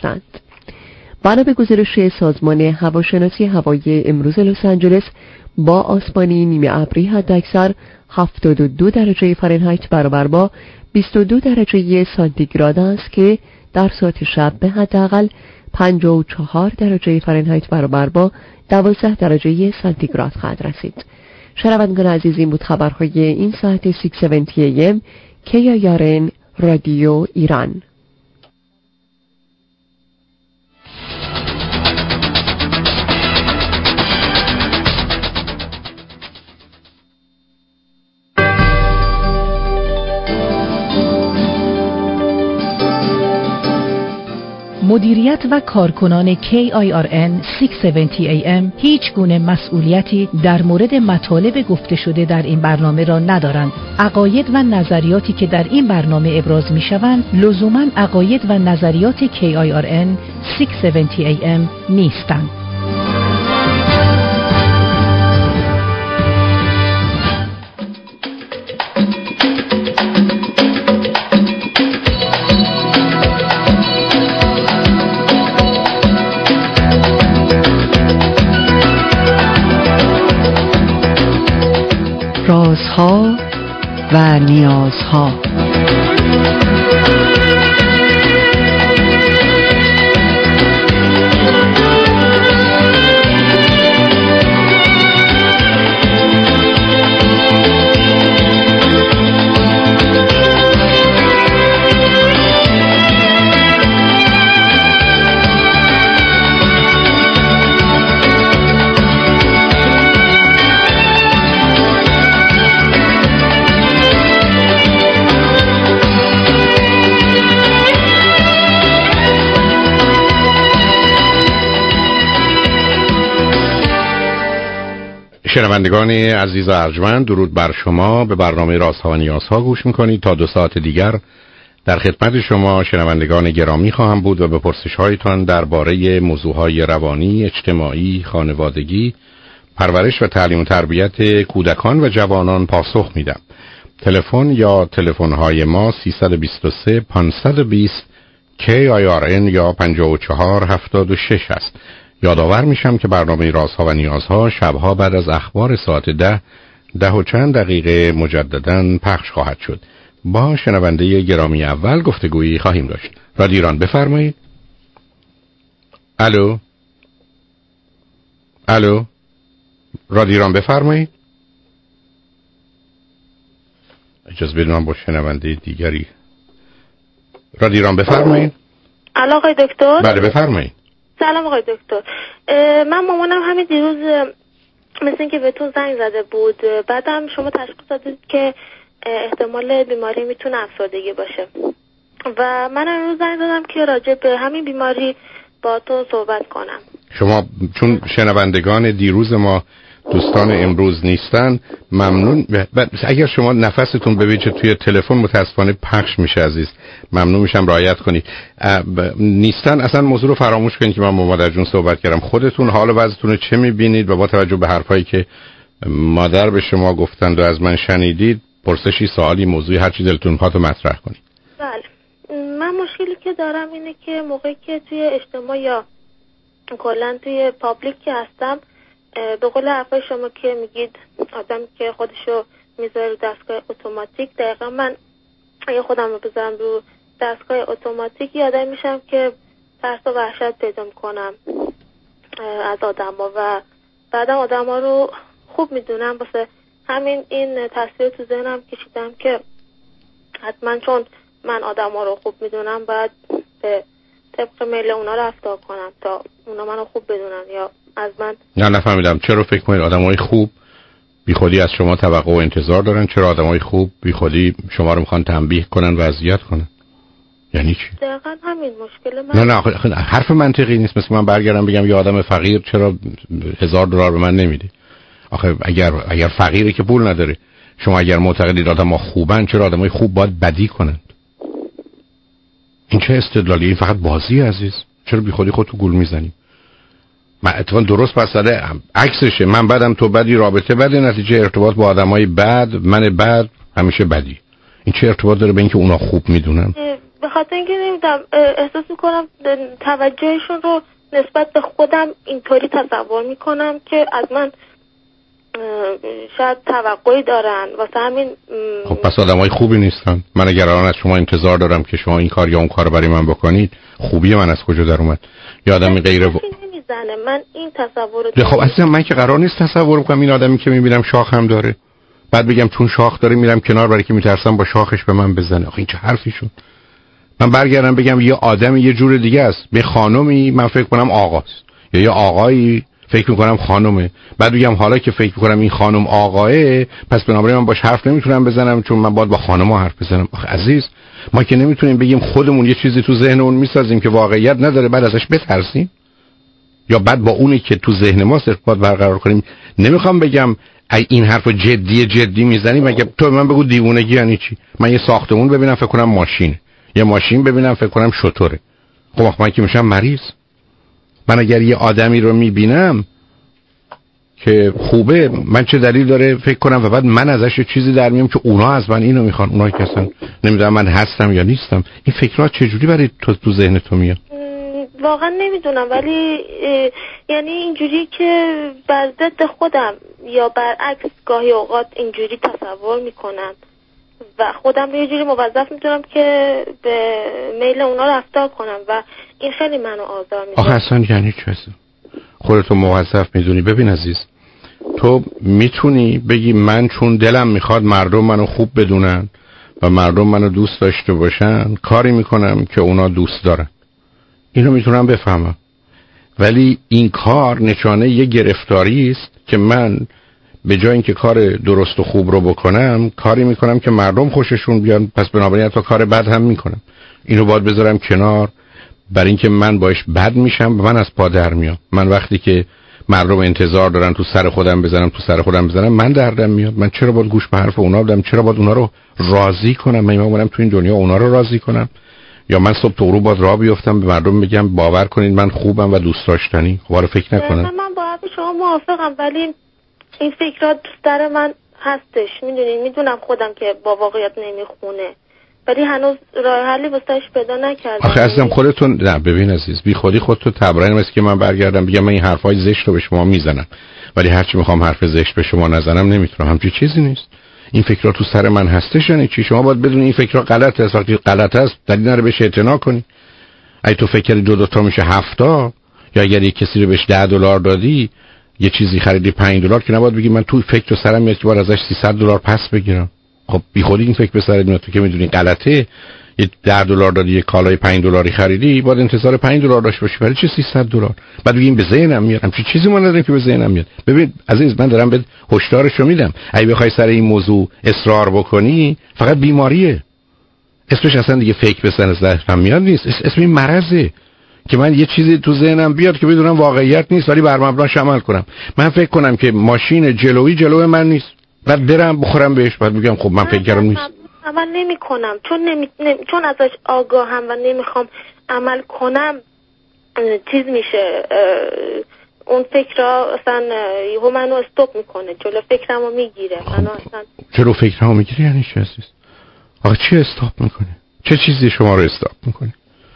هستند. بنا به گزارش سازمان هواشناسی هوایی امروز لس آنجلس با آسمانی نیمه ابری حداکثر 72 درجه فارنهایت برابر با 22 درجه سانتیگراد است که در ساعت شب به حداقل 54 درجه فارنهایت برابر با 12 درجه سانتیگراد خواهد رسید. شنوندگان عزیز، این بود خبرهای این ساعت 670 AM KIRN رادیو ایران. مدیریت و کارکنان KIRN 670 AM هیچ گونه مسئولیتی در مورد مطالب گفته شده در این برنامه را ندارند. عقاید و نظریاتی که در این برنامه ابراز می شوند لزوماً عقاید و نظریات KIRN 670 AM نیستند. رازها و نیازها. شنوندگان عزیز و ارجمند، درود بر شما. به برنامه رازها و نیازها گوش میکنید. تا 2 ساعت دیگر در خدمت شما شنوندگان گرامی خواهم بود و به پرسش‌هایتان درباره موضوعهای روانی، اجتماعی، خانوادگی، پرورش و تعلیم و تربیت کودکان و جوانان پاسخ میدم. تلفن یا تلفن‌های ما 323 520 KIRN یا 5476 است. یادآور میشم که برنامه رازها و نیازها شبها بعد از اخبار ساعت 10 و چند دقیقه مجدداً پخش خواهد شد. با شنونده گرامی اول گفتگویی خواهیم داشت. رادیو ایران بفرمایید. الو رادیو ایران بفرمایید. اجازه بدید من با شنونده دیگری. رادیو ایران بفرمایید. الو آقای دکتر. بله بفرمایید. سلام آقای دکتر. من مامانم همین دیروز مثل این که بهتون زنگ زده بود، بعدم شما تشخیص دادید که احتمال بیماری میتونه افسردگی باشه و من امروز زنگ دادم که راجع به همین بیماری با تو صحبت کنم. شما چون شنوندگان دیروز ما دوستان امروز نیستن، ممنون. اگر شما نفستون ببینید توی تلفن متاسفانه پخش میشه عزیز، ممنون میشم رعایت کنید. نیستن اصلا موضوع رو فراموش کنید که من با مادر جون صحبت کردم. خودتون حال و وضعتون رو چه میبینید و با توجه به حرفایی که مادر به شما گفتند و از من شنیدید، پرسشی، سوالی، موضوعی، هر چی دلتون بخواد مطرح کنید. بله، من مشکلی که دارم اینه که موقعی که توی اجتماع یا کلا توی پابلیک که هستم، به قول حرفای شما که میگید آدمی که خودشو میذاره رو دستگاه اتوماتیک، دقیقا من اگه خودم رو بذارم رو دستگاه اتوماتیک یادم میشم که ترس و وحشت پیدا میکنم از آدما و بعدم آدما رو خوب میدونم. واسه همین این تصویر تو ذهنم کشیدم که حتما چون من آدما رو خوب میدونم باید به طبق میل اونا رفتار کنم تا اونا منو خوب بدونن یا از من. نفهمیدم چرا فکر کنید آدمای خوب بی خودی از شما توقع و انتظار دارن؟ چرا آدمای خوب بی خودی شما رو میخوان تنبیه کنن و اذیت کنن؟ یعنی چی؟ دقیقاً همین مشکل من. نه حرف منطقی نیست. مثل من برگردم بگم یه آدم فقیر چرا $1000 به من نمیده؟ آخه اگر فقیره که پول نداره. شما اگر معتقدید آدم‌ها خوبن، چرا آدمای خوب باید بدی کنن؟ این چه استدلالی؟ این فقط بازی عزیز. چرا بی خودی خودتو گول میزنی؟ من اتفاقا درست پس زده عکسشه. من بدم تو بدی، رابطه بده، نتیجه ارتباط با آدمای بد، من بد، همیشه بدی. این چه ارتباط داره به اینکه اونا خوب میدونن؟ به خاطر اینکه نمیدونم احساس میکنم توجهشون رو نسبت به خودم اینطوری تصور میکنم که از من شاید توقعی دارن، واسه همین خب پس آدمای خوبی نیستن. من اگر الان از شما انتظار دارم که شما این کار یا اون کار برای من بکنید، خوبی من از کجا در اومد؟ یا آدمی غیر نمیزنه. من این تصور رو خب اصلا من که قرار نیست تصور کنم این آدمی که میبینم شاخ هم داره بعد بگم چون شاخ داره میرم کنار برای که میترسم با شاخش به من بزنه. آخه این چه حرفی شد؟ من برگردم بگم یه آدمی یه جور دیگه است، به خانومی من فکر کنم آقاست یا یه آقایی فکر میکنم خانومه، بعد بگم حالا که فکر میکنم این خانم آقاه پس بنابراین من باش حرف نمیتونم بزنم چون من باید با خانم‌ها حرف بزنم. آخه عزیز ما که نمیتونیم بگیم خودمون یه چیزی تو ذهنمون میسازیم که واقعیت نداره بعد ازش بترسیم یا بعد با اونی که تو ذهن ما ارتباط برقرار کنیم. نمیخوام بگم این حرفو جدی میزنی، مگه تو من بگو دیوونگی یعنی چی؟ من یه ساختمون ببینم فکر کنم ماشینه، یه ماشین ببینم فکر کنم شتره. خب من که میشم مریض. من اگر یه آدمی رو میبینم که خوبه، من چه دلیل داره فکر کنم و بعد من ازش چیزی در میام که اونا از من اینو میخوان، اونا که اصلا نمیدونم من هستم یا نیستم. این فکرات چجوری برای تو ذهن تو میاد؟ واقعا نمیدونم، ولی یعنی اینجوری که بر ضد خودم یا برعکس گاهی اوقات اینجوری تصور میکنم و خودم رو یه جوری موظف میدونم که به میل اونا رفتار کنم و این خیلی منو آزار میده. آخه اصلا یعنی چه؟ خودتو موظف میدونی؟ ببین عزیز، تو میتونی بگی من چون دلم میخواد مردم منو خوب بدونن و مردم منو دوست داشته باشن کاری میکنم که اونا دوست دارن. اینو میتونم بفهمم، ولی این کار نشانه یه گرفتاری است که من به جای اینکه کار درست و خوب رو بکنم کاری میکنم که مردم خوششون بیان، پس بنابراین حتی کار بد هم میکنم. اینو باید بذارم کنار برای اینکه من باش بد میشم و من از پا در میام. من وقتی که مردم انتظار دارن تو سر خودم بزنم من دردم میاد. من چرا باید گوش به حرف اونا بدم؟ چرا باید اونا رو راضی کنم؟ من اومدم تو این دنیا اونا رو راضی کنم یا من صبح تو غروب باید راه بیفتم به مردم بگم باور کنید من خوبم و دوست داشتنی؟ خب رو فکر نکنم. من با حرف شما موافقم، ولی این فکرات در من هستش. میدونم خودم که با واقعیت نمیخونه، ولی هنوز راه حلی واسش پیدا نکردم. آخه عزیزم خودتون نه، ببین عزیز، بی خودی خودتو تبرئه مثل که من برگردم بگم من این حرفای زشت رو به شما میزنم ولی هرچی میخوام حرف زشت به شما نزنم نمیتونم. همچین چیزی نیست. این فکرات تو سر من هستش یعنی چی؟ شما باید بدونید این فکرات غلط است. وقتی غلط است دلیل نداره بهش اعتنا کنی. اگه تو فکر کردی 2 تا میشه 7 تا، یا اگر یک کسی رو بهش $10 دادی یه چیزی خریدی $5 که نباید بگی من تو فکر سرم میاد که باید ازش $300 پس بگیرم. خب بی خودی این فکر به سرت میاد. تو که میدونی غلطه، یه $10 دادی یه کالای $5 خریدی باید انتظار $5 داشته باشی، برای چه $300؟ بعد بگیم به ذهنم میاد. همچین چیزی ما نداریم که به ذهنم میاد. ببین عزیز، من دارم به هشدارشو میدم. اگه بخوای سر این موضوع اصرار بکنی فقط بیماریه. اسمش اصلا دیگه فکر به ذهنم میاد نیست، اسم این مرضه که من یه چیزی تو ذهنم بیاد که بدونم واقعیت نیست ولی بر مبناش عمل کنم. من فکر کنم که ماشین جلوی من نیست، بعد برم بخورم بهش، بعد میگم خب من فکر کردم نیست. عمل نمی‌کنم چون ازش آگاهم و نمیخوام عمل کنم. چیز میشه اون فکرها اصلا یهو منو استاپ میکنه، جلو فکرمو میگیره. منو اصلا جلو فکرمو میگیره یعنی چی عزیز؟ آخه چی استاپ میکنه؟ چه چیزی شما رو استاپ میکنه؟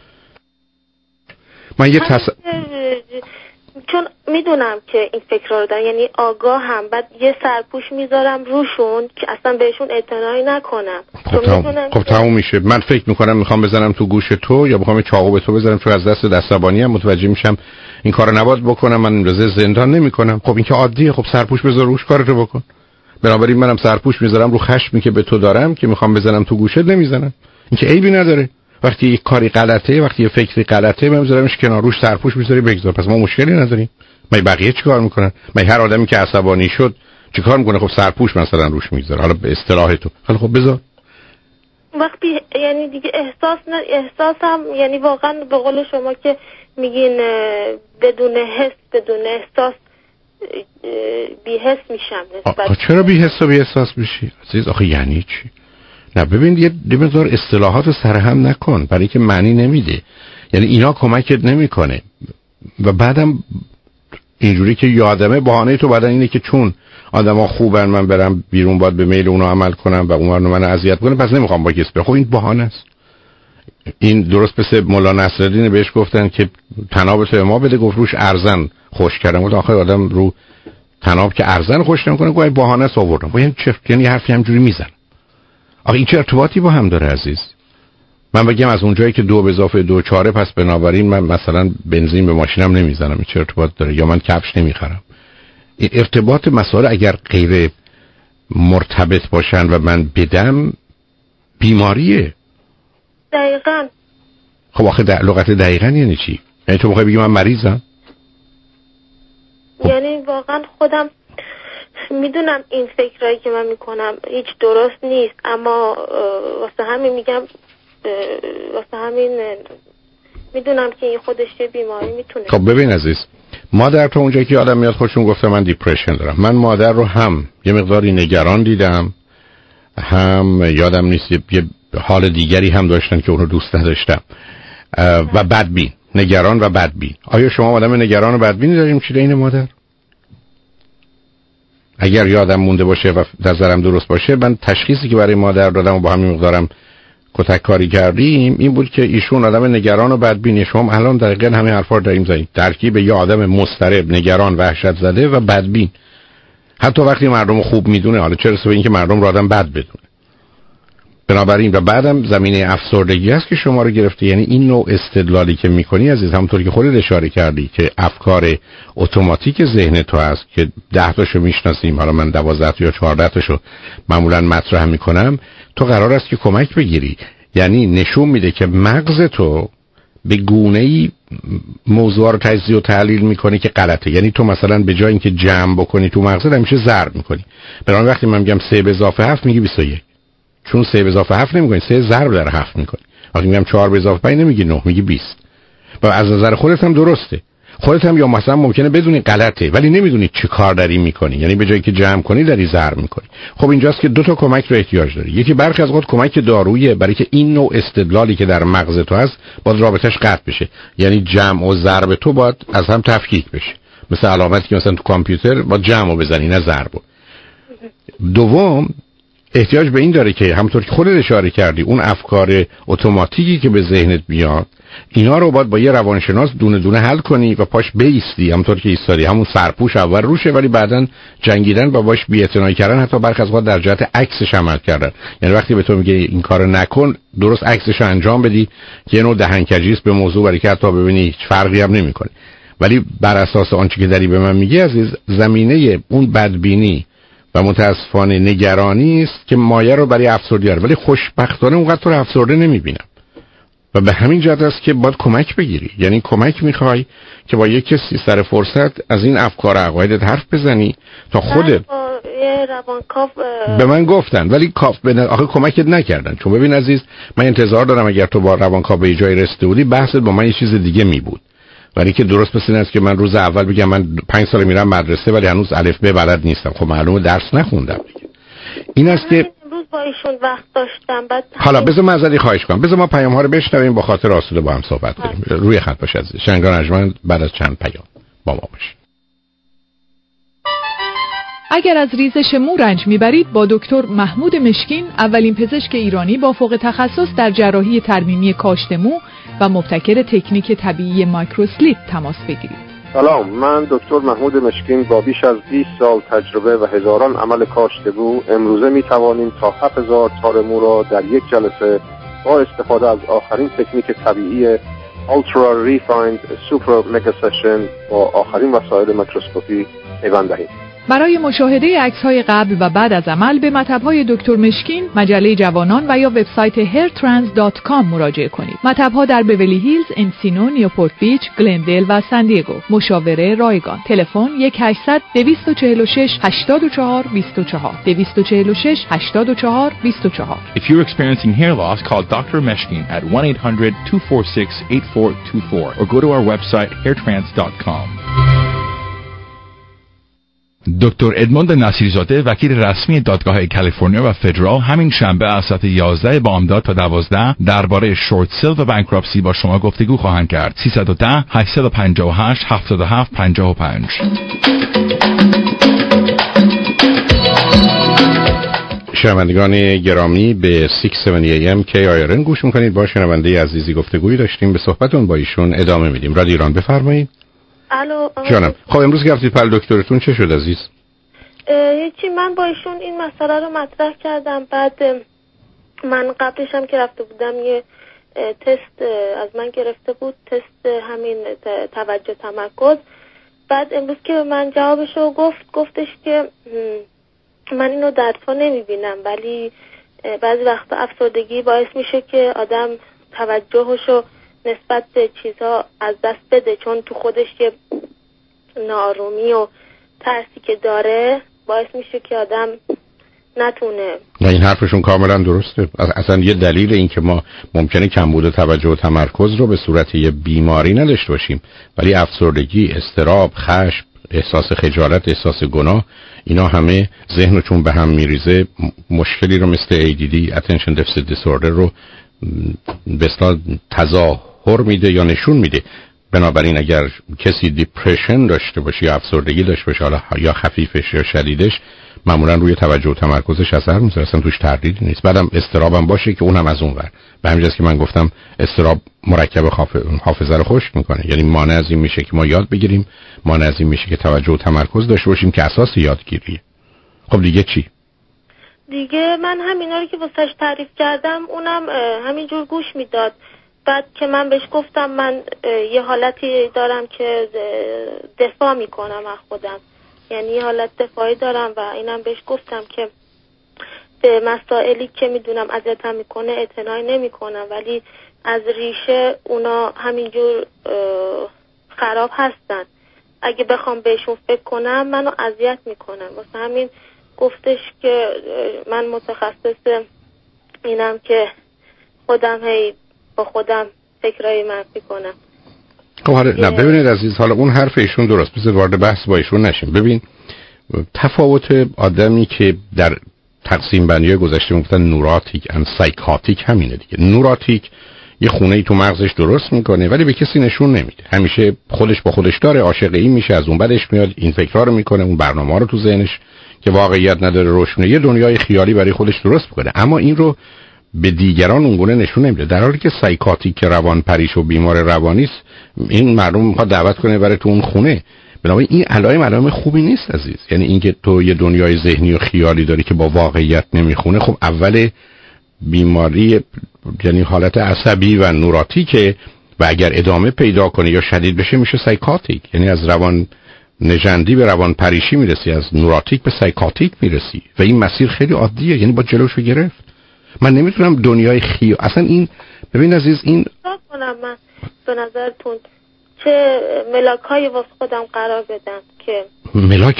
من یه چون میدونم که این فکرها رو دارم، یعنی آگاه هم، بعد یه سرپوش میذارم روشون که اصلا بهشون اعتنایی نکنم. خب تموم میشه. من فکر میکنم میخوام بزنم تو گوش تو یا بخوام چاقو به تو بزنم چون از دست عصبانی ام متوجه میشم این کارو نباید بکنم، من امروز زندان نمیکنم. خب این که عادیه. خب سرپوش بذار روش کارتو بکن. بنابراین منم سرپوش میذارم رو خشمی که به تو دارم که میخوام بزنم تو گوشت نمیزنم. این که عیبی نداره. وقتی یک کاری غلطه، وقتی یه فکری غلطه، من میذارمش کنار، روش سرپوش میذاری بگذار. پس ما مشکلی نداریم. من بقیه چیکار میکنن؟ من هر آدمی که عصبانی شد چیکار میکنه؟ خب سرپوش مثلا روش میذاره. حالا به اصطلاح تو خب بذار. وقتی یعنی دیگه احساسم یعنی واقعا به قول شما که میگین بدون حس بدون احساس بی حس میشم. چرا بی حس و بی احساس میشی عزیز؟ آخه یعنی چی؟ نه ببین یه مقدار اصطلاحات سرهم نکن برای که معنی نمیده. یعنی اینا کمکت نمیکنه. و بعدم اینجوری که یادمه بهانه تو بعدن اینه که چون آدما خوبن من برم بیرون باید به میل اونا عمل کنم و اونها منو اذیت کنه، پس نمیخوام با کسی برم. خب این بهانه است. این درست مثل مولا نصرالدین بهش گفتن که تناب تو ما بده، گفت روش ارزن خوش کردم. گفت آخه آدم رو تناب که ارزن خوش نمیکنه، گفت بهانه آوردم. گفت یعنی حرفی همجوری میزنه. آخه این چه ارتباطی با هم داره عزیز؟ من بگم از اونجایی که 2 + 2 = 4، پس بنابراین من مثلا بنزین به ماشینم نمیزنم، این چه ارتباط داره؟ یا من کفش نمیخرم. این ارتباط مسائل اگر غیر مرتبط باشن و من بدم بیماریه. دقیقاً. خب آخه لغت دقیقاً یعنی چی؟ یعنی تو میخوای بگی من مریضم؟ یعنی واقعا خودم میدونم این فکرایی که من میکنم هیچ درست نیست، اما واسه همین میگم، واسه همین میدونم که این خودش یه بیماری میتونه. خب ببین عزیز، مادر تو اونجایی که آدم میاد خودشون گفته من دیپرشن دارم. من مادر رو هم یه مقداری نگران دیدم، هم یادم نیست یه حال دیگری هم داشتن که اونو دوست نداشتم، و بدبین، نگران و بدبین. آیا شما آدم نگران و بدبینی داریم چیه این مادر؟ اگر یادم مونده باشه و نظرم درست باشه، من تشخیصی که برای مادر دادم و با همین مقدارم کتک کاری کردیم این بود که ایشون آدم نگران و بدبینی. شما الان دقیقاً همین حرفا رو داریم زدیم، ترکیب یه آدم مضطرب، نگران، وحشت زده و بدبین. حتی وقتی مردم خوب میدونه، حالا چه رسه به اینکه مردم رو آدم بد بدونه. بنابراین و بعدم زمینه افسردگی است که شما رو گرفته. یعنی این نوع استدلالی که میکنی عزیز، همونطور که خودت اشاره کردی که افکار اتوماتیک ذهن تو هست که 10 تاشو میشناسیم، حالا من 12 یا 14 تاشو معمولا مطرح میکنم، تو قرار است که کمک بگیری. یعنی نشون میده که مغز تو به گونه‌ای موضوع رو تجزیه و تحلیل میکنی که غلطه. یعنی تو مثلا به جای اینکه جمع بکنی تو مغزت همیشه ضرب میکنی. بنابراین وقتی من میگم 3 + 7 میگی 21، چون 3 + 7 نمی‌کنی، 3 ضرب در 7 می‌کنی. وقتی میگم 4 + 5 نمیگی 9، میگی 20. و از نظر خودت هم درسته. خودت هم یا مثلا ممکنه بدونی غلطه ولی نمیدونی چه کار داری می‌کنی. یعنی به جایی که جمع کنی داری ضرب می‌کنی. خب اینجاست که 2 تا کمک رو احتیاج داری. یکی برخی از وقت کمک دارویی برای که این نوع استدلالی که در مغز تو هست باید رابطش قطع بشه. یعنی جمع و ضرب تو باید از هم تفکیک بشه. مثل علامتی که مثلا تو کامپیوتر با جمع بزنی نه ضرب. دوم احتیاج به این داره که همونطور که خودت اشاره کردی اون افکار اتوماتیکی که به ذهنت میاد اینا رو باید با یه روانشناس دونه دونه حل کنی و پاش بیستی. همونطور که ایستادی همون سرپوش اول روشه، ولی بعدن جنگیدن و باش بی‌اعتنایی کردن، حتی برخی از وقت در جهت عکسش عمل کردن. یعنی وقتی به تو میگه این کارو نکن، درست عکسش رو انجام بدی که یه نوع دهنکجی است به موضوع، برای که حتی ببینی هیچ فرقی هم نمیکنه. ولی بر اساس آنچه که داری به من میگی عزیز، زمینه اون بدبینی و متاسفانه نگرانی است که مایه رو برای افسردگی داره، ولی خوشبختانه اونقدر تو رو افسرده نمیبینم و به همین جهت است که باید کمک بگیری. یعنی کمک میخوای که با یک کسی سر فرصت از این افکار عقایدت حرف بزنی تا خودت روانکاو به من گفتن، ولی آخه کمکت نکردن. چون ببین عزیز، من انتظار دارم اگر تو با روانکاو به جای رسیده بودی بحثت با من یه چیز دیگه می بود، ولی که درست مثل این است که من روز اول بگم من 5 سال میرم مدرسه ولی هنوز الف ب بلد نیستم. خب معلومه درس نخوندم دیگه. این است که امروز با ایشون وقت داشتم. بعد حالا بذار من ازت خواهش کنم، بذار ما پیام ها رو بشنویم با خاطر آسوده با هم صحبت کنیم. روی خط باش عزیز. شنگان ارجمند بعد از چند پیام با ما باش. اگر از ریزش مو رنج میبرید، با دکتر محمود مشکین، اولین پزشک ایرانی با فوق تخصص در جراحی ترمیمی کاشت مو و مبتکر تکنیک طبیعی مایکروسلیپ تماس بگیرید. سلام، من دکتر محمود مشکین با بیش از 20 سال تجربه و هزاران عمل کاشت مو امروزه می توانیم تا 7000 تار مو را در یک جلسه با استفاده از آخرین تکنیک طبیعی Ultra Refined Super Mega Session با آخرین وسایل میکروسکوپی پیوند دهیم. برای مشاهده عکس‌های قبل و بعد از عمل به مطب‌های دکتر مشکین، مجله جوانان و یا وبسایت hairtrans.com مراجعه کنید. مطب‌ها در بیولی هیلز، انسینو، نیوپورت بیچ، گلندل و سان دیگو. مشاوره رایگان. تلفن 1-800-246-84-24 246-84-24. If you're experiencing hair loss, call Dr. Meshkin at 1-800-246-8424 or go to our website hairtrans.com. دکتر ادموند نصیرزاده، وکیل رسمی دادگاه کالیفرنیا و فدرال، همین شنبه از ساعت 11 بامداد تا 12 درباره شورت سیل و بانکراپسی با شما گفتگو خواهند کرد. 310-858-7755. شنوندگان گرامی به 670 AM KIRN گوش میکنید. با شنونده عزیزی گفتگویی داشتیم، به صحبتون با ایشون ادامه میدیم. رادیو ایران بفرمایید. الو جانم. خب امروز که رفتید پل دکترتون چه شد عزیز؟ هیچی، من با ایشون این مسئله رو مطرح کردم. بعد من قبلش هم که رفته بودم یه تست از من گرفته بود، تست همین توجه تمرکز. بعد امروز که من جوابشو گفتش که من اینو در تو نمیبینم، ولی بعضی وقتا افسردگی باعث میشه که آدم توجهشو نسبت به چیزها از دست بده، چون تو خودش یه ناآرومی و ترسی که داره باعث میشه که آدم نتونه. نه این حرفشون کاملا درسته. اصلا یه دلیل این که ما ممکنه کمبود توجه و تمرکز رو به صورت یه بیماری نداشته باشیم، ولی افسردگی، اضطراب، خشم، احساس خجالت، احساس گناه، اینا همه ذهن چون به هم میریزه مشکلی رو مثل ADD Attention Deficit Disorder رو به اصطلاح تظاهر میده یا نشون میده. بنابراین اگر کسی دیپرشن داشته باشه یا افسردگی داشته باشه، حالا یا خفیفش یا شدیدش، معمولا روی توجه و تمرکزش اثر میذاره، اصلا توش تردیدی نیست. بعدم اضطرابم باشه که اونم از اون ور. به همین جاست که من گفتم اضطراب مرکب حافظه رو خشک میکنه، یعنی مانع از این میشه که ما یاد بگیریم، مانع از این میشه که توجه و تمرکز داشته باشیم که اساس یادگیریه. خب دیگه چی؟ دیگه من همینا رو که واسش تعریف کردم اونم همینجور گوش میداد. بعد که من بهش گفتم من یه حالتی دارم که دفاع میکنم از خودم، یعنی یه حالت دفاعی دارم و اینم بهش گفتم که به مسائلی که میدونم اذیتم میکنه اعتنایی نمیکنم، ولی از ریشه اونا همینجور خراب هستن. اگه بخوام بهشون فکر کنم منو اذیت میکنن. واسه همین گفتش که من متخصص اینم که خودم هی با خودم فکرای منفی کنم. خب حالا نه ببینید عزیز، حالا اون حرف ایشون درست، بذار وارد بحث با ایشون نشیم. ببین تفاوت آدمی که در تقسیم بندی گذشته میگفتن نوراتیک و سایکاتیک همینه دیگه. نوراتیک یه خونه ای تو مغزش درست میکنه ولی به کسی نشون نمیده، همیشه خودش با خودش داره، عاشق این میشه، از اون بعدش میاد این فکرها رو میکنه، اون برنامه‌ها رو تو ذهنش که واقعیت نداره روشونه، یه دنیای خیالی برای خودش درست میکنه، اما این رو به دیگران اونگونه نشون نمیده. در حالی که سایکاتیک که روان پریش و بیمار روانی است، این مردم میخواد دعوت کنه برای تو اون خونه. بنابراین این علائم خوبی نیست عزیز. یعنی اینکه تو یه دنیای ذهنی و خیالی داری که با واقعیت نمیخونه، خب اول بیماری یعنی حالت عصبی و نوراتیکه و اگر ادامه پیدا کنه یا شدید بشه میشه سایکاتیک، یعنی از روان نژندی به روان پریشی میرسی، از نوراتیک به سایکاتیک میرسی و این مسیر خیلی عادیه، یعنی با جلوشو گرفت. من نمیتونم دنیای اصلا این ببین عزیز، این کنم من به نظرتون چه ملاک‌های واسه خودم قرار بدم که ملاک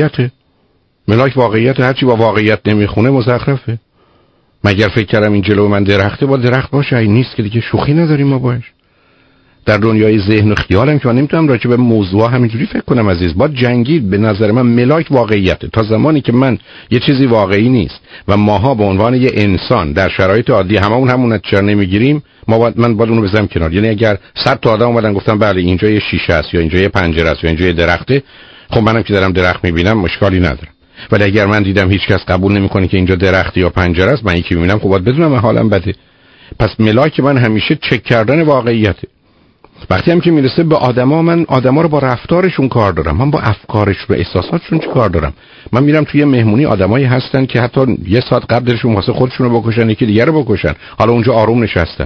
واقعیته، هرچی با واقعیت نمیخونه مزخرفه. مگر فکر کردم این جلو من درخته، با درخت باشه، این نیست که دیگه شوخی نداریم ما باش. در دنیای ذهن و خیالم که من نمیتونم راجع به موضوع همینجوری فکر کنم عزیز، با جنگید. به نظر من ملاک واقعیته. تا زمانی که من یه چیزی واقعی نیست و ماها به عنوان یه انسان در شرایط عادی همون نتیجه نمیگیریم، من باید اونو بزنم کنار. یعنی اگر 100 تا آدم اومدن گفتن بله اینجا یه شیشه است یا اینجا یه پنجره است یا اینجا یه درخته، خب منم که دارم درخت میبینم مشکلی ندارم. ولی اگر من دیدم هیچ کس قبول نمیکنه که اینجا درخت یا پنجره است، من یکی میبینم، خب باید بدونم حالم بده. پس ملاک من همیشه چک کردن واقعیته. وقتی هم که میرسه به آدما، من آدما رو با رفتارشون کار دارم، من با افکارشون و احساساتشون چه کار دارم. من میرم توی مهمونی، آدمایی هستن که حتی یه ساعت قبل دلشون واسه خودشون رو بکشن، یکی دیگه رو بکشن، حالا اونجا آروم نشستن.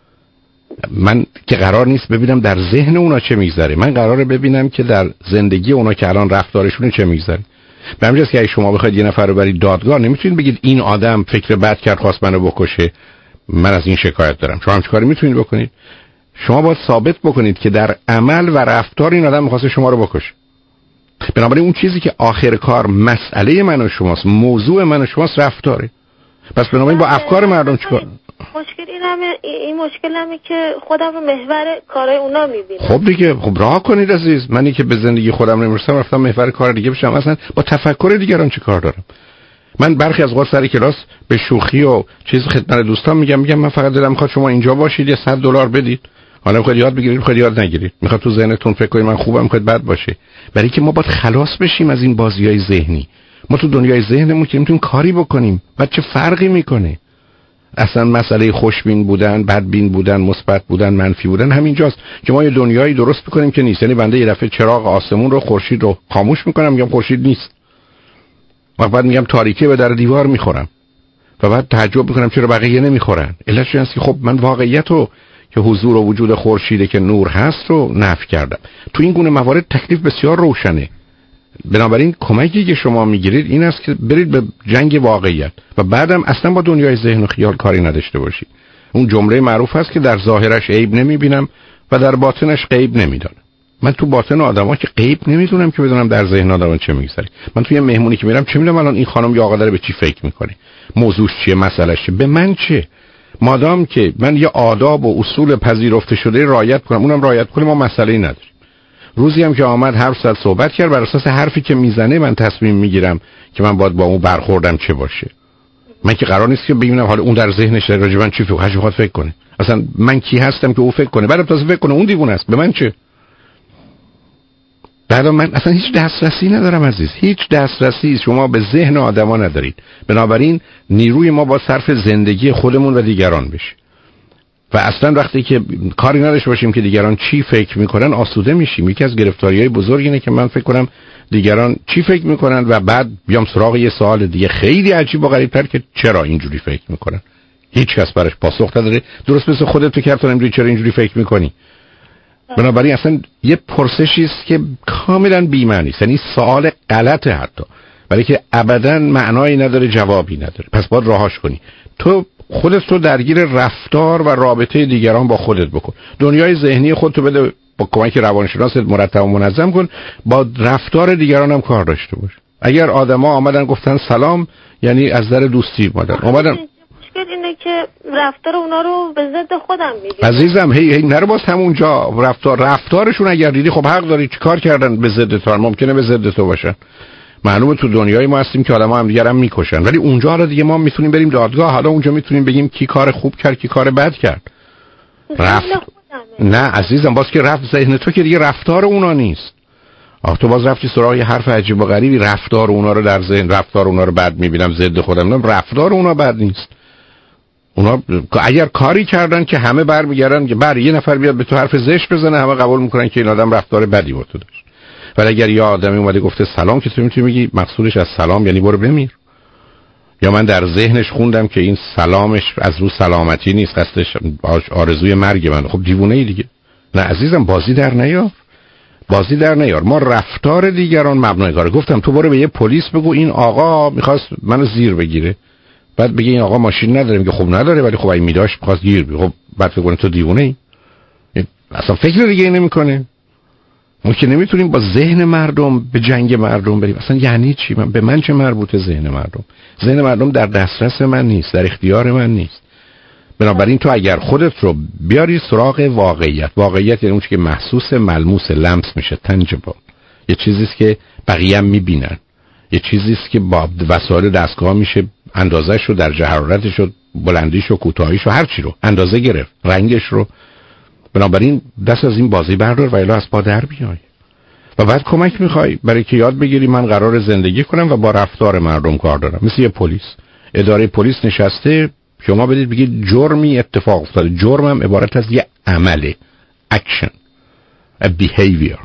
من که قرار نیست ببینم در ذهن اونا چه میگذره، من قراره ببینم که در زندگی اونا که الان رفتارشون چه میگذره. به همین جاست که اگه شما بخواید یه نفر رو برید دادگاه، نمیتونید بگید این آدم فکر بد کرد خواست منو بکشه، من از این شکایت دارم. شما هم چه کاری میتونید بکنید؟ شما باید ثابت بکنید که در عمل و رفتار این آدم می‌خواسته شما رو بکشه. بنابراین اون چیزی که آخر کار مسئله من و شماست، موضوع من و شماست، رفتاره. پس بنابراین با افکار مردم چیکار؟ این مشکل همه که خودم رو محور کارهای اونا می‌بینم. خب دیگه، خب راه کنید عزیز. منی که به زندگی خودم نمی‌رسم رفتم محور کار دیگه بشم، اصلا با تفکر دیگران چه کار دارم؟ من برخی از اوقات سر کلاس به شوخی و چیز خدمت دوستان میگم من فقط دلم می‌خواد شما اینجا باشید، یه $100 بدید. حالا میخواید یاد بگیرید، میخواید یاد نگیرید، میخواد تو ذهنتون فکر کنید من خوبم، میخواید بد باشه. برای که ما باید خلاص بشیم از این بازی‌های ذهنی. ما تو دنیای ذهنمون که میتونیم کاری بکنیم. بعد چه فرقی میکنه؟ اصلا مسئله خوشبین بودن، بدبین بودن، مثبت بودن، منفی بودن همینجاست که ما یه دنیایی درست بکنیم که نیست. یعنی بنده یه دفعه چراغ آسمون رو، خورشید رو خاموش میکنم، میگم خورشید نیست. و بعد میگم تاریکی به در دیوار میخورم. و بعد تعجب میکنم چرا بقیه نمیخورن. علتش اینه که خب من واقعیت رو که حضور و وجود خورشیده که نور هست رو نفی کردم. تو این گونه موارد تکلیف بسیار روشنه. بنابراین کمکی که شما میگیرید این است که برید به جنگ واقعیت و بعدم اصلا با دنیای ذهن و خیال کاری نداشته باشید. اون جمله معروف هست که در ظاهرش عیب نمیبینم و در باطنش غیب نمیدانم. من تو باطن آدما که غیب نمیدونم که بدونم در ذهن آدما چه میگذره. من توی مهمونی که میرم چه میدونم الان این خانم یا آقا داره به چی فکر میکنه، موضوعش چیه، مسئلهش چیه، به من چه. مادام که من یه آداب و اصول پذیرفته شده رعایت کنم، اونم رعایت کنم، ما مسئله‌ای نداریم. روزی هم که آمد حرف زد، صحبت کرد، بر اساس حرفی که میزنه من تصمیم میگیرم که من باید با اون برخوردم چه باشه. من که قرار نیست که ببینم حالا اون در ذهنش راجع من چی فکر کنه. اصلا من کی هستم که او فکر کنه؟ بعد تازه فکر کنه اون دیوونه است، به من چه؟ بعد من اصلا هیچ دسترسی ندارم عزیز، هیچ دسترسی شما به ذهن آدما ندارید. بنابراین نیروی ما با صرف زندگی خودمون و دیگران بشه. و اصلا وقتی که کاری نداشته باشیم که دیگران چی فکر میکنن آسوده میشیم. یکی از گرفتاری‌های بزرگ اینه که من فکر کنم دیگران چی فکر میکنن و بعد بیام سراغ یه سوال دیگه خیلی عجیب و غریب‌تر که چرا اینجوری فکر میکنن. هیچ کس براش پاسخ نداره. درست مثل خودت فکر کردن اینجوری چرا اینجوری فکر میکنی. بنابراین اصلا یه پرسشی است که کاملا بی‌معنی است. یعنی سوال غلطه حتی. ولی که ابداً معنایی نداره، جوابی نداره. پس باید راهاش کنی. تو خودت رو درگیر رفتار و رابطه دیگران با خودت بکن. دنیای ذهنی خودتو بده با کمک روانشناست مرتب و منظم کن. با رفتار دیگران هم کار داشته باش. اگر آدما آمدن گفتن سلام، یعنی از در دوستی اومدن مشکل اینه که رفتار اونا رو به ضد خودم میگیرم. عزیزم هی نرو باز همونجا. رفتارشون اگر دیدی خب حق داری. چیکار کردن به ضد تو؟ ممکنه به ضد تو باشن. معلومه تو دنیای ما هستیم که آدم‌ها هم دیگه هم میکشن، ولی اونجا حالا دیگه ما میتونیم بریم دادگاه. حالا اونجا میتونیم بگیم کی کار خوب کرد، کی کار بد کرد. نه عزیزم، باز که رفت ذهن تو که دیگه رفتار اونا نیست. تو باز رفتی سراغ یه حرف عجیب و غریبی. رفتار اونا رو در ذهن، رفتار اونا رو بد میبینم، ضد خودم میبینم. رفتار اونا بد نیست. اونا اگر کاری کردن که همه برمیگردن که یه نفر بیاد به تو حرف زشت بزنه، همه قبول میکنن که این آدم رفتار بدی با تو داشت. ولی اگر یه آدمی اومده گفته سلام، که تو میتونی بگی مقصودش از سلام یعنی برو بمیر. یا من در ذهنش خوندم که این سلامش از رو سلامتی نیست، قصدش آرزوی مرگ من. خب دیوونه ای دیگه. نه عزیزم، بازی در نیار. ما رفتار دیگران مبنای کاره. گفتم تو برو به یه پلیس بگو این آقا میخواست منو زیر بگیره، بعد بگی این آقا ماشین نداره، میگه خب نداره ولی خب اگه میداشت میخواست گیر بگیره. خب بعد فکر کنه تو دیوونه ای. اصلا فکر دیگه نمیکنه. ما که نمیتونیم با ذهن مردم به جنگ مردم بریم. اصلا یعنی چی؟ به من چه مربوطه ذهن مردم؟ ذهن مردم در دسترس من نیست، در اختیار من نیست. بنابراین تو اگر خودت رو بیاری سراغ واقعیت یعنی اون چیزی که محسوس، ملموس، لمس میشه، تنجبل، یه چیزیست که بقیه هم میبینن، یه چیزیست که با وسایل دستگاه میشه اندازه‌ش رو در حرارتش و بلندیش و کوتاهیش و هر چی رو اندازه گرفت، رنگش رو. بنابراین دست از این بازی بردار و الی از پا در بیای. و بعد کمک میخوای برای که یاد بگیری من قرار زندگی کنم و با رفتار مردم کار دارم. مثل یه پلیس، اداره پلیس نشسته، شما بدید بگید جرمی اتفاق افتاده. جرم هم عبارت از یه عمله، action، a behavior،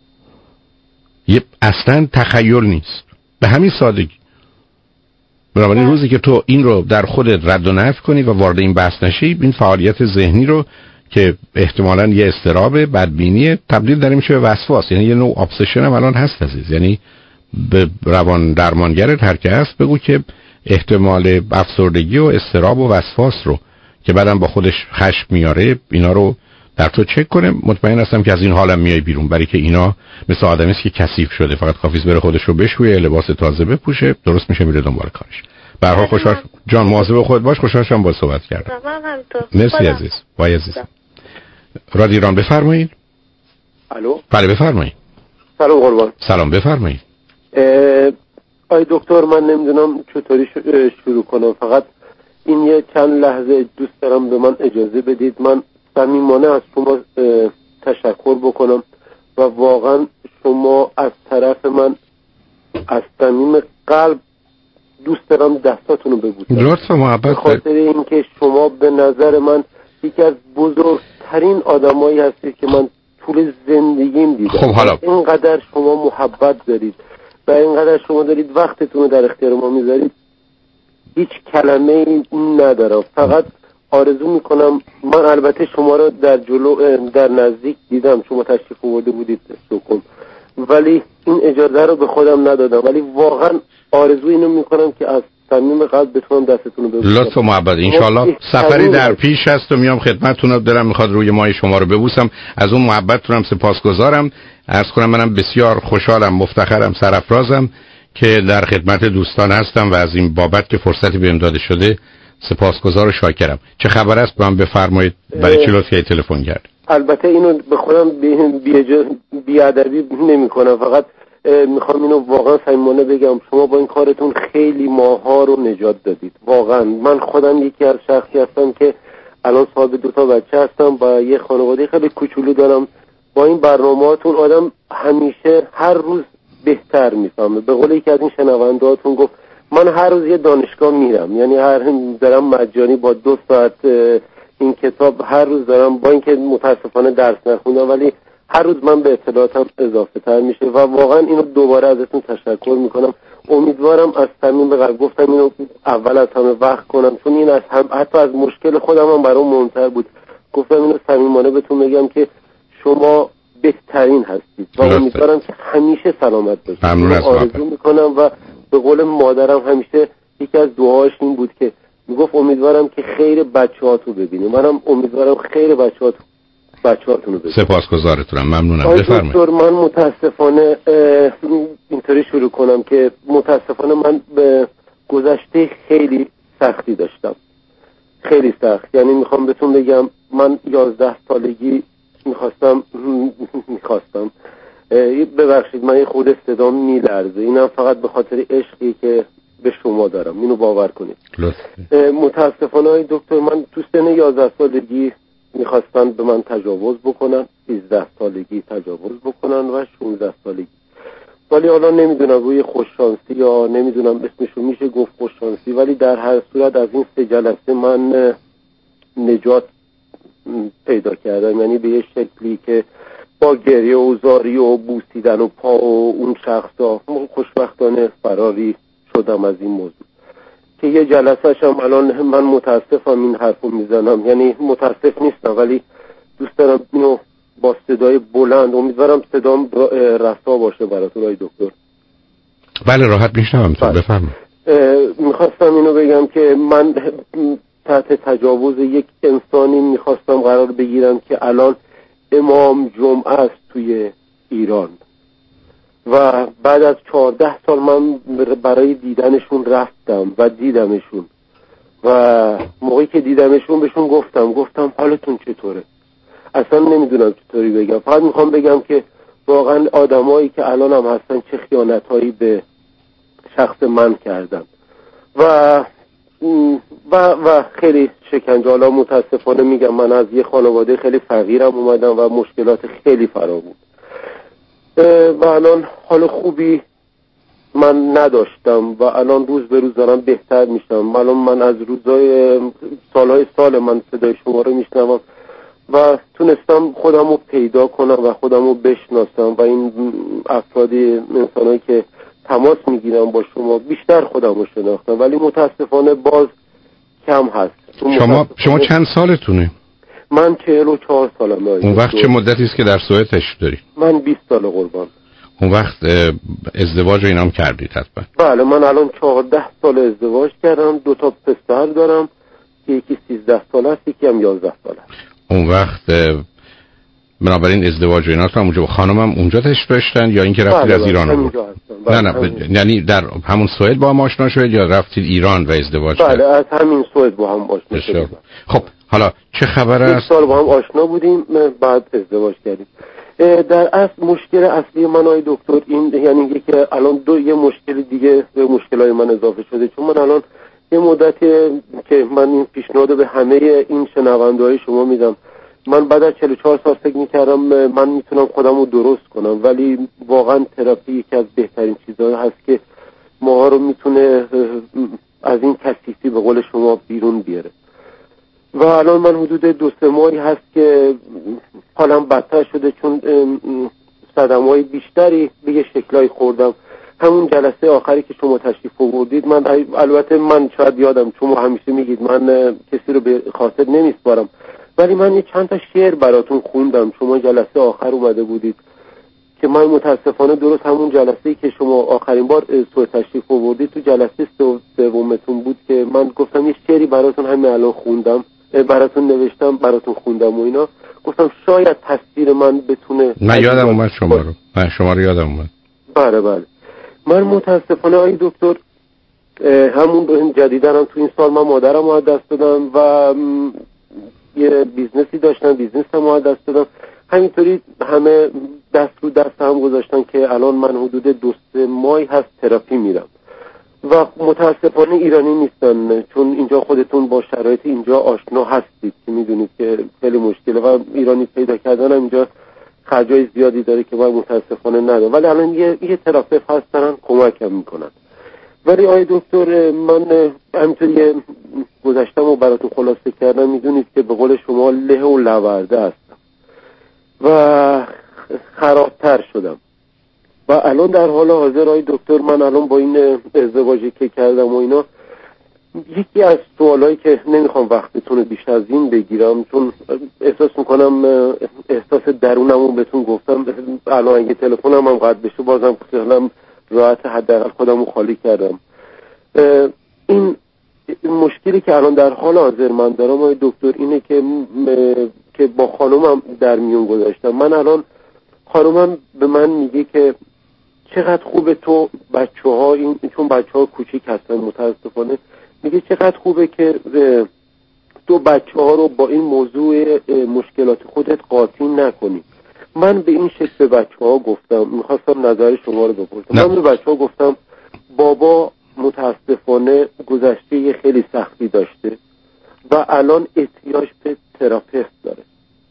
یه اصلا تخیل نیست، به همین سادگی. بنابراین روزی که تو این رو در خودت رد و نفی کنی و وارد این بحث نشی، این فعالیت ذهنی رو که احتمالاً یه اضطراب بدبینی تبدیل در میشه به وسواس. یعنی یه نوع ابسشن هم الان هست عزیز. یعنی به روان درمانگرت هر که هست بگو که احتمال افسردگی و اضطراب و وسواس رو که بعدم با خودش خشم میاره، اینا رو در تو چک کنه. مطمئن هستم که از این حالم میای بیرون، برای که اینا مثل آدمی است که کثیف شده، فقط کافیه بره خودش رو بشویه، لباس تازه بپوشه، درست میشه، میره دنبال کارش. به هر حال خوشحال جان، مواظب خودت باش. خوشحال شدم با صحبت کردم. مرسی عزیز. وای عزیز. رادیو ایران بفرمایید. الو. بله بفرمایید. سلام قربان. سلام بفرمایید. آی دکتر، من نمیدونم چطوری شروع کنم. فقط این یه چند لحظه دوست دارم به من اجازه بدید من صمیمانه از شما تشکر بکنم و واقعا شما از طرف من از صمیم قلب دوست دارم دستاتون رو ببوسم. لطف محبت. به خاطر اینکه شما به نظر من یکی از بزرگترین آدمایی هستید که من طول زندگیم دیدم. خب حالا اینقدر شما محبت دارید و اینقدر شما دارید وقتتون رو در اختیار ما میذارید، هیچ کلمه ای ندارم. فقط آرزو میکنم، من البته شما رو در نزدیک دیدم، شما تشریف آورده بودید استکهلم، ولی این اجازه رو به خودم ندادم، ولی واقعا آرزو اینو میکنم که از صمیم قلب بتونم دستتون رو ببوسم. لطف و محبت. انشالله سفری در پیش هست و میام خدمتتون. دلم میخواد روی ماه شما رو ببوسم. از اون محبتتونم سپاسگزارم. عرض کنم منم بسیار خوشحالم، مفتخرم، سرافرازم که در خدمت دوستان هستم و از این بابت که فرصتی بهم داده شده سپاسگزار و شاکرم. چه خبر است؟ من بفرمایید. برای چی لطفی تلفن کرد؟ البته اینو به خودم بی‌ادبی نمی‌کنم، فقط میخوام اینو واقعا صمیمانه بگم، شما با این کارتون خیلی ماها رو نجات دادید. واقعا من خودم یکی از شخصی هستم که الان صاحب 2 بچه هستم و یه خانواده خیلی کوچولو دارم. با این برنامه‌هاتون آدم همیشه هر روز بهتر میفهمه. به قول یکی از این شنونده‌هاتون گفت من هر روز یه دانشگاه میرم، یعنی دارم مجانی با 2 ساعت این کتاب هر روز دارم، با اینکه متاسفانه درس نخوندم ولی هر روز من به اطلاعاتم اضافه تر میشه و واقعا اینو دوباره ازتون تشکر میکنم. امیدوارم از صمیم به قلب، گفتم اینو اول از همه وقت کنم چون این از حتی از مشکل خودم هم برام مهمتر بود. گفتم اینو صمیمانه بهتون بگم که شما بهترین هستید و امیدوارم که همیشه سلامت باشید. آرزو میکنم و به قول مادرم همیشه یکی از دعاهاش این بود که میگفت امیدوارم که خیر بچه‌هاتو ببینی. منم امیدوارم خیر بچه‌هاتونو ببینید. سپاسگزارتونم. ممنونم. بفرمایید. دکتر من متاسفانه اینطوری شروع کنم که متاسفانه من به گذشته خیلی سختی داشتم، خیلی سخت. یعنی میخوام بهتون بگم من 11 سالگی میخواستم ببخشید من یه خود صدام میلرزه، اینم فقط به خاطر عشقی که به شما دارم، اینو باور کنید. متاسفانه دکتر من تو سن 11 سالگی میخواستن به من تجاوز بکنن، 13 سالگی تجاوز بکنن و 16 سالگی. ولی حالا نمیدونم روی خوششانسی یا نمیدونم اسمشو میشه گفت خوششانسی، ولی در هر صورت از این 3 جلسه من نجات پیدا کردم، یعنی به یه شکلی که با گریه و زاری و بوسیدن و پا و اون شخصا خوشبختانه فراری شدم از این موضوع. که یه جلسه‌ش هم الان من متاسفم این حرفو میزنم، یعنی متاسف نیستم ولی دوست دارم اینو با صدای بلند، امیدوارم صدام رسا باشه براتون آقای دکتر. بله راحت میشنوم. بفرمایید. میخواستم اینو بگم که من تحت تجاوز یک انسانی میخواستم قرار بگیرم که الان امام جمعه است توی ایران و بعد از 14 سال من برای دیدنشون رفتم و دیدمشون و موقعی که دیدمشون بهشون گفتم حالتون چطوره؟ اصلا نمیدونم چطوری بگم، فقط میخوام بگم که واقعا آدمایی که الان هم هستن چه خیانتایی به شخص من کردن و خیلی شکنجه. حالا متاسفانه میگم من از یه خانواده خیلی فقیرم اومدم و مشکلات خیلی فرا بود و الان حال خوبی من نداشتم و الان روز به روز دارم بهتر میشم. الان من از سالهای سال من صدای شما رو میشنوم و تونستم خودم رو پیدا کنم و خودم رو بشناسم و این افرادی انسانایی که تماس میگیرم با شما بیشتر خودم رو شناختم، ولی متاسفانه باز کم هست. شما چند سالتونه؟ من 44 سالمه. اون وقت چه مدتی است که در سوئد تشریف داری؟ من 20 سال قربان. اون وقت ازدواج اینام کردید حتما؟ بله من الان 14 سال ازدواج کردم، 2 پسر دارم که یکی 13 ساله است یکی هم 11 ساله. اون وقت بنابراین ازدواج و اینا هم اونجا خانمم اونجا تشریف داشتن یا اینکه رفتید از ایران بود؟ نه یعنی در همون سوئد با هم آشنا شدید یا رفتید ایران و ازدواج کردید؟ بله از همین سوئد با هم آشنا شدیم. خب حالا چه خبر است؟ 1 سال با هم آشنا بودیم بعد ازدواج کردیم. در اصل مشکل اصلی من آقای دکتر این یعنی که الان یه مشکل دیگه به مشکلای من اضافه شده، چون من الان یه مدتی که من این پیشنهاد به همه این شنونده‌های شما میدم من بعد از 44 سال فکر میکردم من میتونم خودم رو درست کنم، ولی واقعا تراپی یکی از بهترین چیزها هست که ماها رو میتونه از این کثیفی به قول شما بیرون بیاره. و الان من حدود 2-3 ماهی هست که حالم بدتر شده، چون صدمه‌های بیشتری به یه شکلایی خوردم. همون جلسه آخری که شما تشریف آوردید، من البته من شاید یادم، چون همیشه میگید من کسی رو به خاطر نمیسپارم، ولی من یه چند تا شعر براتون خوندم. شما جلسه آخر اومده بودید که من متاسفانه درست همون جلسه‌ای که شما آخرین بار سوء تشریف آوردید تو جلسه سومتون بود که من گفتم یه شعری براتون همین الان خوندم، براتون نوشتم، براتون خوندم و اینا. گفتم شاید تصویر من بتونه. من یادم اومد شما رو یادم اومد. بله. من متاسفانه آقای دکتر همون جدیدن هم تو این سال من مادرم رو از دست دادم و یه بیزنسی داشتم، بیزنسم رو از دست دادم. همینطوری همه دست رو دست هم گذاشتن که الان من حدود 2-3 ماهی هست تراپی میرم و متاسفانه ایرانی نیستن، چون اینجا خودتون با شرایط اینجا آشنا هستید که میدونید که خیلی مشکله و ایرانی پیدا کردن هم اینجا خرجای زیادی داره که من متاسفانه ندارم، ولی الان یه تراپیست هستن کمکم میکنن. ولی آقای دکتر من همینطوری گذشتم و براتون خلاصه کردم، میدونید که به قول شما له و لورده هستم و خرابتر شدم و الان در حال حاضر آقای دکتر من الان با این ازدواجی که کردم و اینا، یکی از سوالایی که نمیخوام وقتتون رو بیشتر از این بگیرم، چون احساس میکنم احساس درونمو بهتون گفتم، الان اگه تلفنم هم قطع بشه بازم خیالم راحت، حداقل خودمو خالی کردم. این مشکلی که الان در حال حاضر من دارم آقای دکتر اینه که با خانومم در میون گذاشتم. من الان خانومم به من میگه که چقدر خوبه تو بچه‌ها، این چون بچه‌ها کوچیک هستن متاسفانه، میگه چقدر خوبه که تو بچه‌ها رو با این موضوع مشکلات خودت قاطی نکنی. من به این شکل به بچه‌ها گفتم، میخواستم نظر شما رو بپرسم. من به بچه‌ها گفتم بابا متاسفانه گذشته خیلی سختی داشته و الان احتیاج به تراپیست داره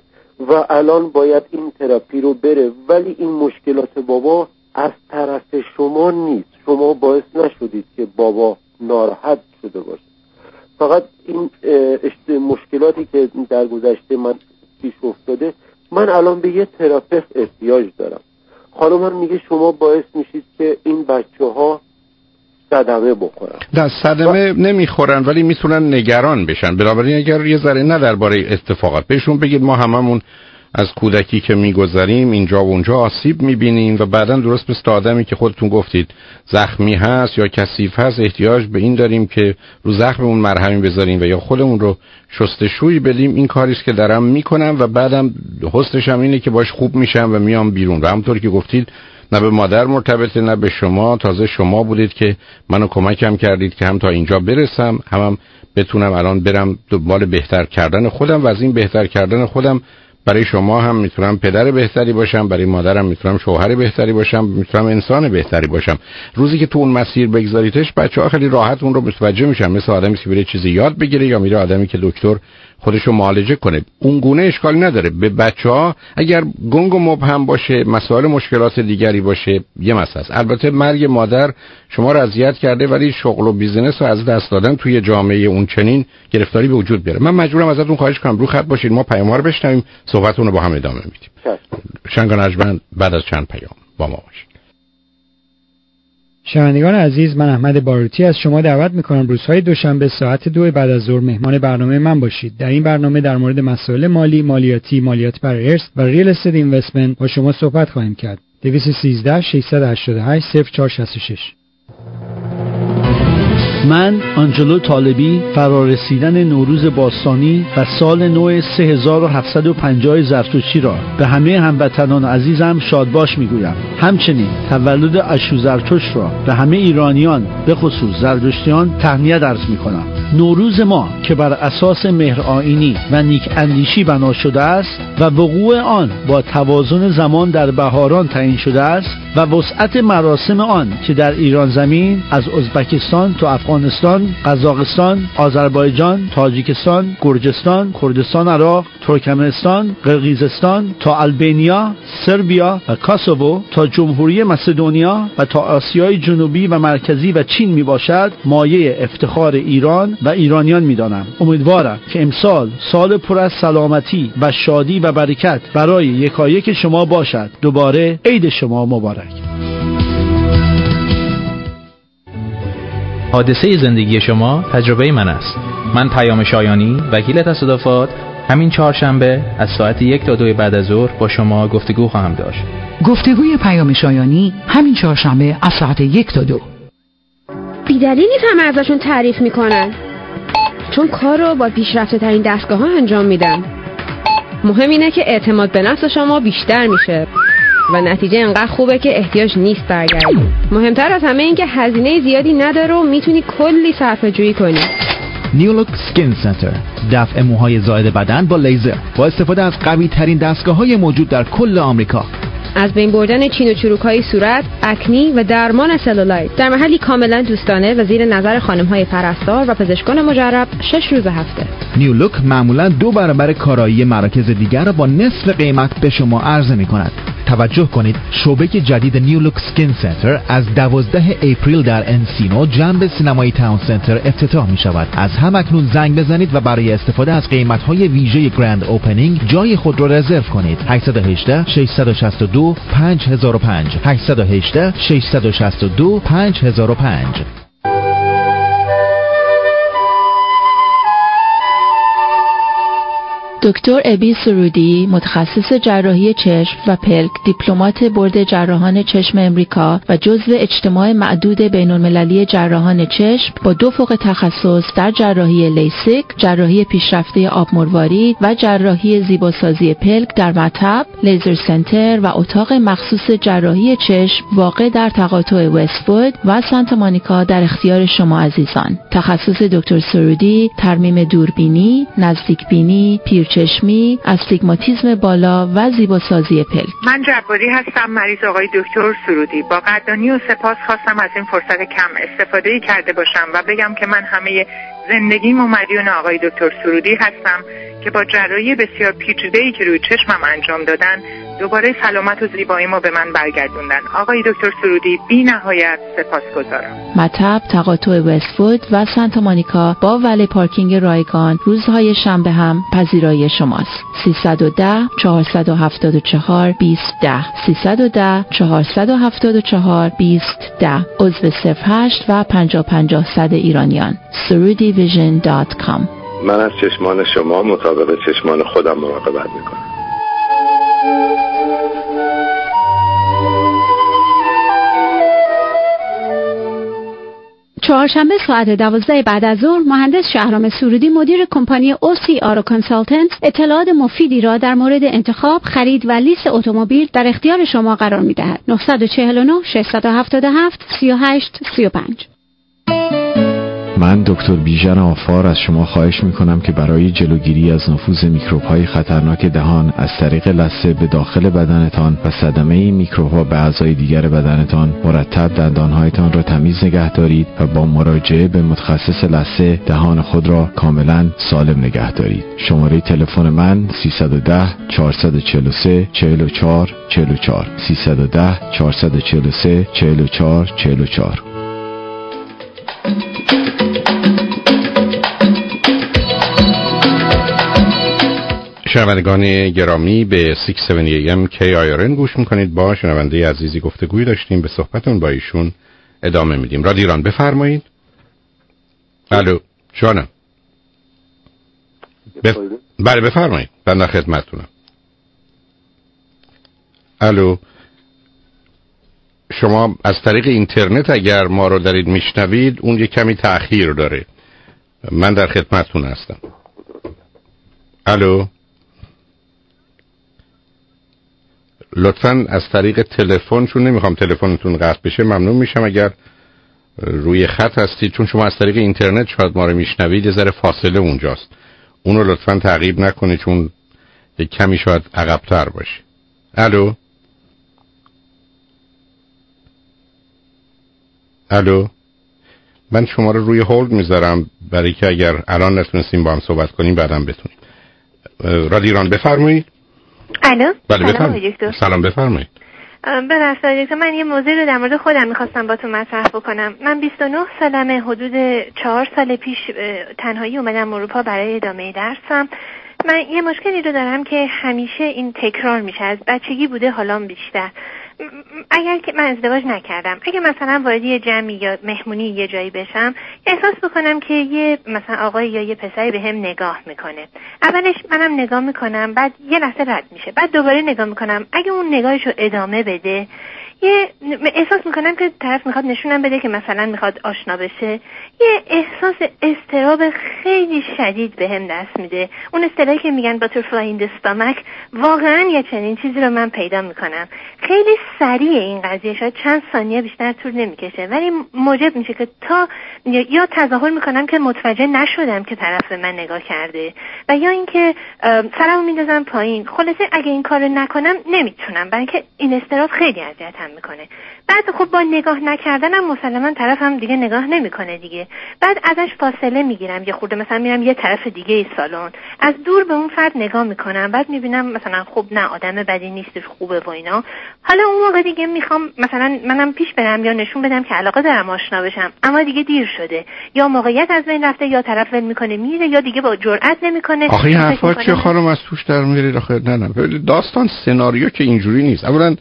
و الان باید این تراپی رو بره، ولی این مشکلات بابا از طرف شما نیست، شما باعث نشدید که بابا ناراحت شده باشه، فقط این مشکلاتی که در گذشته من پیش افتاده، من الان به یه تراپیست احتیاج دارم. خانمم میگه شما باعث میشید که این بچه‌ها صدمه بخورن. نه صدمه نمیخورن ولی میتونن نگران بشن. بنابراین اگر یه ذره نه درباره اتفاقات بهشون بگید ما هممون از کودکی که میگذریم اینجا و اونجا آسیب میبینیم و بعداً درست مثل آدمی که خودتون گفتید زخمی هست یا کثیف هست احتیاج به این داریم که رو زخممون مرهمی بذاریم و یا خودمون رو شستشویی بدیم. این کاریه که دارم میکنم و بعدم حسنش هم اینه که باش خوب میشم و میام بیرون. و همونطور که گفتید نه به مادر مرتبطه نه به شما، تازه شما بودید که منو کمکم کردید که هم تا اینجا برسم هم بتونم الان برم دنبال بهتر کردن خودم و از این بهتر کردن خودم برای شما هم میتونم پدر بهتری باشم، برای مادرم میتونم شوهر بهتری باشم، میتونم انسان بهتری باشم. روزی که تو اون مسیر بگذاریدش بچه‌ها خیلی راحت اون رو متوجه میشن، مثل آدمی که میره چیزی یاد بگیره یا میره آدمی که دکتر خودشو معالجه کنه. اون گونه اشکالی نداره. به بچه‌ها اگر گنگ و مبهم باشه، مسائل مشکلات دیگری باشه، یه مسئله است. البته مرگ مادر شما رو اذیت کرده ولی شغل و بیزینس رو از دست دادن توی جامعه اون چنین گرفتاری به وجود بیاره. من مجبورم ازتون خواهش کنم رو خط باشید، ما پیام‌ها رو بشنویم، صحبتون رو با هم ادامه میدیم. شنگان اجمن بعد از چند پیام با ما باشید. شنوندگان عزیز، من احمد باروتی از شما دعوت میکنم روزهای دوشنبه ساعت 2 بعد از ظهر مهمان برنامه من باشید. در این برنامه در مورد مسائل مالی، مالیاتی، مالیات بر ارث و ریل استیت اینوستمنت با شما صحبت خواهیم کرد. 213 688 0466. من آنجلو طالبی فرارسیدن نوروز باستانی و سال نو 3750 زرتشتی را به همه هموطنان عزیزم شادباش میگویم. همچنین تولد اشوزرتشت را به همه ایرانیان به خصوص زرتشتیان تهنیت عرض میکنم. نوروز ما که بر اساس مهرآیینی و نیک اندیشی بنا شده است و وقوع آن با توازن زمان در بهاران تعیین شده است و وسعت مراسم آن که در ایران زمین از ازبکستان تا افغانستان افغانستان، قزاقستان، آذربایجان، تاجیکستان، گرجستان، کردستان عراق، ترکمنستان، قرقیزستان تا آلبانیا، سربیا و کاسوو تا جمهوری مسدونیا و تا آسیای جنوبی و مرکزی و چین می باشد مایه افتخار ایران و ایرانیان می دانم. امیدوارم که امسال سال پر از سلامتی و شادی و برکت برای یکایک شما باشد. دوباره عید شما مبارک. حادثه زندگی شما تجربه من است. من پیام شایانی، وکیل تصادفات، همین چهارشنبه از ساعت 1 تا 2 بعد از ظهر با شما گفتگو خواهم داشت. گفتگوی پیام شایانی همین چهارشنبه از ساعت 1 تا 2. بی‌دلیل نیست همه ازشون تعریف میکنن، چون کار رو با پیشرفته ترین دستگاه ها انجام میدن. مهم اینه که اعتماد به نفس شما بیشتر میشه و نتیجه انقدر خوبه که احتیاج نیست برگردی. مهمتر از همه این که هزینه زیادی نداره و میتونی کلی صرفه‌جویی کنی. نیولوک سکین سنتر، دفع موهای زائد بدن با لیزر با استفاده از قوی ترین دستگاه های موجود در کل آمریکا. از بین بردن چین و چروک‌های صورت، اکنی و درمان سلولایت در محلی کاملا دوستانه و زیر نظر خانم‌های پرستار و پزشکان مجرب 6 روز هفته. نیولوک معمولاً 2 برابر کارایی مراکز دیگر را با نصف قیمت به شما عرضه می‌کند. توجه کنید، شعبه جدید نیولوک سکین سنتر از 12 اپریل در انسینو جنب سینمای تاون سنتر افتتاح می‌شود. از همکنون زنگ بزنید و برای استفاده از قیمت‌های ویژه گرند اوپنینگ جای خود را رزرو کنید. 818 662 5005 818 662 5005. دکتر ابی سرودی، متخصص جراحی چشم و پلک، دیپلمات بورد جراحان چشم امریکا و جزو اجتماع معدود بین‌المللی جراحان چشم با 2 فوق تخصص در جراحی لیسیک، جراحی پیشرفته آبمروارید و جراحی زیباسازی پلک در مطب، لیزر سنتر و اتاق مخصوص جراحی چشم واقع در تقاطع وست‌وود و سانتا مونیکا در اختیار شما عزیزان. تخصص دکتر سرودی ترمیم دوربینی، نزدیکبینی، چشمی، استیگماتیسم بالا و زیباسازی پلک. من جباری هستم، مریض آقای دکتر سرودی. با قدردانی و سپاس خواستم از این فرصت کم استفاده کرده باشم و بگم که من همه زندگیم و مدیون آقای دکتر سرودی هستم که با جراحی بسیار پیچیده‌ای که روی چشمم انجام دادن دوباره سلامت و زیباییمو به من برگردوندن. آقای دکتر سرودی بی نهایت سپاسگزارم. مطب تقاطع وست‌وود و سانتا مونیکا با ولی پارکینگ رایگان روزهای شنبه هم پذیرای شماست. 310 474 2010 310 474 2010 عضو 08 و 5050 100 ایرانیان. surudivision.com. من از چشمان شما مطابق چشمان خودم مراقبت میکنم. چهارشنبه ساعت 12 بعد از ظهر مهندس شهرام سرودی مدیر کمپانی اوسی آرو کنسالتنت اطلاعات مفیدی را در مورد انتخاب، خرید و لیز اتومبیل در اختیار شما قرار می‌دهد. 949 677 38 35. من دکتر بیژن آفار از شما خواهش میکنم که برای جلوگیری از نفوذ میکروب‌های خطرناک دهان از طریق لثه به داخل بدنتان و صدمه این میکروب‌ها به اعضای دیگر بدنتان مرتب دندانهایتان را تمیز نگه دارید و با مراجعه به متخصص لثه دهان خود را کاملا سالم نگه دارید. شماره تلفن من 310 443 44 44 310 443 44 44. شنوندگان گرامی به 670 AM KIRN گوش میکنید. با شنونده عزیزی گفتگوی داشتیم، به صحبتون با ایشون ادامه میدیم. رادیو ایران بفرمایید. الو جانم. بله بفرمایید، بنده خدمتتونم. الو، شما از طریق اینترنت اگر ما رو دارید میشنوید اون یک کمی تأخیر داره. من در خدمتتون هستم. الو، لطفاً از طریق تلفن، چون نمیخوام تلفنتون قطع بشه، ممنون میشم اگر روی خط هستید، چون شما از طریق اینترنت شاید ما رو میشنوید، یه ذره فاصله اونجاست، اونو لطفاً تعقیب نکنید چون یک کمی شاید عقب‌تر باشه. الو الو، من شما رو روی هولد میذارم برای که اگر الان نتونستیم با هم صحبت کنیم بعدم بتونیم. رادیو ایران بفرمایید. الو. بله بفرمایید. سلام بفرمایید. ببخشید من یه موضوع رو در مورد خودم میخواستم با تو مطرح بکنم. من 29 سالمه، حدود 4 سال پیش تنهایی اومدم اروپا برای ادامه درسم. من یه مشکلی رو دارم که همیشه این تکرار میشه، از بچگی بوده حالام بیشتر. اگر که من ازدواج نکردم، اگه مثلا وارد یه جمعی یا مهمونی یه جایی بشم، احساس بکنم که یه مثلا آقای یا یه پسری به هم نگاه میکنه. اولش منم نگاه میکنم، بعد یه لحظه رد میشه، بعد دوباره نگاه میکنم. اگه اون نگاهشو ادامه بده، یه احساس میکنم که طرف میخواد نشونم بده که مثلا میخواد آشنا بشه. یه احساس اضطراب خیلی شدید بهم دست میده. اون اصطلاحی که میگن butterfly in the stomach، واقعا یه چنین چیزی رو من پیدا میکنم. خیلی سریع این قضیه، شاید چند ثانیه بیشتر طول نمیکشه، ولی موجب میشه که تا یا تظاهر میکنم که متوجه نشدم که طرف به من نگاه کرده، و یا اینکه سرمو میندازم پایین. خلاصه اگه این کارو نکنم نمیتونم، برای اینکه این اضطراب خیلی اذیتم میکنه. بعد خب با نگاه نکردنم مسلما طرفم دیگه نگاه نمیکنه دیگه. بعد ازش فاصله میگیرم، یه خورده مثلا میرم یه طرف دیگه ای سالن، از دور به اون فرد نگاه میکنم، بعد میبینم مثلا خب نه آدم بدی نیستش، خوبه و اینا. حالا اون موقع دیگه میخوام مثلا منم پیش برم یا نشون بدم که علاقه دارم آشنا بشم، اما دیگه دیر شده، یا موقعیت از بین رفته، یا طرف ول میکنه میره، یا دیگه با جرئت نمیکنه. آخه این حرفا چه خانم از توش در میارید؟ آخه نه داستان سناریو که اینجوری نیست. اولا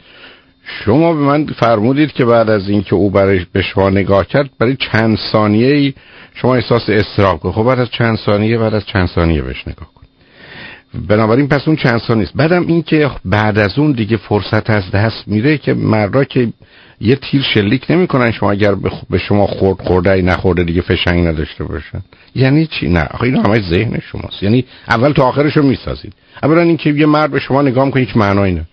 شما به من فرمودید که بعد از اینکه او برای به شما نگاه کرد برای چند ثانیه‌ای شما احساس اضطراب کنید. خب بعد از چند ثانیه بهش نگاه کن. بنابراین پس اون چند ثانیه است. بعدم این که بعد از اون دیگه فرصت از دست میره که مردا که یه تیر شلیک نمی‌کنن شما اگر به شما خورده نخورده دیگه فشنگ نداشته باشن. یعنی چی؟ نه آخه اینا همه ذهن شماست. یعنی اول تا آخرشو میسازید. اولا اینکه یه مرد به شما نگاه می‌کنه هیچ معنایی نداره.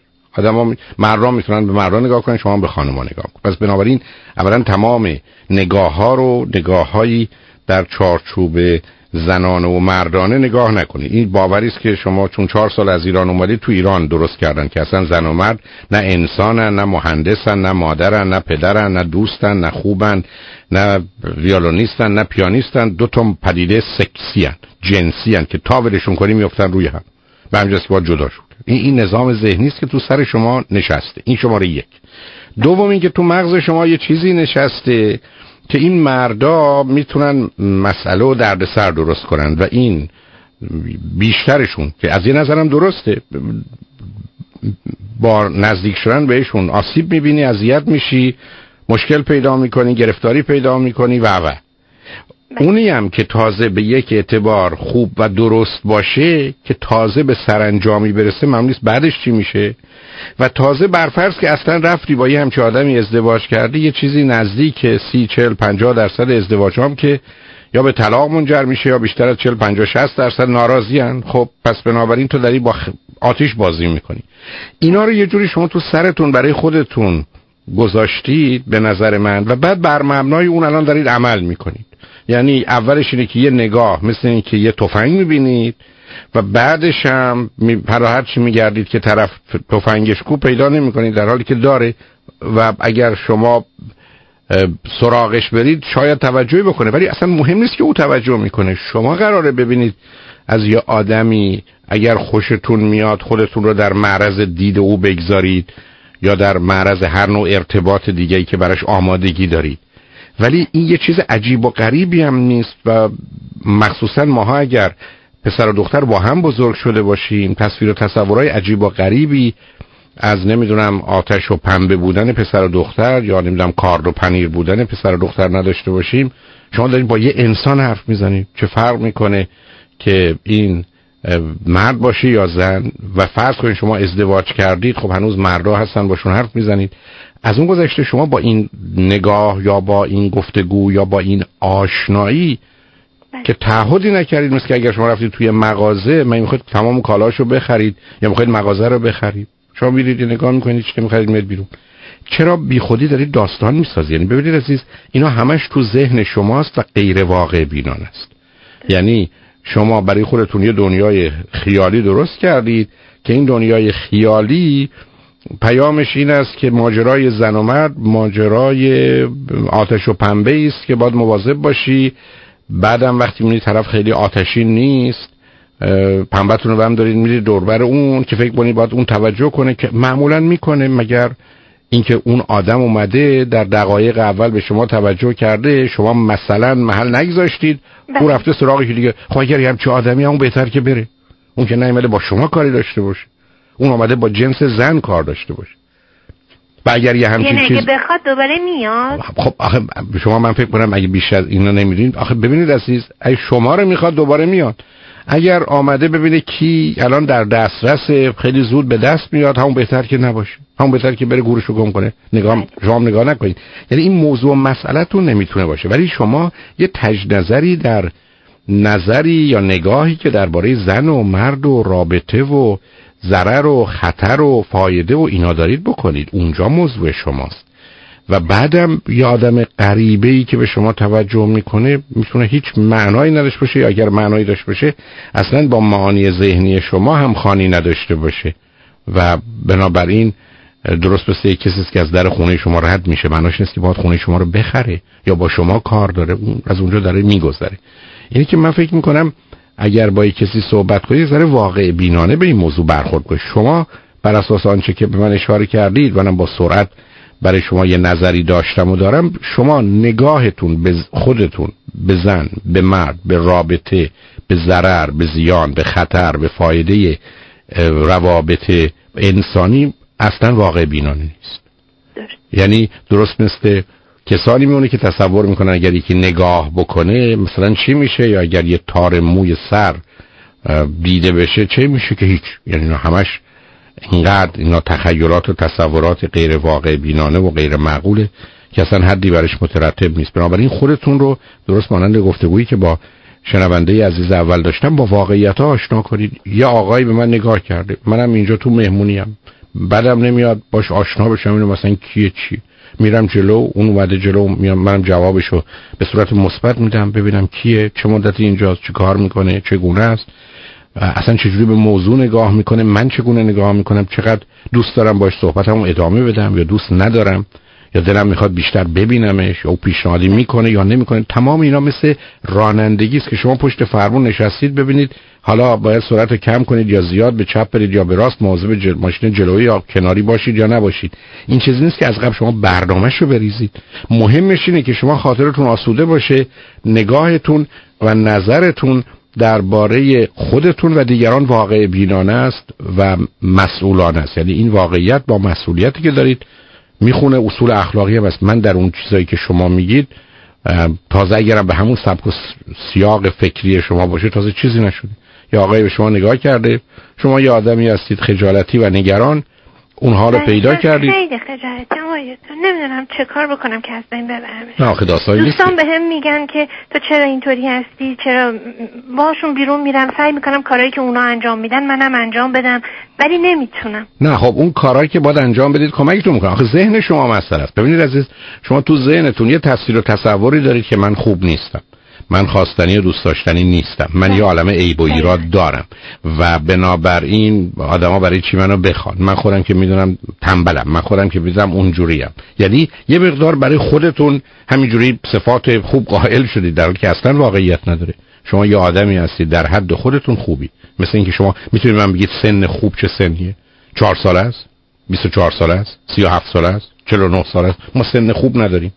مردان میتونن به مردان نگاه کنن، شما به خانم‌ها نگاه کنید. پس بنابراین اولا تمام نگاه‌ها رو نگاه‌هایی در چارچوب زنانه و مردانه نگاه نکنید. این باوری است که شما چون 4 سال از ایران اومدید تو ایران درست کردن که اصلا زن و مرد نه انسانن، نه مهندسن، نه مادرن، نه پدرن، نه دوستن، نه خوبن، نه ویولونیستن، نه پیانیستن. دو تا پدیده سکسی ان، جنسی ان که تا ولشون کنی میافتن روی هم. به همین جاست که باید جدا شد. این نظام ذهنی است که تو سر شما نشسته. این شماره 1. دوم این که تو مغز شما یه چیزی نشسته که این مردا میتونن مسئله و دردسر درست کنن و این بیشترشون که از یه نظرم درسته با نزدیک شدن بهشون آسیب میبینی، اذیت میشی، مشکل پیدا میکنی، گرفتاری پیدا میکنی و اونی هم که تازه به یک اعتبار خوب و درست باشه که تازه به سرانجامی برسه معلوم نیست بعدش چی میشه. و تازه برفرض که اصلا رفتی با یه همچین آدمی ازدواج کردی، یه چیزی نزدیک 30-40-50% ازدواج هم که یا به طلاق منجر میشه یا بیشتر از 40-50-60% ناراضی هن. خب پس بنابراین تو داری با آتیش بازی میکنی. اینا رو یه جوری شما تو سرتون برای خودتون گذاشتید به نظر من و بعد بر مبنای اون الان دارید عمل میکنید. یعنی اولش اینه که یه نگاه مثل این که یه تفنگ میبینید و بعدش هم هر چی میگردید که طرف تفنگش کو پیدا نمیکنید در حالی که داره و اگر شما سراغش برید شاید توجهی بکنه، ولی اصلا مهم نیست که او توجه میکنه. شما قراره ببینید از یه آدمی اگر خوشتون میاد خودتون رو در معرض دید او بگذارید یا در معرض هر نوع ارتباط دیگه‌ای که براش آمادگی دارید. ولی این یه چیز عجیب و غریبی هم نیست و مخصوصا ماها اگر پسر و دختر با هم بزرگ شده باشیم تصویر و تصورهای عجیب و غریبی از نمیدونم آتش و پنبه بودن پسر و دختر یا نمیدونم کارد و پنیر بودن پسر و دختر نداشته باشیم. شما دارید با یه انسان حرف میزنید. چه فرق میکنه که این مرد باشه یا زن؟ و فرض کنید شما ازدواج کردید، خب هنوز مردا هستن باشون حرف میزنید. از اون گذشته شما با این نگاه یا با این گفتگو یا با این آشنایی که تعهدی نکردید، مثل که اگر شما رفتید توی مغازه من میخواید تمام کالاشو بخرید یا میخواید مغازه رو بخرید، شما میرید نگاه میکنید چی میخواید میاد بیرون. چرا بیخودی دارید داستان میسازید؟ یعنی ببینید عزیز اینا همش تو ذهن شماست و غیر واقع بینانه است. یعنی شما برای خودتون یه دنیای خیالی درست کردید که این دنیای خیالی پیامش این است که ماجرای زن و مرد ماجرای آتش و پنبه است که باید مواظب باشی. بعدم وقتی میبینی طرف خیلی آتشین نیست، پنبه‌تون رو هم دارید میرید دوربر اون که فکر کنید باید اون توجه کنه که معمولا میکنه، مگر اینکه اون آدم اومده در دقایق اول به شما توجه کرده، شما مثلا محل نگذاشتید، اون رفته سراغی که دیگه خب اگر همچین آدمی اون بهتر که بره. اون که نیامده با شما کاری داشته باشه، اون آمده با جنس زن کار داشته باشه. و اگر یه همچین چیز بخواد دوباره میاد. خب آخه شما من فکر کنم اگه بیشتر از اینا نمیدونید، آخه ببینید عزیز، اگه شما رو میخواد دوباره میاد. اگر آمده ببینه کی الان در دسترس خیلی زود به دست میاد، همون بهتر که نباشه، همون بهتر که بره گورشو گم کنه. شما نگاه نکنید. یعنی این موضوع مسئله‌تون نمیتونه باشه، ولی شما یه تجنظری در نظری یا نگاهی که درباره زن و مرد و رابطه و ضرر و خطر و فایده و اینا دارید بکنید. اونجا موضوع شماست. و بعدم یه آدم غریبه‌ای که به شما توجه میکنه میتونه هیچ معنایی نداشته باشه، یا اگر معنایی داشته باشه اصلا با معانی ذهنی شما هم خوانی نداشته باشه. و بنابراین درست مثل یک کسی که از در خونه شما رد میشه، معناش نیست که باید خونه شما رو بخره یا با شما کار داره، اون از اونجا داره میگذره. یعنی که من فکر میکنم اگر با یک کسی صحبت کنید ذره واقع بینانه به این موضوع برخورد کنید. شما بر اساس آنچه که به من اشاره کردید و من با سرعت برای شما یه نظری داشتم و دارم، شما نگاهتون به خودتون، به زن، به مرد، به رابطه، به ضرر، به زیان، به خطر، به فایده روابط انسانی اصلا واقع بینانه نیست. یعنی درست مثل کسانی میمونه که تصور میکنن اگر یکی نگاه بکنه مثلا چی میشه، یا اگر یه تار موی سر دیده بشه چه میشه، که هیچ. یعنی اینا همش اینقدر اینا تخیلات و تصورات غیر واقع بینانه و غیر معقوله که اصلا حدی برش مترتب نیست. بنابراین خودتون رو درست مانند گفتگویی که با شنونده عزیز اول داشتم با واقعیت ها آشنا کنید. یه آقایی به من نگاه کرده، منم اینجا تو مهمونیم، بعدم نمیاد باش آشنا بشم، اینو مثلا کیه چی، میرم جلو، اون اومده جلو، منم جوابشو به صورت مثبت میدم، ببینم کیه، چه مدتی اینجاست، چه کار میکنه، چگونه است، اصلا چجوری به موضوع نگاه میکنه، من چگونه نگاه میکنم، چقدر دوست دارم باش صحبتمو ادامه بدم یا دوست ندارم، یا دلم میخواد بیشتر ببینمش، یا او پیشنهادی میکنه یا نمیکنه. تمام اینا مثل رانندگی است که شما پشت فرمون نشستید، ببینید حالا باید سرعت رو کم کنید یا زیاد، به چپ برید یا به راست، مواظب ماشین جلویی یا کناری باشید یا نباشید. این چیزی نیست که از قبل شما برنامه‌شو بریزید. مهمش اینه که شما خاطرتون آسوده باشه، نگاهتون و نظرتون درباره خودتون و دیگران واقع بینانه است و مسئولانه است. یعنی این واقعیت با مسئولیتی که دارید میخونه اصول اخلاقی هم است. من در اون چیزایی که شما میگید تازه اگرم به همون سبک و سیاق فکری شما باشه تازه چیزی نشده. یا آقای به شما نگاه کرده، شما یه آدمی هستید خجالتی و نگران، اونها رو پیدا کردید. خیلی خجالتم آیتون، نمیدونم چه کار بکنم که از بین ببرمش. نه آخه دوستان به هم میگن که تو چرا اینطوری هستی، چرا باشون بیرون میرم، سعی میکنم کارهایی که اونا انجام میدن منم انجام بدم، ولی نمیتونم. نه خب اون کارهایی که باید انجام بدید کمکتون میکنه. آخه ذهن شما مسئله است. ببینید عزیز، شما تو ذهنتون یه تصویر و تصوری دارید که من خوب نیستم، من خواستنی و دوست داشتنی نیستم، من یه عالمه عیب و ایراد دارم و بنابراین آدما برای چی منو بخوان، من خودم که میدونم تنبلم، من خودم که میدونم اونجوریم. یعنی یه مقدار برای خودتون همینجوری صفات خوب قائل شدید در حالی که اصلا واقعیت نداره. شما یه آدمی هستید در حد خودتون خوبی. مثل اینکه شما میتونید من بگید سن خوب چه سنیه؟ 4 ساله است، 24 ساله است، 37 ساله است، 49 ساله است. ما سن خوب نداریم.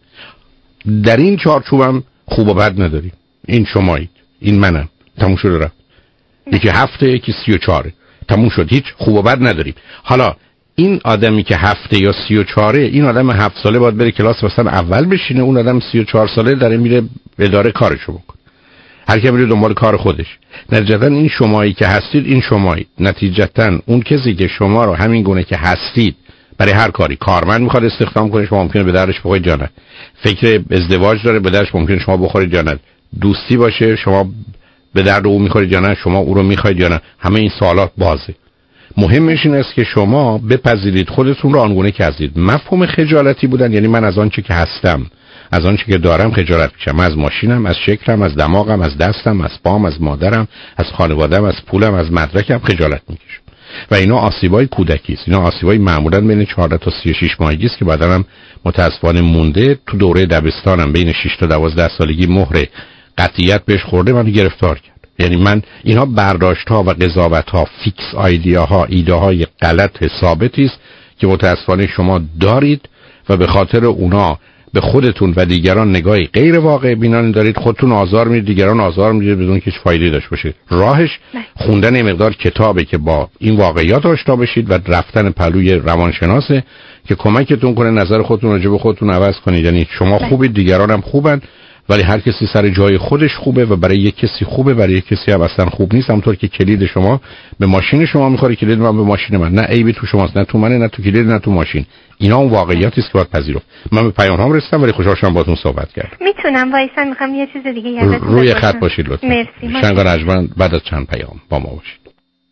در این چارچوبم خوب و بد نداریم. این شمایید، این منم، تموم شده رفت. یکی 7 یکی 34 تموم شد، هیچ خوب و بد نداریم. حالا این آدمی که 7 یا 34، این آدم 7 ساله باید بره کلاس مثلا اول بشینه، اون آدم 34 ساله داره میره اداره کارشو بکنه، هر کی میره دنبال کار خودش. نتیجتا این شمایی که هستید این شمایید. نتیجتا اون کسی که شما رو همین گونه که هستید برای هر کاری، کارمند میخواد استخدام کنه شما ممکنه به درش بخورید یا نه، فکر ازدواج داره به درش ممکنه شما بخورید یا نه، دوستی باشه شما به درد او میخورید یا نه، شما او رو میخواید یا نه. همه این سوالات بازه. مهمش این است که شما بپذیرید خودتون رو آنگونه که هستید. مفهوم خجالتی بودن یعنی من از آنچه که هستم، از آنچه که دارم خجالت میکشم، از ماشینم، از شکلم، از دماغم، از دستم، از پام، از مادرم، از خانواده‌ام، از پولم، از مدرکم خجالت میکشم. و اینا آسیبای کودکی است. اینا آسیبای معمولا بین 14 تا 36 ماهگی است که بعداً هم متأسفانه مونده. تو دوره دبستانم بین 6 تا 12 سالگی مهر قطعیت بهش خورده، منو گرفتار کرد. یعنی من اینها برداشت‌ها و قضاوت‌ها، فیکس آیدیاها، ایده‌های غلط ثابتی است که متأسفانه شما دارید و به خاطر اونا به خودتون و دیگران نگاهی غیر واقع بینانه دارید، خودتون آزار میدید، دیگران آزار میدید بدون که هیچ فایده داشته باشه. راهش خوندن یه مقدار کتابه که با این واقعیات آشنا بشید و رفتن پلوی روانشناسه که کمکتون کنه نظر خودتون راجع به خودتون عوض کنید. یعنی شما خوبید، دیگران هم خوبن، ولی هر کسی سر جای خودش خوبه و برای یک کسی خوبه، برای یک کسی هم اصلا خوب نیست. همونطور که کلید شما به ماشین شما میخوره، کلید من به ماشین من. نه عیبی تو شماست، نه تو منه، نه تو کلید، نه تو ماشین. اینا اون واقعیتی است که باید پذیرفت. من به پیام‌هام رسیدم ولی خوشحال شدم باهاتون صحبت کردم. میتونم وایسا، میخوام یه چیز دیگه یادتون روی خط باشید لطفا. مرسی. شنگ رجمند بعد از چند پیام با ما باشید.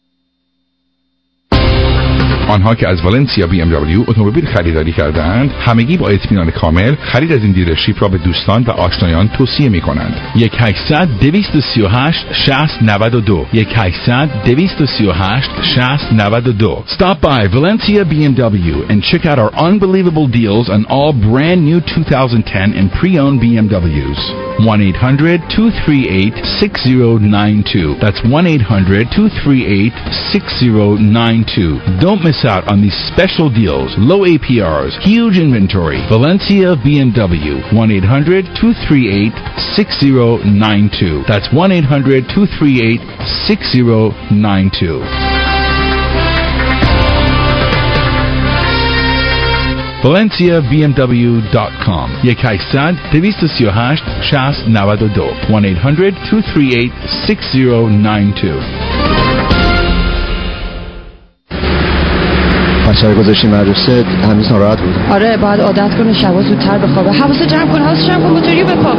آنها که از والنسیا BMW اتومبیل خریداری کردند همگی با اطمینان کامل خرید از این دیلرشیپ را به دوستان و آشنایان توصیه می کنند. 1-800-238-60-92 1-800-238-60-92. Stop by Valencia BMW and check out our unbelievable deals on all brand new 2010 and pre-owned BMWs. 1-800-238-6092. That's 1-800-238-6092. Don't miss out on these special deals, low APRs, huge inventory. Valencia BMW, 1-800-238-6092. That's 1-800-238-6092. ValenciaBMW.com 1-800-238-6092 1-800-238-6092. بچه‌ها گذاشتیم مدرسه، هنوز ناراحت بود. آره باید عادت کنه شبا زودتر بخوابه. حواست جمع کن، موتوریو بپا.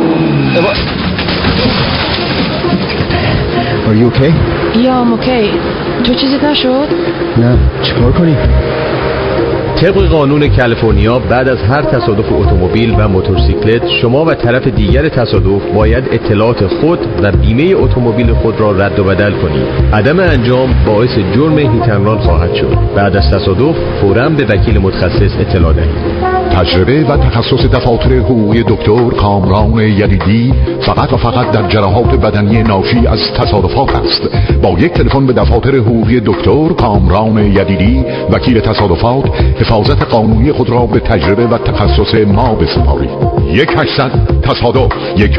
Are you okay? Yeah, I'm okay. تو چیزی نشد؟ نه، چیکار کنیم؟ طبق قانون کالیفرنیا بعد از هر تصادف اتومبیل و موتورسیکلت شما و طرف دیگر تصادف باید اطلاعات خود و بیمه اتومبیل خود را رد و بدل کنید. عدم انجام باعث جرم هیت‌اند-ران خواهد شد. بعد از تصادف فوراً به وکیل متخصص اطلاع دهید. تجربه و تخصص دفاتر حقوقی دکتر کامران یدیدی فقط و فقط در جراحات بدنی ناشی از تصادفات است. با یک تلفن به دفاتر حقوقی دکتر کامران یدیدی وکیل تصادفات حفاظت قانونی خود را به تجربه و تخصص ما بسپارید. 1-800-تصادف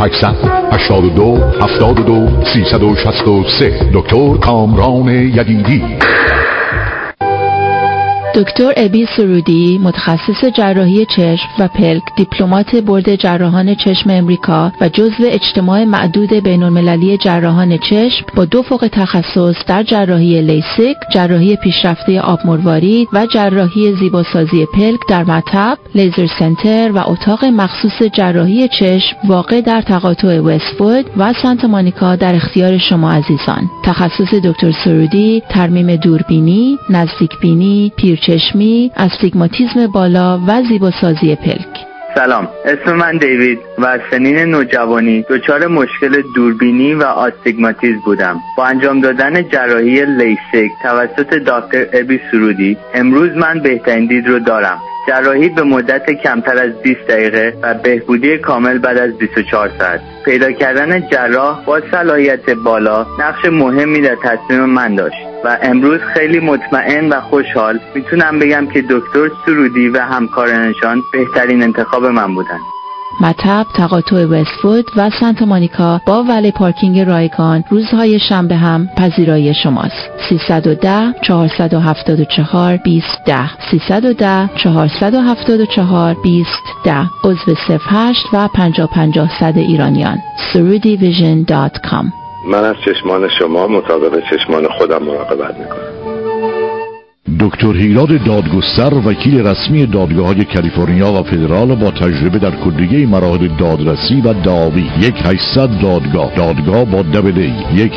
1-800-82-72-363 دکتر کامران یدیدی. دکتر ابی سرودی، متخصص جراحی چشم و پلک، دیپلمات بورد جراحان چشم امریکا و جزو اجتماع معدود بین‌المللی جراحان چشم با 2 فوق تخصص در جراحی لیسیک، جراحی پیشرفته آب مروارید و جراحی زیباسازی پلک در مطب، لیزر سنتر و اتاق مخصوص جراحی چشم واقع در تقاطع وست‌وود و سانتا مونیکا در اختیار شما عزیزان. تخصص دکتر سرودی ترمیم دوربینی، نزدیکبینی، پیرچشمی، استیگماتیسم بالا و زیباسازی پلک. سلام، اسم من دیوید و از سنین نوجوانی دچار مشکل دوربینی و آستیگماتیسم بودم. با انجام دادن جراحی لیسیک توسط دکتر ابی سرودی امروز من بهترین دید رو دارم. جراحی به مدت کمتر از 20 دقیقه و بهبودی کامل بعد از 24 ساعت. پیدا کردن جراح با صلاحیت بالا نقش مهمی در تصمیم من داشت و امروز خیلی مطمئن و خوشحال میتونم بگم که دکتر سرودی و همکارانشان بهترین انتخاب من بودن. مطب، تقاطع وست‌وود و سانتا مونیکا با ولی پارکینگ رایگان روزهای شنبه هم پذیرایی شماست. 310-474-2010 310-474-2010 عضو 08 و 50-50 ایرانیان. surudivision.com. من از چشمان شما مطابق چشمان خودم مراقبت میکنم. دکتر هیراد دادگستر وکیل رسمی دادگاه‌های کالیفرنیا و فدرال با تجربه در کلیه مراحل دادرسی و دعاوی. 1-800 دادگاه با دبل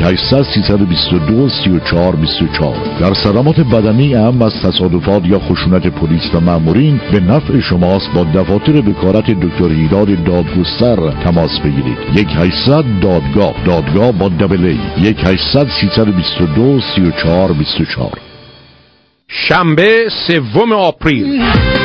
1-800-322-3424. در سلامت بدنی اهم از تصادفات یا خشونت پلیس و مامورین به نفع شماست. با دفاتر بکارت دکتر هیراد دادگستر تماس بگیرید. 1-800 دادگاه با دبل 1-800-322-3424. شنبه 3 آپریل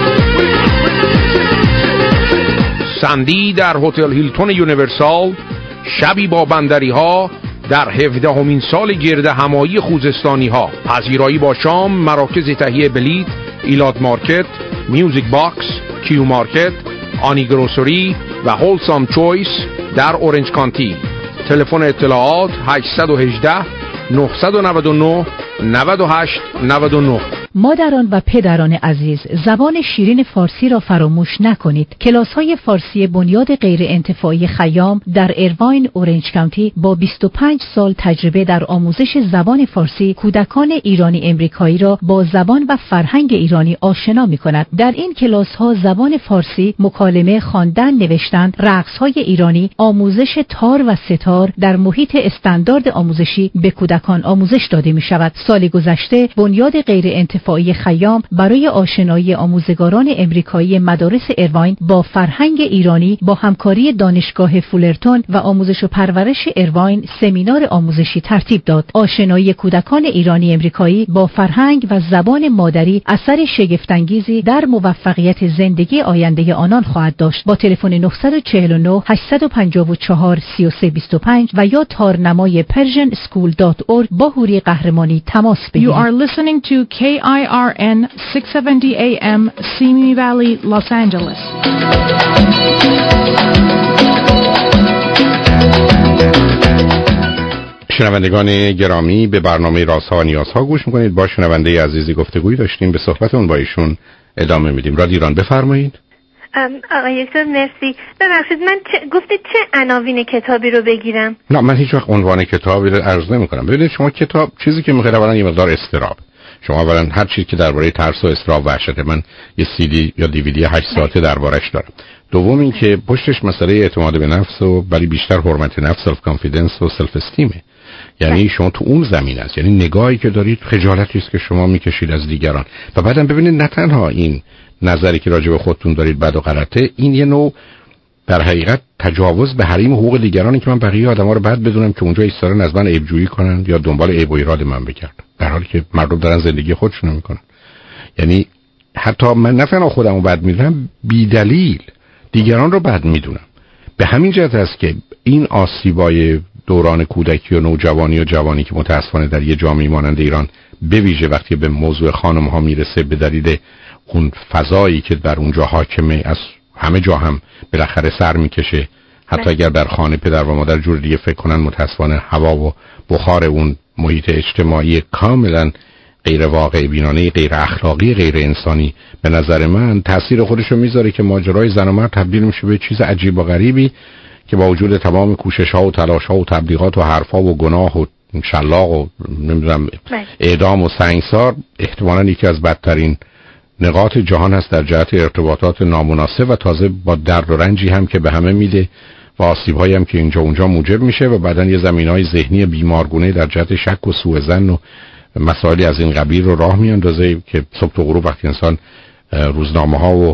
سندی در هتل هیلتون یونیورسال، شبی با بندری ها در 17مین سال گرد همایی خوزستانی ها. پذیرایی با شام، مراکز تهیه بلیط، ایلات مارکت، میوزیک باکس، کیو مارکت، آنی گروسری و هولسام چویس در اورنج کانتی. تلفن اطلاعات 818 999 98 99. مادران و پدران عزیز، زبان شیرین فارسی را فراموش نکنید. کلاس‌های فارسی بنیاد غیر انتفاعی خیام در ایرواین اورنج کانتی با 25 سال تجربه در آموزش زبان فارسی کودکان ایرانی امریکایی را با زبان و فرهنگ ایرانی آشنا می‌کند. در این کلاس‌ها زبان فارسی، مکالمه، خواندن، نوشتن، رقص‌های ایرانی، آموزش تار و ستار در محیط استاندارد آموزشی به کودکان آموزش داده می‌شود. سال گذشته بنیاد غیر انتفاعی خیام برای آشنایی آموزگاران امریکایی مدارس ایرواین با فرهنگ ایرانی با همکاری دانشگاه فولرتون و آموزش و پرورش ایرواین سمینار آموزشی ترتیب داد. آشنایی کودکان ایرانی امریکایی با فرهنگ و زبان مادری اثر شگفت‌انگیزی در موفقیت زندگی آینده آنان خواهد داشت. با تلفن 949 854 3325 و یا تارنمای persianschool.org با حوری قهرمانی تماس بگیرید. You are listening to KIRN 670 AM, Simi Valley, Los Angeles. شنوندگان گرامی، به برنامه رازها و نیازها گوش میکنید. با شنونده عزیزی گفتگویی داشتیم، به صحبتون با ایشون ادامه میدیم. رادیو ایران، بفرمایید. آقای دکتر مرسی. ببخشید من گفتید چه عناوین کتابی رو بگیرم؟ نه، من هیچ وقت عنوان کتابی رو عرض نمی‌کنم. ببینید شما کتاب چیزی که می‌خواید اولا یه مقدار استراب. شما اولا هر چیزی که درباره ترس و استراب و وحشت، من یه CD یا DVD 8 ساعته دربارش دارم. دوم این که پشتش مسئله اعتماد به نفس و ولی بیشتر حرمت نفس، سلف کانفیدنس و سلف استیمه. یعنی شما تو اون زمین است، یعنی نگاهی که دارید خجالتی است که شما می‌کشید از دیگران. و بعدم ببینید نه تنها این نظری که راجع به خودتون دارید بد و غلطه، این یه نوع در حقیقت تجاوز به حریم حقوق دیگرانی که من بقیه آدما رو بد بدونم که اونجا ایستادن از من عیب‌جویی کنن یا دنبال عیب و ایراد من بگردن، در حالی که مردم دارن زندگی خودشونو میکنن. یعنی حتی من نه تنها خودمو بد میدونم، بی دلیل دیگران رو بد میدونم. به همین جهت است که این آسیبای دوران کودکی و نوجوانی و جوانی که متاسفانه در یه جامعه مانند ایران به ویژه وقتی به موضوع خانم‌ها میرسه، به دلیل اون فضایی که در اونجا حاکمه، از همه جا هم بالاخره سر میکشه. حتی اگر در خانه پدر و مادر جور دیگه فکر کنن، متاسفانه هوا و بخار اون محیط اجتماعی کاملا غیر واقع بینانه، غیر اخلاقی، غیر انسانی به نظر من تاثیر خودشو میذاره که ماجرای زن و مرد تبدیل میشه به چیز عجیب و غریبی که با وجود تمام کوشش‌ها و تلاش‌ها و تبلیغات و حرف‌ها و گناه و شلاق و نمیدونم اعدام و سنگسار احتمالاً یکی از بدترین نقاط جهان هست در جهت ارتباطات نامناسب و تازه با درد و رنجی هم که به همه میده و آسیب‌هایی هم که اینجا اونجا موجب میشه و بعداً یه زمینه‌های ذهنی بیمارگونه در جهت شک و سوء ظن و مسائلی از این قبیل رو راه میاندازه که صبح و غروب وقتی انسان روزنامه‌ها و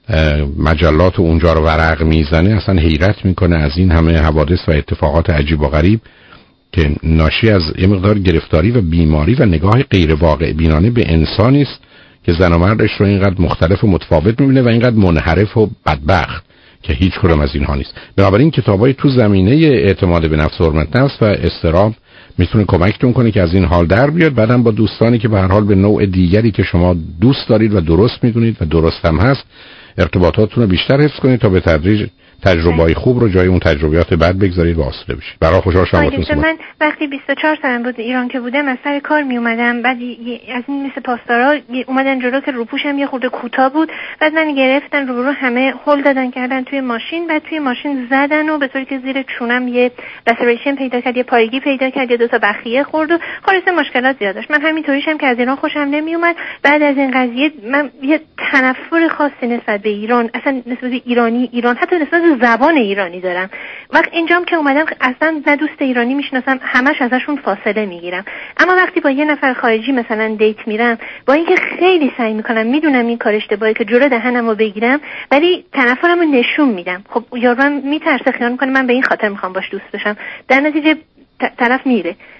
مجلات و اونجا رو ورق میزنه اصلا حیرت میکنه از این همه حوادث و اتفاقات عجیب و غریب که ناشی از یه مقدار گرفتاری و بیماری و نگاه غیر واقع بینانه به انسانی است که زن و مردش رو اینقدر مختلف و متفاوت میبینه و اینقدر منحرف و بدبخت که هیچ کدوم از اینها نیست. بنابراین کتابای تو زمینه اعتماد به نفس و حرمت نفس و استراب میتونه کمکتون کنه که از این حال در بیاد. بعدم با دوستانی که به هر حال به نوع دیگری که شما دوست دارید و درست میدونید و درست هم هست ارتباطاتتون رو بیشتر حفظ کنید تا به تدریج تجربه‌های خوب رو جای اون تجربیات بد بگذارید و آسوده بشید. برای خوشحال شدم. من وقتی 24 سالم بود ایران که بودم از سر کار می اومدم، بعد از این مثل پاسدارا اومدن جلو که روپوشم یه خورده کوتاه بود، بعد من گرفتن رو همه هول دادن کردن توی ماشین، بعد توی ماشین زدن و به طوری که زیر چونم یه لسریشن پیدا کرد، یه پایگی پیدا کرد، یه دو تا بخیه خورد و خلاصه مشکلات زیاد داشت. من همینطوریشم که از ایران خوشم نمی اومد. بعد از این قضیه من یه تنفر خاصی نسبت به ایران، اصلا نسبت به ایران حتی نسبت به زبان ایرانی دارم. وقت اینجام که اومدم اصلا نه دوست ایرانی میشناسم، همش ازشون فاصله میگیرم. اما وقتی با یه نفر خارجی مثلا دیت میرم، با اینکه خیلی سعی میکنم، میدونم این کار اشتباهه که جلو دهنمو بگیرم، ولی تنفرمو نشون میدم. خب یارو میترسه، خیال میکنه من به این خاطر میخوام باش دوست بشم، در نتیجه طرف میره.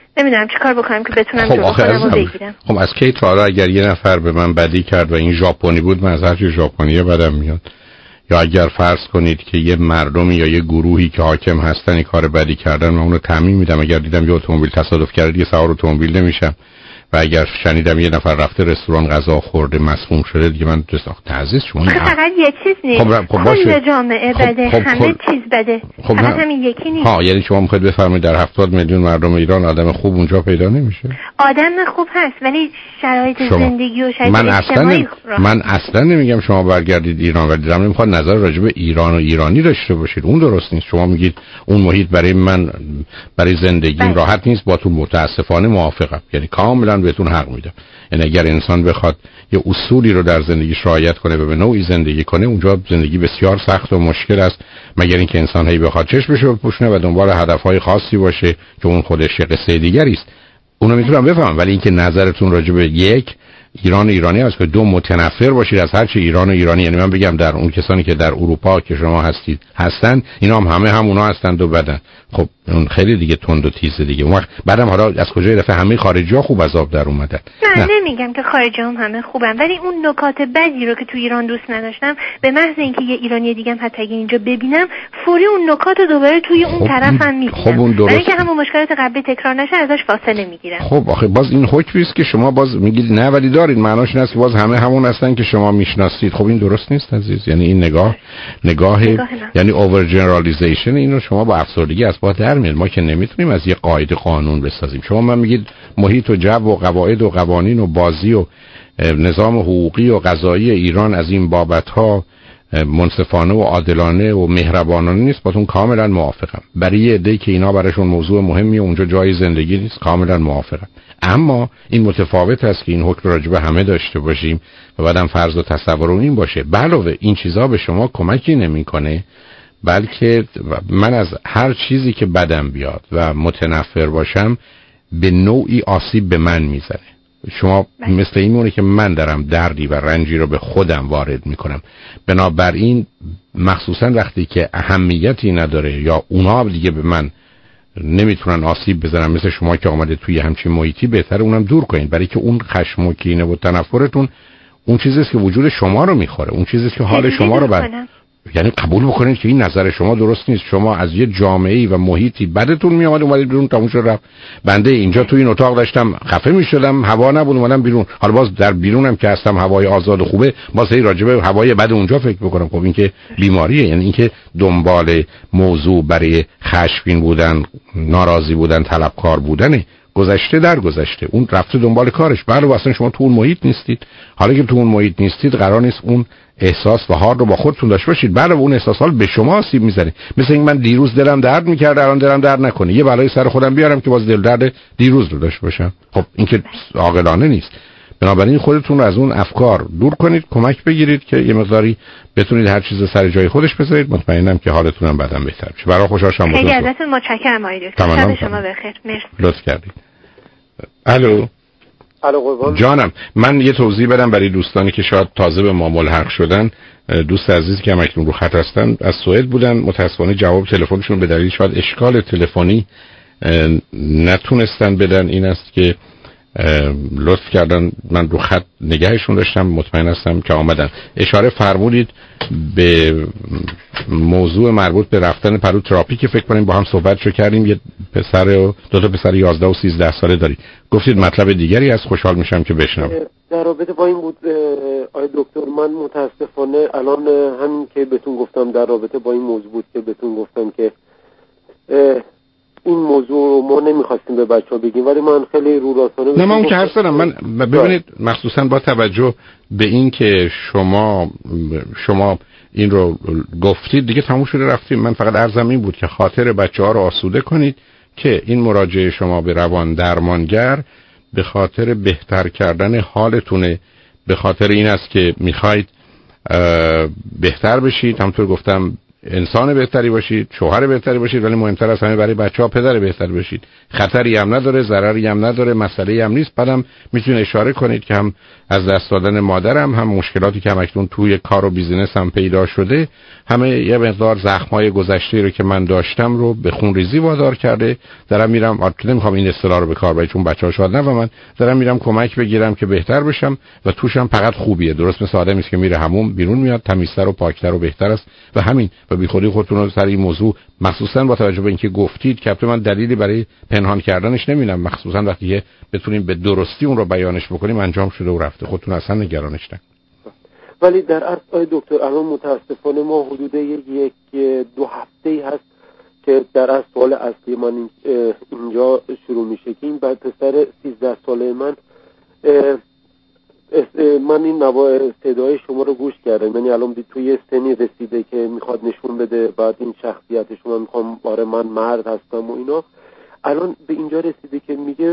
نمیدونم چیکار بکنم که بتونم جلو خودم رو بگیرم. خب از کی تا حالا اگر یه نفر به من بدی کرد و این ژاپنی بود، من از هر چیز ژاپنی بدم میاد، یا اگر فرض کنید که یه مردمی یا یه گروهی که حاکم هستن این کار بدی کردن، من اون رو تعمیم میدم. اگر دیدم یه اتومبیل تصادف کرده دیگه سوار اتومبیل نمیشم، و اگر شنیدم یه نفر رفته رستوران غذا خورده مسموم شده دیگه من تعزیز شما. فقط یه چیز نیست، کل جامعه بده، همه چیز بده، فقط همین یکی نیست. یعنی شما میخواید بفرمایید در 70 میلیون مردم ایران آدم خوب اونجا پیدا نمیشه؟ آدم خوب هست ولی شرایط زندگی و شرایط اجتماعی من اصلا نمیگم شما برگردید ایران، ولی دارم میخواد نظر راجع به ایران و ایرانی داشته باشید. اون درست نیست. شما میگید اون محیط برای من برای زندگیم راحت نیست، با تو متاسفانه موافقم. یعنی کاملا بهتون حق میدم. یعنی اگر انسان بخواد یه اصولی رو در زندگیش رعایت کنه و به نوعی زندگی کنه، اونجا زندگی بسیار سخت و مشکل است، مگر اینکه انسان هی بخواد چشمش رو بپوشونه و دنبال هدفهای خاصی باشه که اون خودش قصه دیگری است. اونو میتونم بفهمم، ولی اینکه نظرتون راجع به یک ایران و ایرانی است که دو متنفر باشید از هر چی ایران و ایرانی، یعنی من بگم در اون کسانی که در اروپا که شما هستید هستن اینا هم همه همونا هستند و بدن، خب اون خیلی دیگه تند و تیز دیگه. اون وقت بعدم حالا از کجا دفعه همه خارجی‌ها خوب از آب در اومدن؟ نه نمیگم که خارجی‌ها هم همه خوبن، ولی اون نکات بدی رو که تو ایران دوست نداشتم، به محض اینکه یه ایرانی دیگه هم حتی اگه اینجا ببینم فوری اون نکات رو دوباره توی اون طرفم می‌بینم. خب اون درست، اینکه همون مشکلات قبلی تکرار نشه ازش فاصله میگیرم. خب آخه باز این حکمی است که شما باز میگید نه ولی دارید، معناش این است که باز همه همون هستن که شما میشناسید. خب این درست نیست عزیز. یعنی این نگاه یعنی اوور جنرالیزیشن، اینو شما با افسردگی از باد در میاد. ما که نمیتونیم از یه قاعده قانون بسازیم. شما من میگید محیط و جو و قواعد و قوانین و بازی و نظام حقوقی و قضایی ایران از این بابت‌ها منصفانه و عادلانه و مهربانانه نیست، باتون کاملا موافقم. برای یه عده‌ای که اینا براشون موضوع مهمیه اونجا جای زندگی نیست، کاملا موافقم. اما این متفاوت است که این حکم راجع به همه داشته باشیم و بعدم فرض و تصور این باشه. علاوه این چیزا به شما کمکی نمیکنه، بلکه من از هر چیزی که بدم بیاد و متنفر باشم به نوعی آسیب به من میزنه. شما مثل این مونه که من دارم دردی و رنجی رو به خودم وارد میکنم. بنابراین مخصوصا وقتی که اهمیتی نداره یا اونا دیگه به من نمیتونن آسیب بزنن، مثل شما که آمده توی همچین محیطی، بهتره اونم دور کنید، برای که اون خشم و کینه و تنفرتون اون چیزیست که وجود شما رو میخوره، اون چیزیست که حال شما رو یعنی قبول بکنید که این نظر شما درست نیست. شما از یه جامعه‌ای و محیطی بدتون میاد اومدید بیرون، تموم شد رفت. بنده اینجا تو این اتاق داشتم خفه میشدم، هوا نبود، اومدم بیرون. حالا باز در بیرونم که هستم هوای آزاد و خوبه، باز هی راجع به هوای بد اونجا فکر بکنم. خب این که بیماریه. یعنی اینکه دنبال موضوع برای خشمگین بودن، ناراضی بودن، طلبکار بودن گذشته در گذشته، اون رفته دنبال کارش. بله اصلا شما تو اون محیط نیستید. حالا که تو اون محیط نیستید قرار نیست اون احساس و حال رو با خودتون داشته باشید. بله اون احساس حال به شما آسیب میزنه. مثل این من دیروز دلم درد میکرد الان دلم درد نکنه، یه بلای سر خودم بیارم که باز دل درد دیروز رو داشته باشم. خب این که عاقلانه نیست. بنابراین خودتون رو از اون افکار دور کنید، کمک بگیرید که یه مقداری بتونید هر چیز سر جای خودش بذارید. مطمئنم که حالتون هم بعداً بهتر میشه. برای خوشحال شدم. خیلی ازتون متشکرم آقای دکتر. شب شما بخیر. مرسی. لطف کردید. الو قربان جانم، من یه توضیح بدم برای دوستانی که شاید تازه به ما ملحق شدن. دوست عزیزی که همکنون رو خط هستن از سوئد بودن، متاسفانه جواب تلفنشون به دلیل شاید اشکال تلفنی نتونستن بدن. این است که لطف کردن من رو خط نگهشون داشتم، مطمئن هستم که آمدن. اشاره فرمودید به موضوع مربوط به رفتن پرو تراپی که فکر کنیم با هم صحبتشو کردیم. یه پسر و دو تا پسر 11 و 13 ساله داری. گفتید مطلب دیگری از، خوشحال میشم که بشنوم. در رابطه با این بود آقای دکتر، من متاسفانه الان همین که بهتون گفتم در رابطه با این موضوع بود که بهتون گفتم که این موضوع ما نمیخواستیم به بچه‌ها بگیم، ولی من خیلی رو راستانه نه، من اون که حرف دارم. من ببینید مخصوصا با توجه به این که شما این رو گفتید دیگه تموم شده رفتیم. من فقط عرضم این بود که خاطر بچه‌ها رو آسوده کنید که این مراجعه شما به روان درمانگر به خاطر بهتر کردن حالتونه، به خاطر این است که میخواید بهتر بشید. همونطور گفتم انسان بهتری باشید، شوهر بهتری باشید، ولی مهمتر از همه برای بچه‌ها پدر بهتری باشید. خطری هم نداره، ضرری هم نداره، مسئله‌ای هم نیست. بعدم میتونید اشاره کنید که هم از دست دادن مادرم، هم مشکلاتی که همکنون توی کار و بیزینس هم پیدا شده، همه یه مقدار زخم‌های گذشته رو که من داشتم رو به خونریزی وادار کرده. دارم میرم، البته نمیخوام این اصطلاح رو به کار ببرم چون بچه‌ها شاید نه، و من دارم میرم کمک بگیرم که بهتر بشم و توشم فقط خوبیه. درست مثل آدمی است که میره حموم، بیرون میاد تمیزتر و پاکتر و بهتر است. و همین و بیخودی خودتون رو سر این موضوع، مخصوصا با توجه به اینکه گفتید که من دلیلی برای پنهان کردنش نمیبینم، مخصوصا وقتی بتونیم به درستی اون رو بیانش بکنیم، انجام شده و رفته. خودتون اصلا نگرانش نکنید. ولی در اصل آقای دکتر الان متاسفانه ما حدود یک دو هفته‌ای هست که در اصل سوال اصلی من اینجا شروع میشه که این بعد پسر 13 ساله من این صدای شما رو گوش کردم، یعنی الان توی سنی رسیده که میخواد نشون بده بعد این شخصیت شما، میخوام آره من مرد هستم و اینا. الان به اینجا رسیده که میگه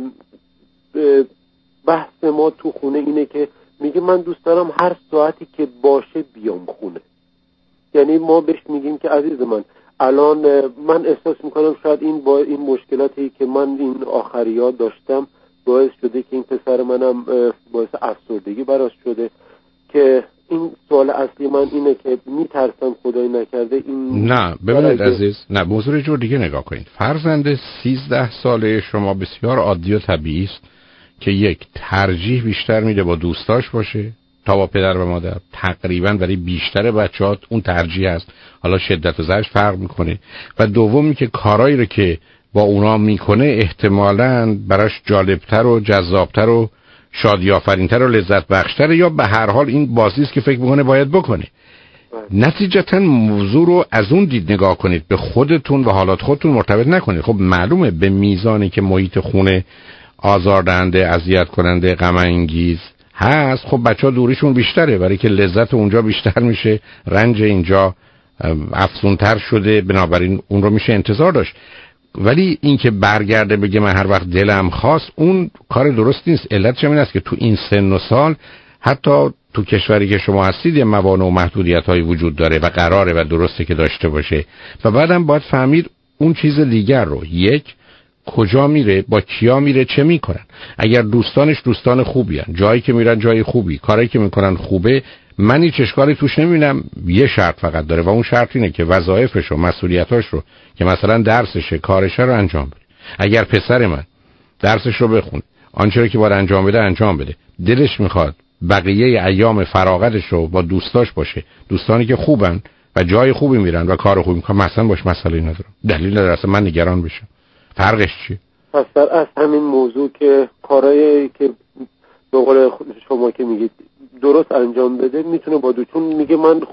بحث ما تو خونه اینه که میگه من دوست دارم هر ساعتی که باشه بیام خونه. یعنی ما بهش میگیم که عزیز من الان من احساس میکنم شاید این با این مشکلاتی که من این آخریات داشتم باعث شده که این پسر منم باعث افسردگی براش شده، که این سوال اصلی من اینه که میترسم خدای نکرده این. نه ببینید عزیز، نه موضوع جور دیگه نگاه کنید. فرزند 13 ساله شما بسیار عادی و طبیعی است که یک ترجیح بیشتر میده با دوستاش باشه تا با پدر و مادر. تقریبا برای بیشتر بچه‌ها اون ترجیح است، حالا شدت و ضعفش فرق میکنه. و دومی که کارایی رو که با اونا میکنه احتمالاً براش جالبتر و جذابتر و شادی آفرینتر و لذت بخشتر، یا به هر حال این بازی است که فکر میکنه باید بکنه. نتیجتا موضوع رو از اون دید نگاه کنید، به خودتون و حالات خودتون مرتبط نکنید. خب معلومه به میزانی که محیط خونه آزاردهنده، اذیت کننده، غم انگیز هست، خب بچه‌ها دوریشون بیشتره، برای که لذت اونجا بیشتر میشه، رنج اینجا افزونتر شده، بنابراین اون رو میشه انتظار داشت. ولی این که برگرده بگه من هر وقت دلم خواست، اون کار درست نیست. علتش این است که تو این سن و سال، حتی تو کشوری که شما هستید، یه موانع و محدودیت‌هایی وجود داره و قراره و درسته که داشته باشه. و بعدم باید فهمید اون چیز دیگر رو، یک کجا میره، با کیا میره، چه میکنن. اگر دوستانش دوستان خوبی هن، جایی که میرن جای خوبی، کاری که میکنن خوبه، من هیچ اشکالی توش نمیبینم. یه شرط فقط داره و اون شرط اینه که وظایفش و مسئولیتاش رو که مثلا درسشه، کارشه رو انجام بده. اگر پسر من درسش رو بخونه، آنچه که باید انجام بده انجام بده، دلش میخواد بقیه ایام فراغتش رو با دوستاش باشه، دوستانی که خوبن و جای خوبی میرن و کار خوبی میکنن، مثلا باش مسئله ندارم، دلیل نداره اصلا من نگران بشم. فرقش چیه؟ پس در اصل همین موضوع که کارایی که به قول شما که میگید درست انجام بده میتونه با چون میگه من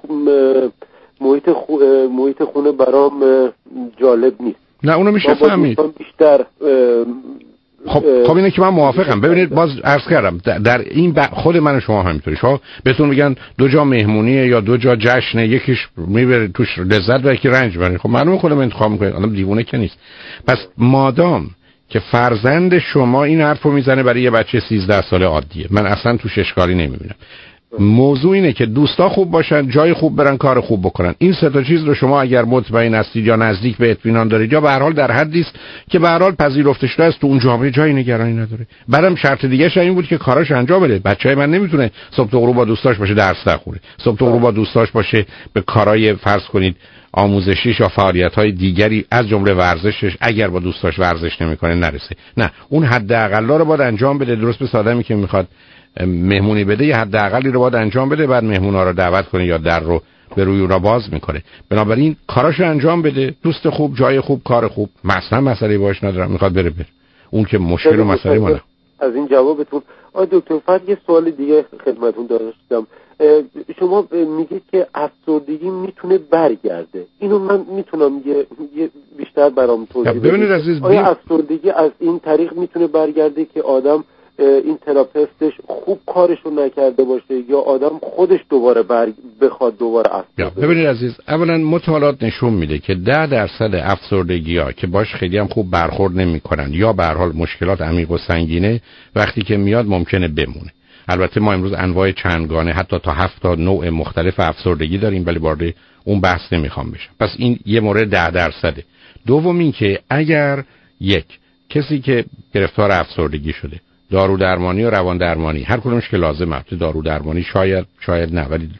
محیط خونه برام جالب نیست. نه اونو میشه فهمید بیشتر. خب اینه که من موافقم. ببینید باز عرض کردم در این خود من و شما همینطوری، شما بهتون میگن دو جا مهمونیه یا دو جا جشنه، یکیش میبره توش لذت و یکی رنج بره. خب معلومه خودم انتخاب میکنید، آدم دیوونه که نیست. پس مادام که فرزند شما این حرفو میزنه برای یه بچه 13 ساله عادیه، من اصلا توش اشکالی نمیبینم. موضوع اینه که دوستا خوب باشن، جای خوب برن، کار خوب بکنن. این سه تا چیز رو شما اگر مطمئن هستید یا نزدیک به اطمینان دارید یا به هر حال در حدی است که به هر حال پذیرفته شده است، تو اون جامعه جای نگرانی نداره. بعدم شرط دیگه این بود که کاراش انجام بده. بچه‌ی من نمیتونه صبح تا غروب با دوستاش باشه درس نخونه، صبح تا غروب با دوستاش باشه به کارهای فرض کنید آموزشیش یا فعالیت‌های دیگری از جمله ورزشش، اگر با دوستاش ورزش نمی‌کنه نرسه. نه، اون حداقل رو باید انجام بده. درست به آدمی که میخواد مهمونی بده، یه حداقلی رو باید انجام بده، بعد مهمونا رو دعوت کنه یا در رو به روی اونها باز میکنه. بنابراین کاراشو انجام بده، دوست خوب، جای خوب، کار خوب، مثلا مسئله باش ندارم، میخواد بره. اون که مشکل و مسئله منه. از این جوابتون دکتر فقط یه سوال دیگه خدمتتون داشتم. شما میگید که افسردگی میتونه برگرده، اینو من میتونم یه بیشتر برام توضیح بدید؟ ببینید عزیز، آیا افسردگی از این طریق میتونه برگرده که آدم این تراپیستش خوب کارشو نکرده باشه یا آدم خودش دوباره بخواد دوباره افسرده؟ ببینید عزیز، اولا مطالعات نشون میده که 10% افسردگی‌ها که باش خیلی هم خوب برخورد نمی‌کنن یا به هر حال مشکلات عمیق و سنگینه، وقتی که میاد ممکنه بمونه. البته ما امروز انواع چندگانه حتی تا 7 تا نوع مختلف افسردگی داریم، ولی وارد اون بحث نمیخوام بشم. پس این یه مورد 10%. دوم این که اگر یک کسی که گرفتار افسردگی شده دارو درمانی و روان درمانی هر کدومش که لازمه، دارو درمانی شاید نه، ولی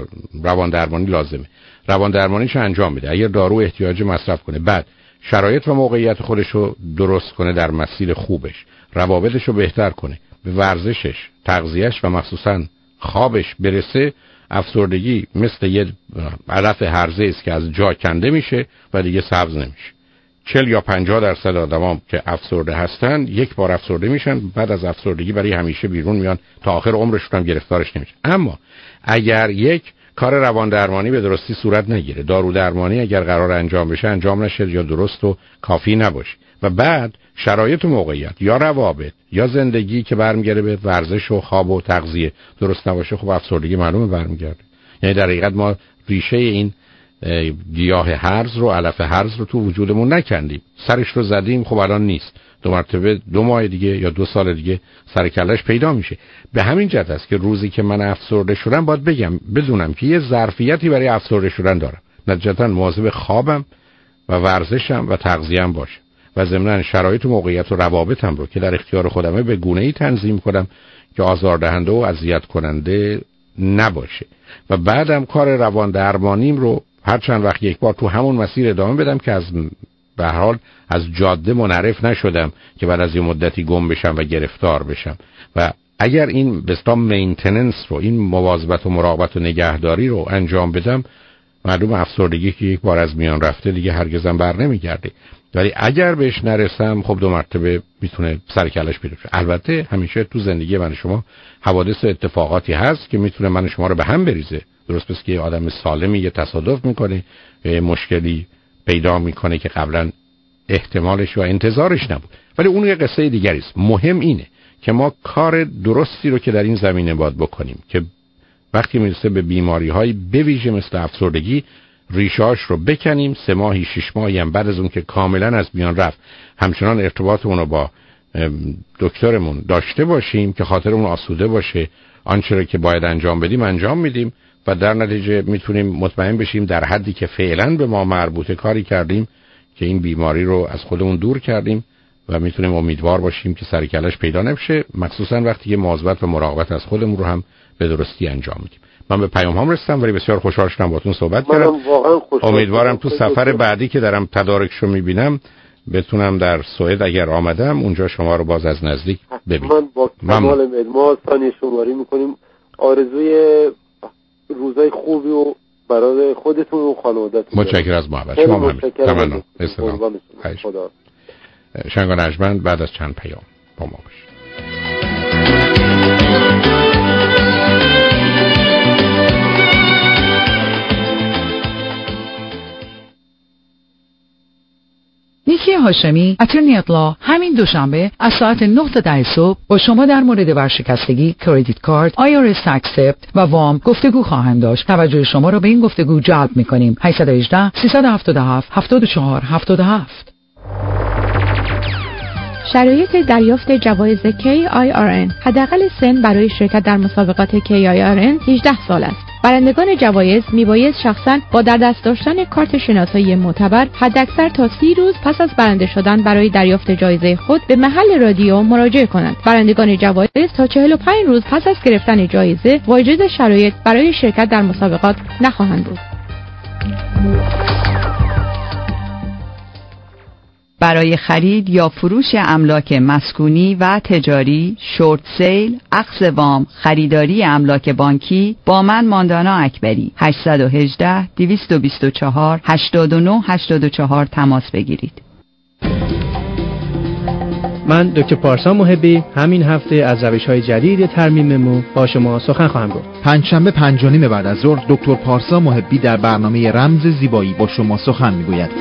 روان درمانی لازمه، روان درمانیش انجام بده. اگر دارو احتیاج مصرف کنه، بعد شرایط و موقعیت خودش رو درست کنه، در مسیر خوبش روابطش رو بهتر کنه، به ورزشش، تغذیهش و مخصوصا خوابش برسه، افسردگی مثل یه علف هرزه است که از جا کنده میشه و دیگه سبز نمیشه. 40 یا 50% آدمام که افسرده هستن یک بار افسرده میشن، بعد از افسردگی برای همیشه بیرون میان، تا آخر عمرشون هم گرفتارش نمیشن. اما اگر یک کار روان درمانی به درستی صورت نگیره، دارو درمانی اگر قرار انجام بشه انجام نشه یا درست و کافی نباشه، و بعد شرایط و موقعیت یا روابط یا زندگی که برمیگره به ورزش و خواب و تغذیه درست نباشه، خب افسردگی معلومه برمیگرده. یعنی در حقیقت ما ریشه این گیاه هرز رو، علف هرز رو تو وجودمون نکندیم، سرش رو زدیم، خب الان نیست، 2 مرتبه 2 ماه دیگه یا 2 سال دیگه سر کلش پیدا میشه. به همین جهت است که روزی که من افسرده شدم باید بدونم که یه ظرفیتی برای افسرده شدن دارم، نتیجتا مواظب خوابم و ورزشم و تغذیه‌ام باشه و ضمناً شرایط و موقعیت و روابطم رو که در اختیار خودمه به گونه‌ای تنظیم کنم که آزاردهنده و اذیت کننده نباشه، و بعدم کار روان درمانیم رو هر چند وقت یک بار تو همون مسیر ادامه بدم که به هر حال از جاده منحرف نشدم که بعد از یه مدتی گم بشم و گرفتار بشم. و اگر این به اصطلاح مینتیننس رو، این مواظبت و مراقبت و نگهداری رو انجام بدم، معلوم افسردگی که یک بار از میان رفته دیگه هرگزم بر نمیگرده. ولی اگر بهش نرسم، خب 2 مرتبه میتونه سر کلش پیدا شه. البته همیشه تو زندگی من شما حوادث و اتفاقاتی هست که میتونه من شما رو به هم بریزه. درست پس که یه آدم سالمی یه تصادف میکنه، یه مشکلی پیدا میکنه که قبلا احتمالش و انتظارش نبود، ولی اون یه قصه دیگری است. مهم اینه که ما کار درستی رو که در این زمینه باید بکنیم که وقتی میرسه به بیماری‌های بویژه مثل افسردگی ریشه‌اش رو بکنیم. 3 ماهی 6 ماهی هم بعد از اون که کاملا از میان رفت همچنان ارتباطمون رو با دکترمون داشته باشیم که خاطرمون آسوده باشه، آنچه رو که باید انجام بدیم انجام میدیم و در نتیجه میتونیم مطمئن بشیم در حدی که فعلا به ما مربوطه کاری کردیم که این بیماری رو از خودمون دور کردیم و میتونیم امیدوار باشیم که سر کلش پیدا نشه، مخصوصا وقتی که مواظبت و مراقبت از خودمون رو هم به درستی انجام میدیم. من به پیام هم رسیدم ولی بسیار خوشحال شدم باهاتون صحبت کردم. امیدوارم تو سفر بعدی که دارم تدارکشو میبینم بتونم در سوئد اگر آمدم اونجا شما رو باز از نزدیک ببینم. من با کمال میل ما ثانیه شماری میکنیم. آرزوی روزای خوبی و برای خودتون و خانواده‌تون. متشکرم از محبت شما. ممنون. خدا. شنگان ارجمند بعد از چند پیام با ما باشید. نیکی هاشمی، اترنی اطلاع، همین دوشنبه از ساعت 9 تا 10 صبح با شما در مورد ورشکستگی، کردیت کارت، IRS اکسپت و وام گفتگو خواهند داشت. توجه شما را به این گفتگو جلب می‌کنیم. 818 377 74 77. شرایط دریافت جوایز KIRN. حداقل سن برای شرکت در مسابقات KIRN 18 سال است. برندگان جوایز میباید شخصاً با در دست داشتن کارت شناسایی معتبر حداکثر تا 30 روز پس از برنده شدن برای دریافت جایزه خود به محل رادیو مراجعه کنند. برندگان جوایز تا 45 روز پس از گرفتن جایزه واجد شرایط برای شرکت در مسابقات نخواهند بود. برای خرید یا فروش املاک مسکونی و تجاری، شورت سیل، اخذ وام، خریداری املاک بانکی با من ماندانا اکبری 818 224 89 84 تماس بگیرید. من دکتر پارسا محبی همین هفته از روش‌های جدید ترمیم مو با شما سخن خواهم گفت. پنجشنبه 5:30 بعد از ظهر دکتر پارسا محبی در برنامه رمز زیبایی با شما سخن میگوید.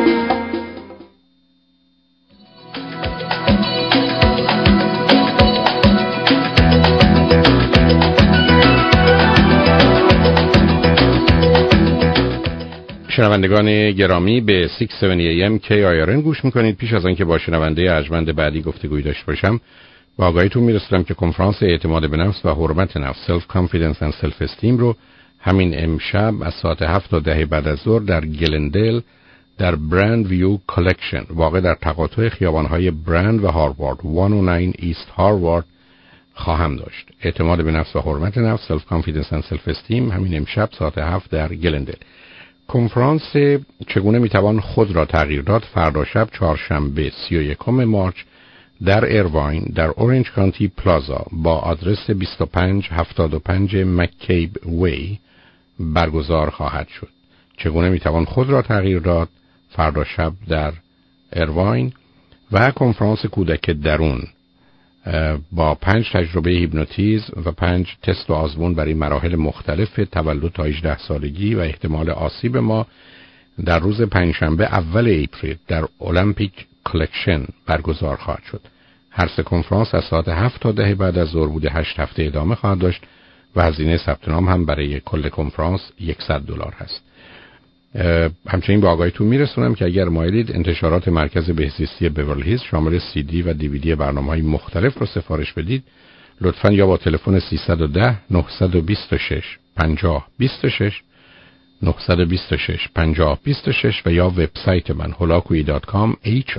شنوندگان گرامی به 670 AM KIRN گوش میکنید. پیش از آن که با شنونده ارجمند بعدی گفتگویی داشته باشم با آگاهیتون میرسونم که کنفرانس اعتماد به نفس و حرمت نفس سلف کانفیدنس اند سلف استیم رو همین امشب از ساعت 7 تا 10 بعد از ظهر در گلندل در برند ویو کالکشن واقع در تقاطع خیابان‌های برند و هاروارد 109 ایست هاروارد خواهم داشت. اعتماد به نفس و حرمت نفس سلف کانفیدنس اند سلف استیم همین امشب ساعت 7 در گلندل. کنفرانس چگونه میتوان خود را تغییر داد فردا شب چهارشنبه 31 مارچ در ایرواین در اورنج کانتی پلازا با آدرس 2575 مکیب وی برگزار خواهد شد. چگونه میتوان خود را تغییر داد فردا شب در ایرواین. و کنفرانس کودک درون با 5 تجربه هیپنوتیزم و 5 تست و آزمون برای مراحل مختلف تولد تا 18 سالگی و احتمال آسیب ما در روز پنجشنبه اول اپریل در المپیک کالکشن برگزار خواهد شد. هر سه کنفرانس از ساعت 7 تا 10 بعد از ظهر بوده 8 هفته ادامه خواهد داشت و هزینه ثبت نام هم برای کل کنفرانس $100 هست. همچنین با آگاهیتون میرسونم که اگر مایلید انتشارات مرکز بهزیستی بیورلی هیلز شامل CD و DVD برنامه‌های مختلف رو سفارش بدید، لطفاً یا با تلفن 310 926 5026 926 5026 و یا وبسایت من holakoui.com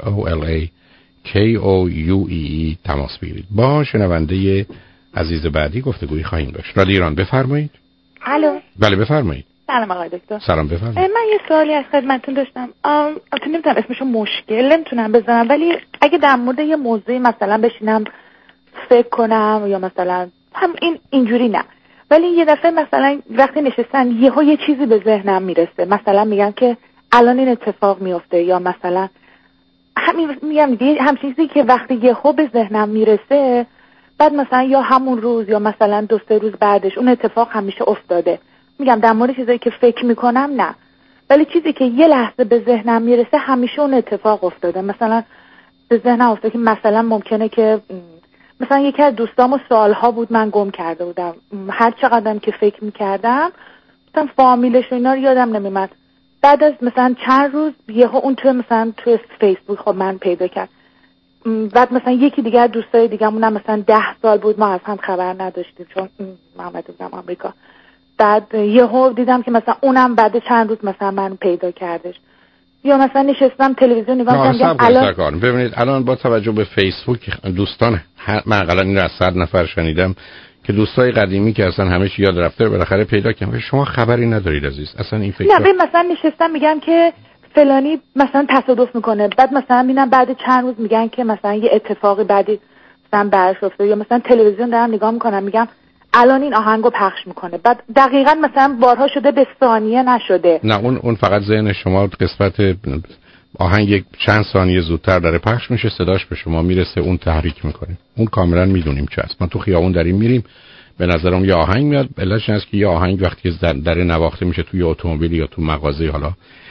HOLAKOUEE تماس بگیرید. با شنونده عزیز بعدی گفتگویی خواهیم داشت. رادیو ایران بفرمایید. الو. بله بفرمایید. سلام آقای دکتر. سلام بفرمایید. من یه سوالی از خدمتتون داشتم. البته نمیدونم اسمشو مشکل نمیتونم بزنم، ولی اگه در مورد یه موضوعی مثلا بشینم فکر کنم یا مثلا هم اینجوری نه، ولی یه دفعه مثلا وقتی نشستم یه چیزی به ذهنم میرسه، مثلا میگم که الان این اتفاق میفته، یا مثلا همین میگم همین چیزی که وقتی یهو به ذهنم میرسه بعد مثلا یا همون روز یا مثلا 2-3 روز بعدش اون اتفاق همیشه افتاده. میگم در مورد چیزایی که فکر میکنم نه، ولی چیزی که یه لحظه به ذهنم میرسه همیشه اون اتفاق افتاده. مثلا به ذهنم افتاده که مثلا ممکنه که مثلا یکی از دوستامو سالها بود من گم کرده بودم، هر چقدرم که فکر میکردم مثلا فامیلش و اینا رو یادم نمیمد، بعد از مثلا چند روز یهو اون تو فیسبوک خب من پیدا کرد. بعد مثلا یکی دیگه از دوستای دیگه‌مون مثلا 10 سال بود ما از هم خبر نداشتیم چون من اومده بودم آمریکا. بعد یهو دیدم که مثلا اونم بعد چند روز مثلا من پیدا کردش. یا مثلا نشستم تلویزیون نگاه کردم الان ببینید الان با توجه به فیسبوک دوستان من حداقل این رو از 100 نفر شنیدم که دوستای قدیمی که اصلا همه چی یاد رفته بالاخره پیدا کردن. شما خبری ندارید عزیز اصلا این فکر نه. مثلا نشستم میگم که فلانی مثلا تصادف میکنه، بعد مثلا میبینم بعد چند روز میگن که مثلا یه اتفاقی بعدی مثلا براش افتاده، یا مثلا تلویزیون دارم نگاه میکنم میگم الان این آهنگو پخش میکنه، بعد دقیقاً مثلا بارها شده به ثانیه نشده. نه اون فقط ذهن شما قسمت آهنگ چند ثانیه زودتر داره پخش میشه، صداش به شما میرسه، اون تحریک میکنه. اون کاملا میدونیم چه است. ما تو خیابون داریم میریم به نظرم یه آهنگ میاد، علتش اینه که یه آهنگ وقتی در نواخته میشه توی اتومبیل یا تو مغازه، حالا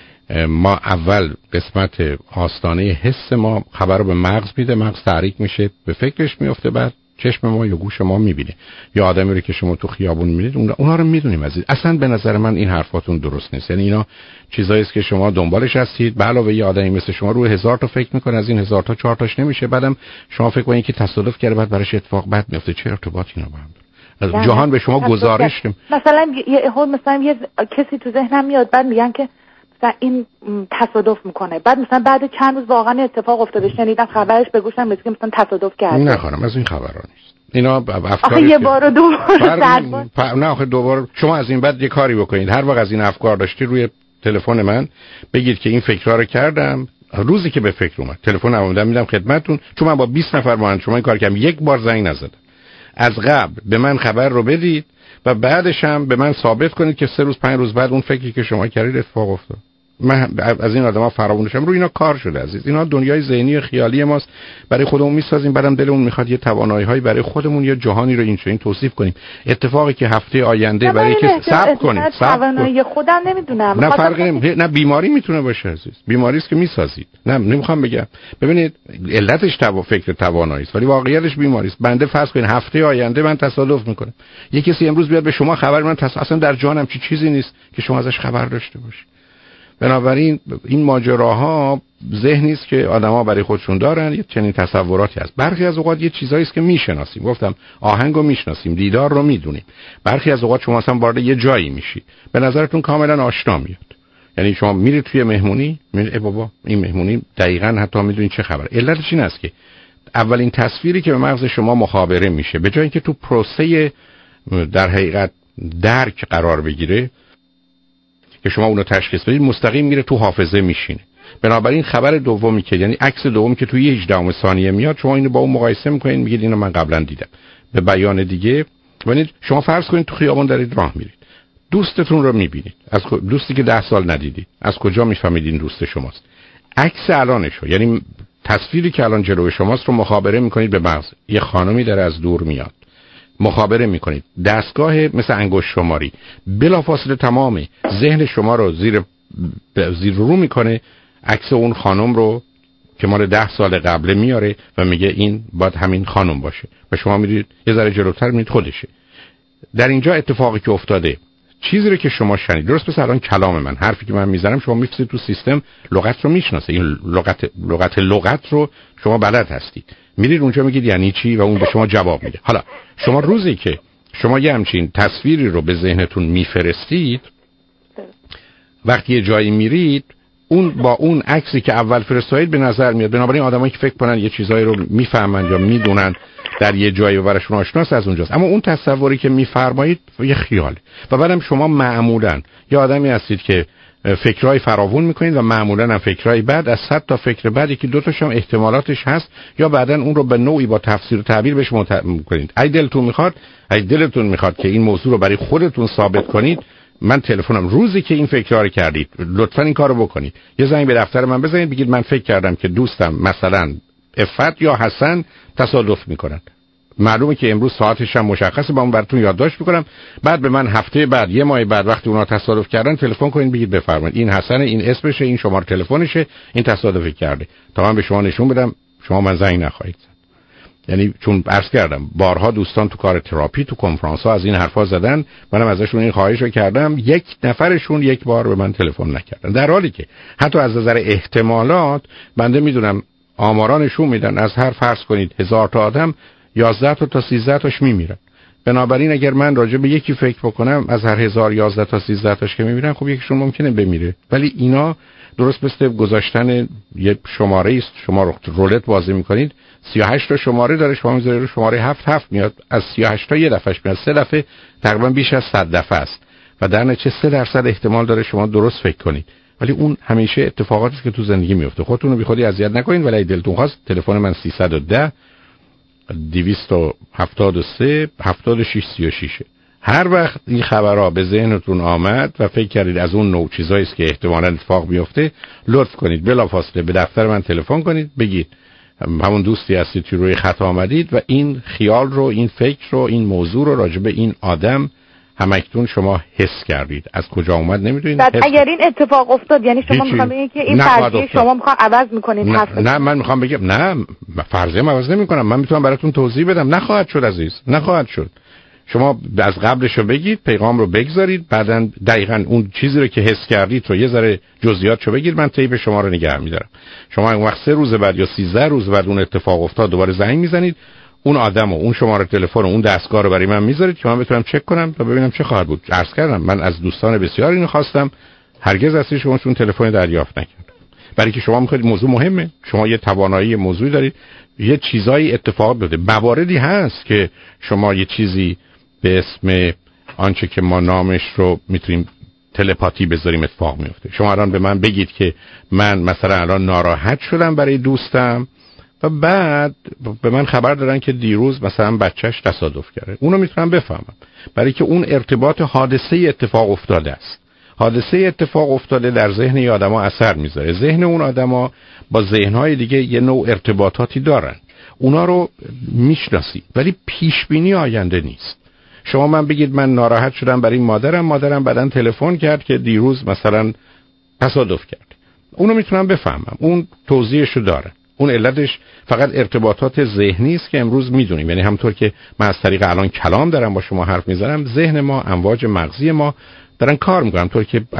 ما اول قسمت آستانه حس ما خبر رو به مغز میده، مغز تحریک میشه، به فکرش میفته، بعد چشم ما یا گوش ما میبینه. یا آدمی رو که شما تو خیابون میبینید اونها رو میدونیم عزیز. اصلا به نظر من این حرفاتون درست نیست. یعنی اینا چیزایی است که شما دنبالش هستید، به علاوه یه آدمی مثل شما روی 1000 تا فکر میکنه، از این 1000 تا 4 تاش نمیشه، بعدم شما فکر کنید که تصادف کرده بعد براش اتفاق بد میفته. چه ارتباطی اینا با هم داره؟ جهان به شما گزارش مثلا یه کسی تو ذهنم میاد بعد میگن که مثلا این تصادف میکنه، بعد مثلا بعد چند روز واقعا اتفاق افتاده، شنیدم خبرش به گوشم رسید که مثلا تصادف کرده. نه خانم از این خبرا نیست. اینا افکار یه بار و دو بار نه آخه دوبار. شما از این بعد یه کاری بکنید، هر وقت از این افکار داشتی روی تلفن من بگید که این فکرها رو کردم، روزی که به فکر اومد تلفن اومدم میدم خدمتتون، چون من با 20 نفر با شما این کار کردم، یک بار زنگ نزدم. از قبل به من خبر رو بدید و بعدش هم به من ثابت کنید که 3 روز 5 روز بعد اون فکری که شما کردید اتفاق افتاد. من از این آدما فراموشم، روی اینا کار شده عزیز. اینا دنیای ذهنی خیالی ماست، برای خودمون میسازیم، بعدم دلمون میخواد یه توانایی‌هایی برای خودمون یا جهانی رو اینجوری توصیف کنیم. اتفاقی که هفته آینده برای که صبر کنیم، توانایی خودم نمیدونم. نه فرقی نه بیماری میتونه باشه عزیز. بیماری است که میسازید. نه نمیخوام بگم. ببینید علتش فکر توانایی است، ولی واقعیتش بیماری است. بنده فرض کنید هفته آینده من تصادف میکنم، یه کسی امروز بیاد به شما خبر من اصلا در جانم چیزی نیست که شما ازش خبر داشته باشید. بنابراین این ماجراها ذهنی است که آدما برای خودشون دارن، یه چنین تصوراتی هست. برخی از اوقات یه چیزایی است که میشناسیم، گفتم آهنگو میشناسیم، دیدار رو میدونیم. برخی از اوقات شما اصلا وارد یه جایی میشی به نظرتون کاملا آشنا میاد. یعنی شما میرید توی مهمونی، میگید ای بابا این مهمونی دقیقاً حتی میدونید چه خبره. علتش این است که اولین تصویری که به مغز شما مخابره میشه به جای اینکه تو پروسه در حقیقت درک قرار بگیره که شما اونو تشخیص بدید، مستقیم میره تو حافظه میشینه. بنابراین خبر دومی که یعنی عکس دومی که توی 18 ثانیه میاد، شما اینو با اون مقایسه میکنید، میگید اینو من قبلا دیدم. به بیان دیگه ببینید، شما فرض کنید تو خیابان دارید راه میرید، دوستتون رو میبینید، از دوستی که 10 سال ندیدید، از کجا میفهمید این دوست شماست؟ عکس الانشو، یعنی تصویری که الان جلوی شماست رو مخابره میکنید به مغز. یه خانمی داره از دور میاد، مخابره میکنید، دستگاه مثل انگشت شماری بلافاصله تمام ذهن شما رو زیر رو میکنه، عکس اون خانم رو که مال 10 سال قبل میاره و میگه این باید همین خانم باشه و شما میرید یه ذره جلوتر میرید خودشه. در اینجا اتفاقی که افتاده، چیزی رو که شما شنید، درست مثل الان کلام من، حرفی که من میزنم شما میفرستید تو سیستم، لغت رو میشناسه، این لغت رو شما بلد هستید، میرید اونجا میگید یعنی چی و اون به شما جواب میده. حالا شما روزی که شما یه همچین تصویری رو به ذهنتون میفرستید، وقتی یه جایی میرید اون با اون عکسی که اول فرستادید به نظر میاد. بنابراین آدمایی که فکر کنن یه چیزایی رو میفهمن یا میدونن در یه جایی و براشون آشناست از اونجاست، اما اون تصوری که میفرمایید یه خیاله. و بعدم شما معمولاً یه آدمی هستید که فکرای فراوون میکنید و معمولاً هم فکرای بعد از 100 تا فکر بعد یکی دو تاش هم احتمالاتش هست یا بعداً اون رو به نوعی با تفسیر و تعبیر بهش میکنید. اگه دلتون میخواد که این موضوع رو برای خودتون ثابت کنید، من تلفنم روزی که این فکرها رو کردید لطفاً این کارو بکنید، یه زنگ به دفتر من بزنید، بگید من فکر کردم که دوستم مثلا عفت یا حسن تصادف میکنن، معلومه که امروز ساعتش هم مشخصه، با اون براتون یادداشت میکنم، بعد به من هفته بعد یه ماه بعد وقتی اونا تصادف کردن تلفن کنید، بگید بفرمایید این حسن، این اسمشه، این شماره تلفنشه، این تصادف کرده، تا من به شما نشون بدم شما من زنگ نخواهید زد. یعنی چون عرض کردم بارها دوستان تو کار تراپی تو کنفرانس ها از این حرفا زدن، منم ازشون این خواهش رو کردم، یک نفرشون یک بار به من تلفن نکردن، در حالی که حتی از نظر احتمالات بنده میدونم آمارانشون میدن از هر فرض کنید 1000 تا آدم 11 تا 13 تاش میمیرن. بنابراین اگر من راجع به یکی فکر بکنم از هر 1000 11 تا 13 تاش که میمیرن، خب یکیشون ممکنه بمیره. ولی اینا درست مثل گذاشتن یه شماره است، شما رولت بازی میکنید، 38 تا شماره داره، شما میذارید رو شماره 7 میاد، از 38 تا یه دفعهش میاد، 3 دفعه تقریبا بیش از 100 دفعه است و در نتیجه 3% احتمال داره شما درست فکر کنید. ولی اون همیشه اتفاقاتی که تو زندگی میفته. خودتون رو بیخودی اذیت نکنید. ولی دلتون خواست تلفن من 310 273 76 36. هر وقت این خبرها به ذهنتون آمد و فکر کردید از اون نوع چیزایی است که احتمالاً اتفاق میفته، لطف کنید بلافاصله به دفتر من تلفن کنید، بگید همون دوستی هستید که روی خط آمدید و این خیال رو، این فکر رو، این موضوع رو راجع به این آدم همکنون شما حس کردید. از کجا اومد نمیدونید. اگر این اتفاق افتاد یعنی شما میخوام بگید که این فرضیه شما میخوام عوض میکنید؟ نه من میخوام بگم نه، فرضیه عوض نمیکنم. من میتونم براتون توضیح بدم. نخواهد شد عزیز، نخواهد شد. شما از قبلشو بگید، پیغام رو بگذارید، بعدن دقیقاً اون چیزی رو که حس کردید رو یه ذره جزئیاتشو بگید، من تیپ شما رو نگه می‌دارم. شما اون وقت 3 روز بعد یا 13 روز بعد اون اتفاق افتاد دوباره زنگ میزنید، اون آدم و اون شماره تلفن و اون دستگاه رو برای من میذارید که من بتونم چک کنم تا ببینم چه خواهد بود. عرض کردم من از دوستان بسیار اینو خواستم، هرگز از شما چون تلفن دریافت نکردم. برای که شما می‌خواید موضوع مهمه، شما یه توانایی موضوعی دارید، یه چیزایی اتفاق بیفته. مواردی هست که شما یه چیزی به اسم آنچه که ما نامش رو میتونیم تلپاتی بذاریم اتفاق میفته. شما الان به من بگید که من مثلا الان ناراحت شدم برای دوستم و بعد به من خبر دادن که دیروز مثلا بچهش تصادف کرده، اونو میتونم بفهمم برای که اون ارتباط حادثه اتفاق افتاده است. حادثه اتفاق افتاده در ذهن ی آدما اثر میذاره. ذهن اون آدما با ذهن‌های دیگه یه نوع ارتباطاتی دارن، اونا رو میشناسی ولی پیش بینی آینده نیست. شما من بگید من ناراحت شدم برای مادرم بعدن تلفن کرد که دیروز مثلا تصادف کرد، اونو میتونم بفهمم، اون توضیحشو داره. اون علتش فقط ارتباطات ذهنی است که امروز میدونیم. یعنی همونطور که من از طریق الان کلام دارم با شما حرف میزنم، ذهن ما، امواج مغزی ما دارن کار میکنن. طور که الان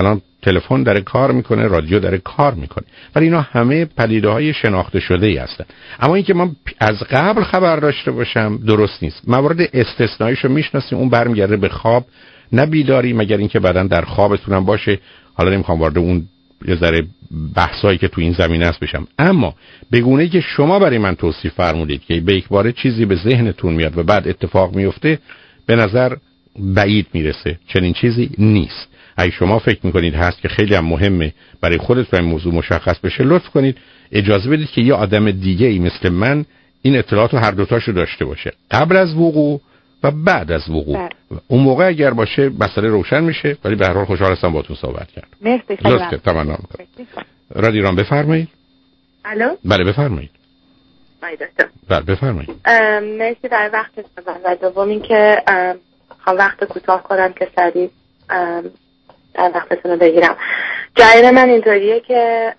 تلفن داره کار میکنه، رادیو داره کار میکنه، ولی اینا همه پدیده‌های شناخته شده‌ای هستن. اما اینکه من از قبل خبر داشته باشم درست نیست. موارد استثنائیشو میشناسیم، اون برمیگرده به خواب، نه بیداری، مگر اینکه بعدن در خوابتون هم باشه. حالا نمیخوام وارد اون یه ذره بحثایی که تو این زمینه است بشم، اما به گونه‌ای که شما برای من توصیف فرمودید که به یک باره چیزی به ذهنتون میاد و بعد اتفاق میفته، به نظر بعید میرسه. چنین چیزی نیست. اگه شما فکر میکنید هست که خیلی هم مهمه برای خودتون این موضوع مشخص بشه، لطف کنید اجازه بدید که یه آدم دیگه ای مثل من این اطلاعات رو هر دوتاشو داشته باشه، قبل از وقوع و بعد از وقوع. اون موقع اگر باشه مسئله روشن میشه. ولی به هر حال خوشحال هستم باهاتون صحبت کردم. مرسی. لطفاً تمنا میکنم. رادیو ایران بفرمایید. الو. بله بفرمایید. دکتر. بله بفرمایید. مرسی در وقتتون و دوم اینکه خواهم وقت کوتاه کنم که سریع در وقتتون رو بگیرم. جریان من اینطوریه که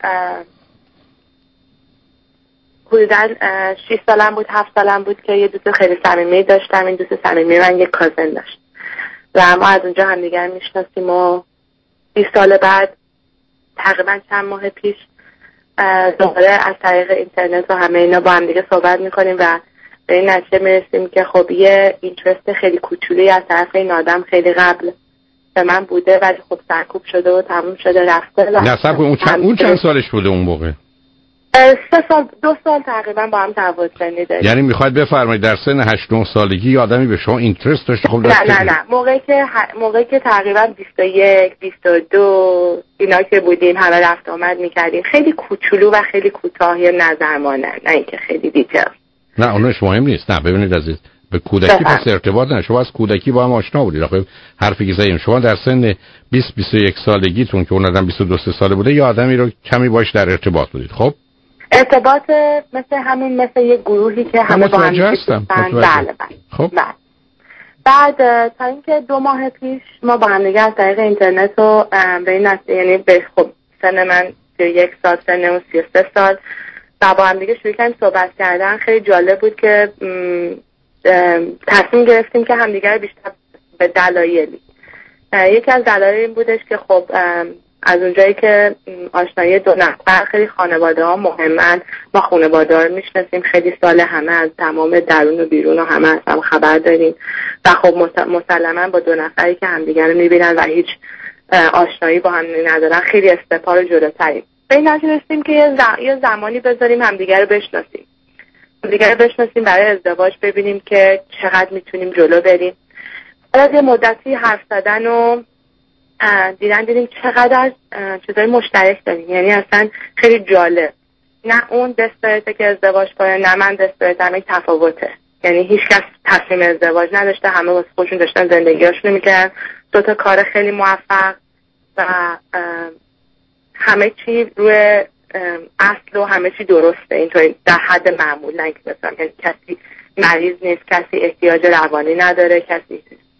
حدوداً 6 سالم بود 7 سالم بود که یه دوست خیلی صمیمی داشتم. این دوست صمیمی من یک کازن داشت و ما از اونجا هم دیگر میشناسیم و 20 سال بعد تقریبا چند ماه پیش دوباره از طریق اینترنت و همه اینا با هم دیگه صحبت میکنیم و به این نتیجه میرسیم که خب یه اینترست خیلی کوچولی از طرف این آدم خیلی قبل به من بوده ولی خب سرکوب شده و تموم شده رفته. نه صبر کن، اون چند سالش بوده اون موقع؟ 2 سال تقریبا با هم تفاوت سنی داریم. یعنی میخواید بفرمایید در سن 8-9 سالگی یه آدمی به شما اینترست داشته؟ خب نه موقعی که تقریبا 21 22 اینا که بودیم همه رفت آمد میکردیم، خیلی کوچولو و خیلی کوتاه نظر مانند، نه اینکه خیلی دیتیل. نه اونش مهم نیست. نه ببینید عزیز، به کودکی پس ارتباط نه. شما از کودکی با هم آشنا بودید. آخه حرفی که زدیم شما در سن 20-21 سالگیتون که اون آدم 22 ساله بوده یه آدمی رو کمی باش در ارتباط بودید. خب ارتباط مثل یه گروهی که همه با هم هستن. بله. خب بعد تا اینکه 2 ماه پیش ما با هم دیگه از طریق اینترنت رو به این نتیجه، یعنی به خب سن من 31 سال، سن اون 33 سال و با هم دیگه شروع کردیم صحبت کردن. خیلی جالب بود که تصمیم گرفتیم که همدیگه رو بیشتر به دلایلی. یکی از دلایل این بودش که خب از اونجایی که آشنایی 2 نفر خیلی خانواده ها مهمن، ما خانواده ها رو میشناسیم خیلی سال، همه از تمام درون و بیرون و همه از هم خبر داریم و خب مسلما با 2 نفری که همدیگه رو میبینن و هیچ آشنایی با هم ندارن خیلی استپا رو جلوتریم. به این نتیجه رسیدیم که یه زمانی بذاریم همدیگه رو بشناسیم برای ازدواج، ببینیم که چقدر میتونیم جلو بریم. بعد از یه مدتی حرف زدن و دیدیم چقدر چیزای مشترک داریم. یعنی اصلا خیلی جالب، نه اون دستورته که ازدواج کنه نه من دستورتم، یک تفاوته. یعنی هیچ کس تصمیم ازدواج نداشته، همه واسه خودشون داشتن زندگیاشون میکردن. 2 تا کار خیلی موفق و همه چی روی اصل و همه چی درسته، اینطوری در حد معمول، نه اینکه مثلا کسی مریض نیست، کسی احتیاج روانی نداره، کسی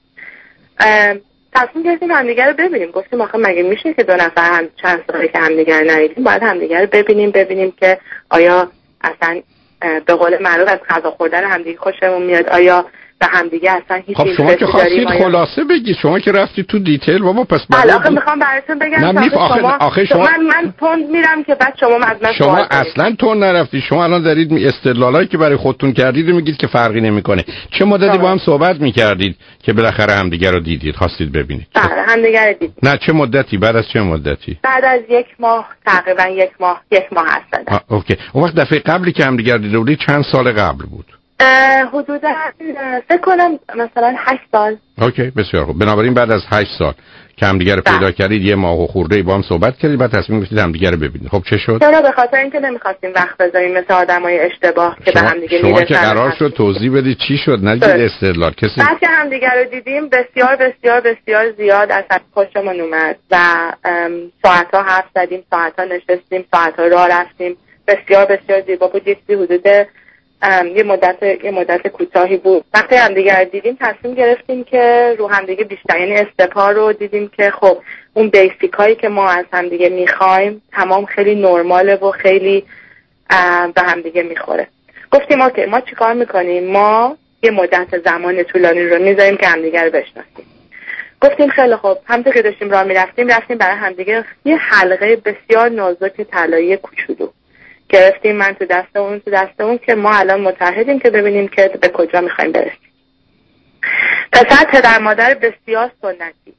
تصمیم گرفتیم همدیگه رو ببینیم. گفتیم آخه مگه میشه که 2 نفر هم چند ساله که همدیگه رو ندیدیم باید همدیگه رو ببینیم که آیا اصلا به قول معروف از غذا خوردن همدیگه خوشمون میاد، آیا به همدیگه اصلا هیچ خب شما که خواستید خلاصه بگید، شما که رفتید تو دیتیل بابا، پس آخه میخوام براتون بگم شما من تند میرم که بعد شما از من شما اصلا تند نرفتید. شما الان دارید استدلالایی که برای خودتون کردید میگید که فرقی نمیکنه. چه مدتی با هم صحبت میکردید که بالاخره همدیگه رو دیدید، خواستید ببینید؟ بله همدیگه رو دیدید. نه چه مدتی؟ بعد از چه مدتی؟ بعد از 1 ماه تقریبا 1 ماه هست. اوکی. اون وقت دفعه قبلی که همدیگه دیده بودید چند سال قبل بود؟ حدودا فکر کنم مثلا 8 سال. اوکی بسیار خوب. بنابراین بعد از 8 سال که همدیگه رو پیدا کردید، 1 ماه و خورده با هم صحبت کردید، بعد تصمیم گرفتید همدیگه رو ببینید. خب چه شد؟ چرا؟ به خاطر اینکه نمی‌خواستیم وقت بذاریم مثل آدمای اشتباه که به همدیگه میرسن. شما که قرار شد توضیح بدید چی شد، نگید استدلال. کسی بعد که همدیگه رو دیدیم بسیار بسیار بسیار زیاد از خوشمون اومد و ساعت‌ها حرف زدیم، ساعت‌ها نشستیم، ساعت‌ها راه رفتیم. بسیار بسیار زیبا بود. حدود یه مدت کوتاهی بود. وقتی همدیگه رو دیدیم تصمیم گرفتیم که رو همدیگه بیشتر، یعنی استپا رو دیدیم که خب اون بیسیک هایی که ما از همدیگه میخوایم تمام خیلی نرماله و خیلی به همدیگه میخوره. گفتیم اوکی ما چیکار میکنیم؟ ما یه مدت زمان طولانی رو میذاریم که همدیگه رو بشناسیم. گفتیم خیلی خوب، همونطور که داشتیم راه میرفتیم برای همدیگه یه حلقه بسیار نازک طلایی کوچولو گرفتیم، من تو دست اون که ما الان متحدیم که ببینیم که به کجا میخوایم برسیم. پسر پدر مادر بسیار سنتی،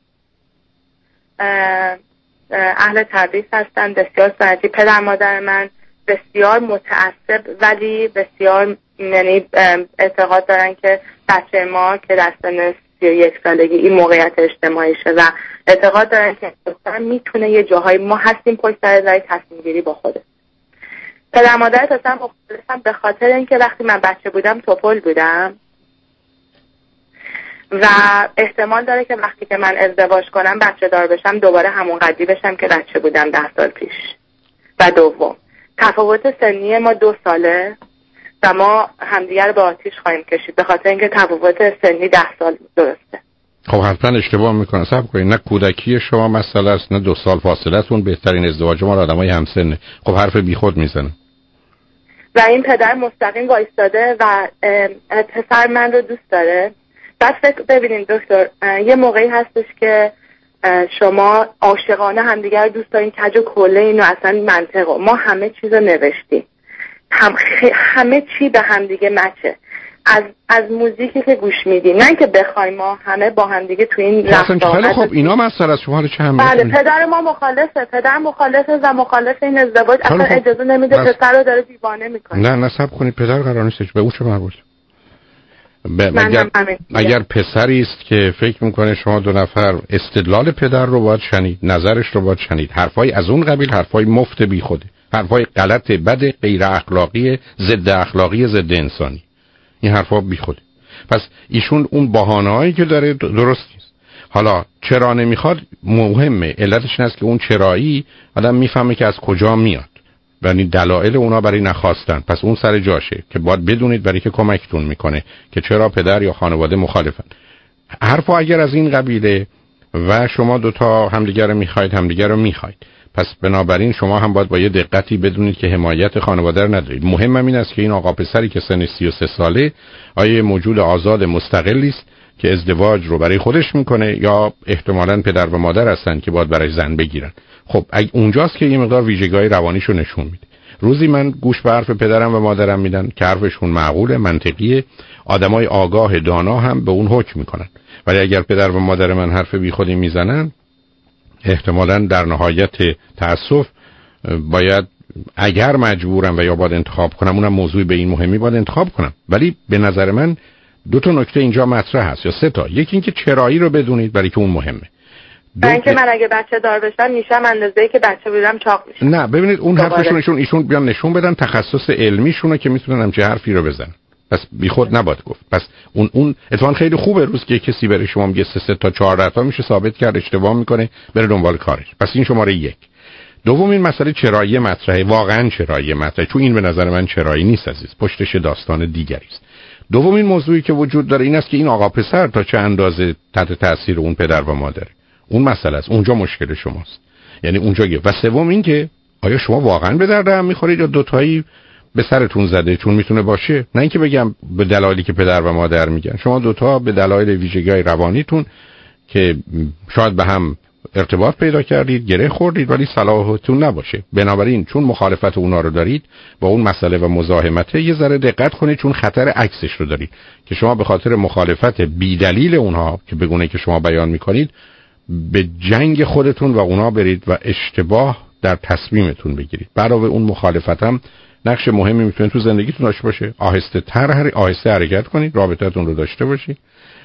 اهل تبریز هستن، بسیار سنتی. پدر مادر من بسیار متعصب ولی بسیار یعنی اعتقاد دارن که بچه ما که در سن 31 سالگی این موقعیت اجتماعیشه و اعتقاد دارن که دختر میتونه یه جاهای ما هستیم پشت سر راه تصمیم گیری با خوده. پدر مادر اصلا مختلفم به خاطر اینکه وقتی من بچه بودم توپل بودم و احتمال داره که وقتی که من ازدواج کنم بچه دار بشم دوباره همون قدی بشم که بچه بودم 10 سال پیش. و دوم تفاوت سنی ما 2 ساله و ما همدیگر به آتیش خواهیم کشید به خاطر اینکه تفاوت سنی 10 سال درسته. خب حتما اشتباه میکنه. صبر کنید، نه کودکی شما مسئله است نه 2 سال فاصله تون. بهترین ازدواج ما آدمای همسنه. خب حرف بیخود میزنه. و این پدر مستقیم وایستاده و پسر من رو دوست داره. بس ببینید دکتر، یه موقعی هستش که شما عاشقانه همدیگر رو دوست دارین، کج و کله اینو اصلا منطقه ما همه چیز رو نوشتیم، همه چی به همدیگه مچه، از موزیکی که گوش میدیم، نه که بخوایم ما همه با همدیگه تو این خیلی خب اینا مسئله است. شما رو چه هم بله پدر ما مخالفه و مخالف این ازدواج اصلا اجازه نمیده، پسر رو داره دیوانه میکنه. نه صبر کنید، پدر قرار نیست به او چه مربوط. اگر پسری است که فکر میکنه شما 2 نفر استدلال پدر رو باید شنید، نظرش رو باید شنید، حرفای از اون قبیل حرفای مفت بی خوده، حرفای غلط، بد، غیر اخلاقی، ضد اخلاقی، ضد انسانی، این حرفا بی خوده. پس ایشون اون بهانه‌هایی که داره درست نیست. حالا چرا نمیخواد مهمه، علتش این است که اون چرایی آدم میفهمه که از کجا میاد، یعنی دلایل اونا برای نخواستن. پس اون سر جاشه که باید بدونید برای که کمکتون میکنه که چرا پدر یا خانواده مخالفن. حرفا اگر از این قبیله و شما 2 تا همدیگر رو میخواید، همدیگر رو میخواید، پس بنابراین شما هم باید با یه دقتی بدونید که حمایت خانواده رو ندارید. مهمم این است که این آقا پسری که سن 33 ساله آیا موجود آزاد مستقلی است که ازدواج رو برای خودش میکنه یا احتمالاً پدر و مادر هستن که باید برای زن بگیرن. خب اونجاست که یه مقدار ویژگی‌های روانیشو نشون میده. روزی من گوش به حرف پدرم و مادرم میدن که حرفشون معقوله، منطقیه، آدمای آگاه دانا هم به اون حکم میکنن. ولی اگر پدر و مادر من حرف بیخودی میزنن احتمالاً در نهایت تأسف باید، اگر مجبورم و یا باید انتخاب کنم، اونم موضوع به این مهمی باید انتخاب کنم. ولی به نظر من 2 تا نکته اینجا مطرح هست یا 3 تا. یکی اینکه چرایی رو بدونید برای که اون مهمه. اینکه من اگه بچه دار بشم میشم اندازه‌ای که بچه بودم چاق میشم. نه ببینید اون حرفشون ایشون بیان نشون بدن تخصص علمیشونه که میتونن چه حرفی رو بزنن. پس بیخود نباید گفت. پس اون اتفاقا خیلی خوبه روز که کسی برای شما میگه 3 تا 4 تا میشه ثابت کرد اشتباه میکنه، بره دنبال کارش. پس این شماره 1. دومین مسئله چرایی مطرحه، واقعا چرایی مطرحه، چون این به نظر من چرایی نیست عزیز، پشتش داستان دیگری است. دومین موضوعی که وجود داره این است که این آقا پسر تا چه اندازه تحت تاثیر اون پدر و مادره. اون مسئله است، اونجا مشکل شماست. یعنی اونجا و سوم این که آیا شما واقعا به درد هم میخورید یا 2 تایی به سرتون زده چون میتونه باشه. نه اینکه بگم به دلایلی که پدر و مادر میگن، شما 2 تا به دلایل ویژگی‌های روانیتون که شاید به هم ارتباط پیدا کردید، گره خوردید، ولی صلاحتون نباشه. بنابراین چون مخالفت اونا رو دارید با اون مسئله و مزاحمته، یه ذره دقت کنید چون خطر عکسش رو دارید که شما به خاطر مخالفت بی دلیل اونها که به گونه‌ای که شما بیان میکنید به جنگ خودتون و اونا برید و اشتباه در تصمیمتون بگیرید. علاوه اون مخالفت هم نقش مهمی میتونه تو زندگیتون داشته باشه. آهسته حرکت کنید، رابطتون رو داشته باشید،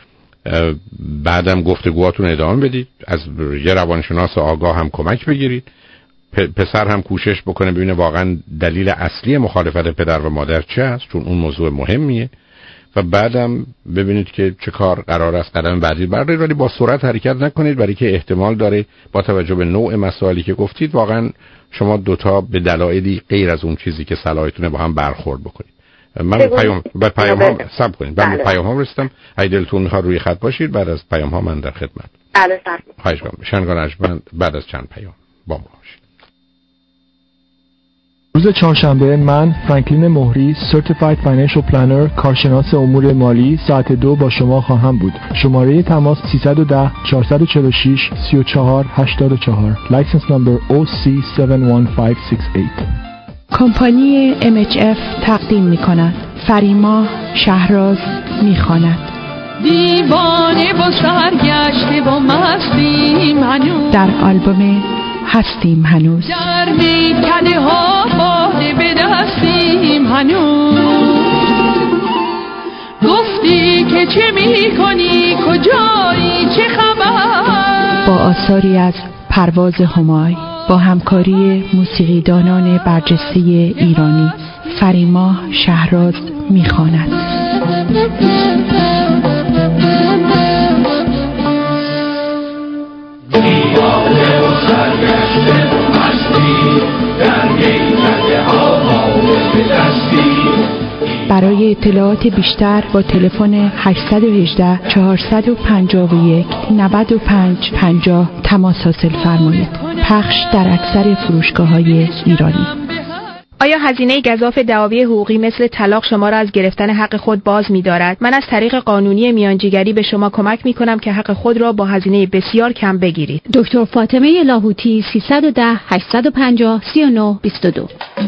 بعدم گفتگوهاتون ادامه بدید، از یه روانشناس آگاه هم کمک بگیرید، پسر هم کوشش بکنه ببینه واقعا دلیل اصلی مخالفت پدر و مادر چه است، چون اون موضوع مهمیه، و بعدم ببینید که چه کار قرار است قدم بعدی بردارید. ولی با سرعت حرکت نکنید، برای که احتمال داره با توجه به نوع مسائلی که گفتید واقعا شما 2 تا به دلایلی غیر از اون چیزی که صلاحتونه با هم برخورد بکنید. من به پیام ها صبر کنید. من به پیام ها رسیدم. اگه دلتون میخواد روی خط باشید، بعد از پیام ها من در خدمت. بله صبر. خواهش می‌کنم. شنگان اجمن بعد از چند پیام با ما باشید. روز چهارشنبه من فرانکلین مهری Certified Financial Planner کارشناس امور مالی ساعت 2 با شما خواهم بود. شماره تماس 310 446 3484 License number OC71568. کمپانی MHF تقدیم می‌کند. فریما شهراز می‌خواند. دیوانه با سرگشته با مستیم هنوز، در آلبوم هستیم هنوز، در میکده ها باده به دستیم هنوز. گفتی که چه میکنی کجایی چه خبر، با آثاری از پرواز همای با همکاری موسیقیدانان برجسته ایرانی. فریما شهراز میخواند. دیوانه و سرگشته و مستی، در میکده ها باده به دستی. برای اطلاعات بیشتر با تلفن 818 451 95 50 تماس حاصل فرمایید. پخش در اکثر فروشگاه‌های ایرانی. آیا هزینه گزاف دعاوی حقوقی مثل طلاق شما را از گرفتن حق خود باز می‌دارد؟ من از طریق قانونی میانجیگری به شما کمک می‌کنم که حق خود را با هزینه بسیار کم بگیرید. دکتر فاطمه لاهوتی 310 850 3922.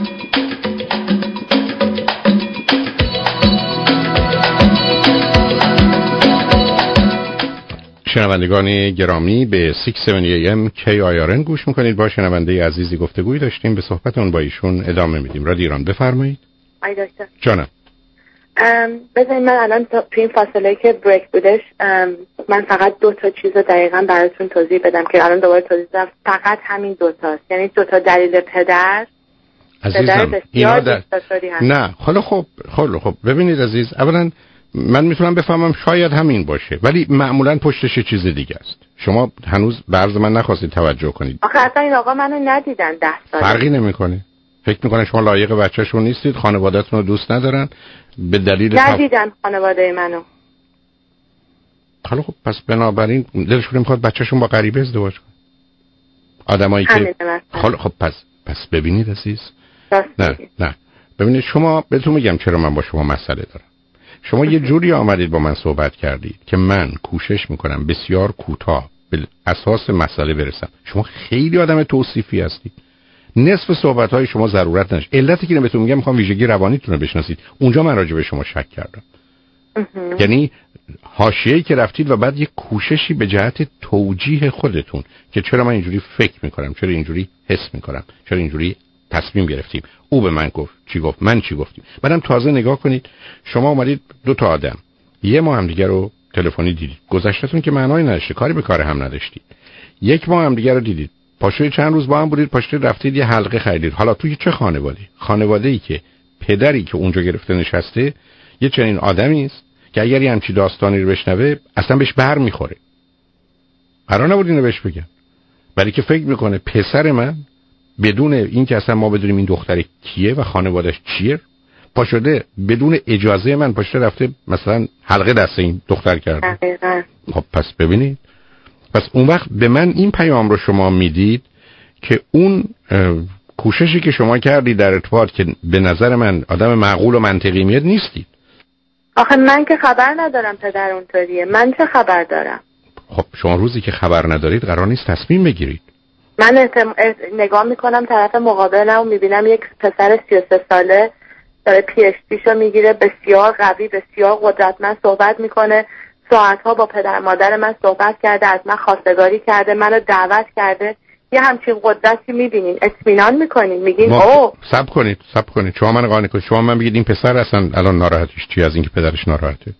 شنوندگان گرامی به 670 AM KIRN گوش میکنید. با شنونده عزیزی گفتگوی داشتیم، به صحبتون با ایشون ادامه میدیم. رادیو ایران بفرمایید. آی دکتر جانم. بذارید من الان تو این فاصله که بریک بودش من فقط 2 چیز رو دقیقاً براتون توضیح بدم که الان دوباره توضیح بدم. فقط همین 2 تاست، یعنی 2 دلیل پدر عزیزم. نه خب ببینید عزیز، اولا من میتونم بفهمم شاید همین باشه، ولی معمولا پشتش چیز دیگه است. شما هنوز به عرض من نخواستید توجه کنید. آخه اصلا این آقا منو ندیدن 10 ساله. فرقی نمیکنه. فکر میکنن شما لایق بچه‌شون نیستید، خانواده‌تون رو دوست ندارن به دلیل ندیدن خانواده منو. خب پس بنابراین دلشون میخواد بچه‌شون با غریبه ازدواج کنه. آدمایی که خب پس ببینید عزیز. نه ببینید، شما بهتون میگم چرا من با شما مسئله دارم. شما یه جوری آمدید با من صحبت کردید که من کوشش میکنم بسیار کوتاه به اساس مسئله برسم. شما خیلی آدم توصیفی هستید. نصف صحبت‌های شما ضرورت نداشت. علتی که بهتون میگم میخوام ویژگی روانیتون رو بشناسید. اونجا من راجع به شما شک کردم. یعنی حاشیه‌ای که رفتید و بعد یه کوششی به جهت توجیه خودتون که چرا من اینجوری فکر میکنم، چرا اینجوری حس میکنم، چرا اینجوری تصمیم گرفتیم. او به من گفت چی گفت، من چی گفتیم. بعدم تازه نگاه کنید، شما اومدید 2 آدم یه ماه هم دیگه رو تلفنی دیدید. گذشته‌تون که معنایی نداشته، کاری به کار هم نداشتید. 1 ماه هم دیگه رو دیدید، پاشوی چند روز با هم بودید، پاشوی رفتید یه حلقه خریدید. حالا توی چه خانواده‌ای که پدری که اونجا گرفته نشسته یه چنین آدمی است که اگر یه همچین داستانی رو بشنوه اصلا بهش بر میخوره. قرار نبود اینو بهش بگم، ولی که فکر میکنه پسر من بدون این که اصلا ما بدونیم این دختر کیه و خانواده‌اش چیه، پا شده بدون اجازه من پاشته رفته مثلا حلقه دست این دختر کرده. خب پس ببینید، پس اون وقت به من این پیام رو شما میدید که اون کوششی که شما کردید در ارتباط که به نظر من آدم معقول و منطقی میاد نیستید. آخه من که خبر ندارم پدر اونطوریه، من چه خبر دارم؟ خب شما روزی که خبر ندارید قرار نیست تصمیم بگیرید. من نگاه میکنم طرف مقابلم و میبینم یک پسر 33 ساله داره پی اچ دیشو میگیره، بسیار قوی، بسیار قدرتمند صحبت میکنه، ساعتها با پدر مادر من صحبت کرده، از من خواستگاری کرده، منو دعوت کرده. یه همچین قدرتی میبینین، اطمینان میکنین، میگین اوه صبر کنید. شما من قانع کنید، شما من بگید این پسر اصلا الان ناراحتش چی از اینکه پدرش ناراحته؟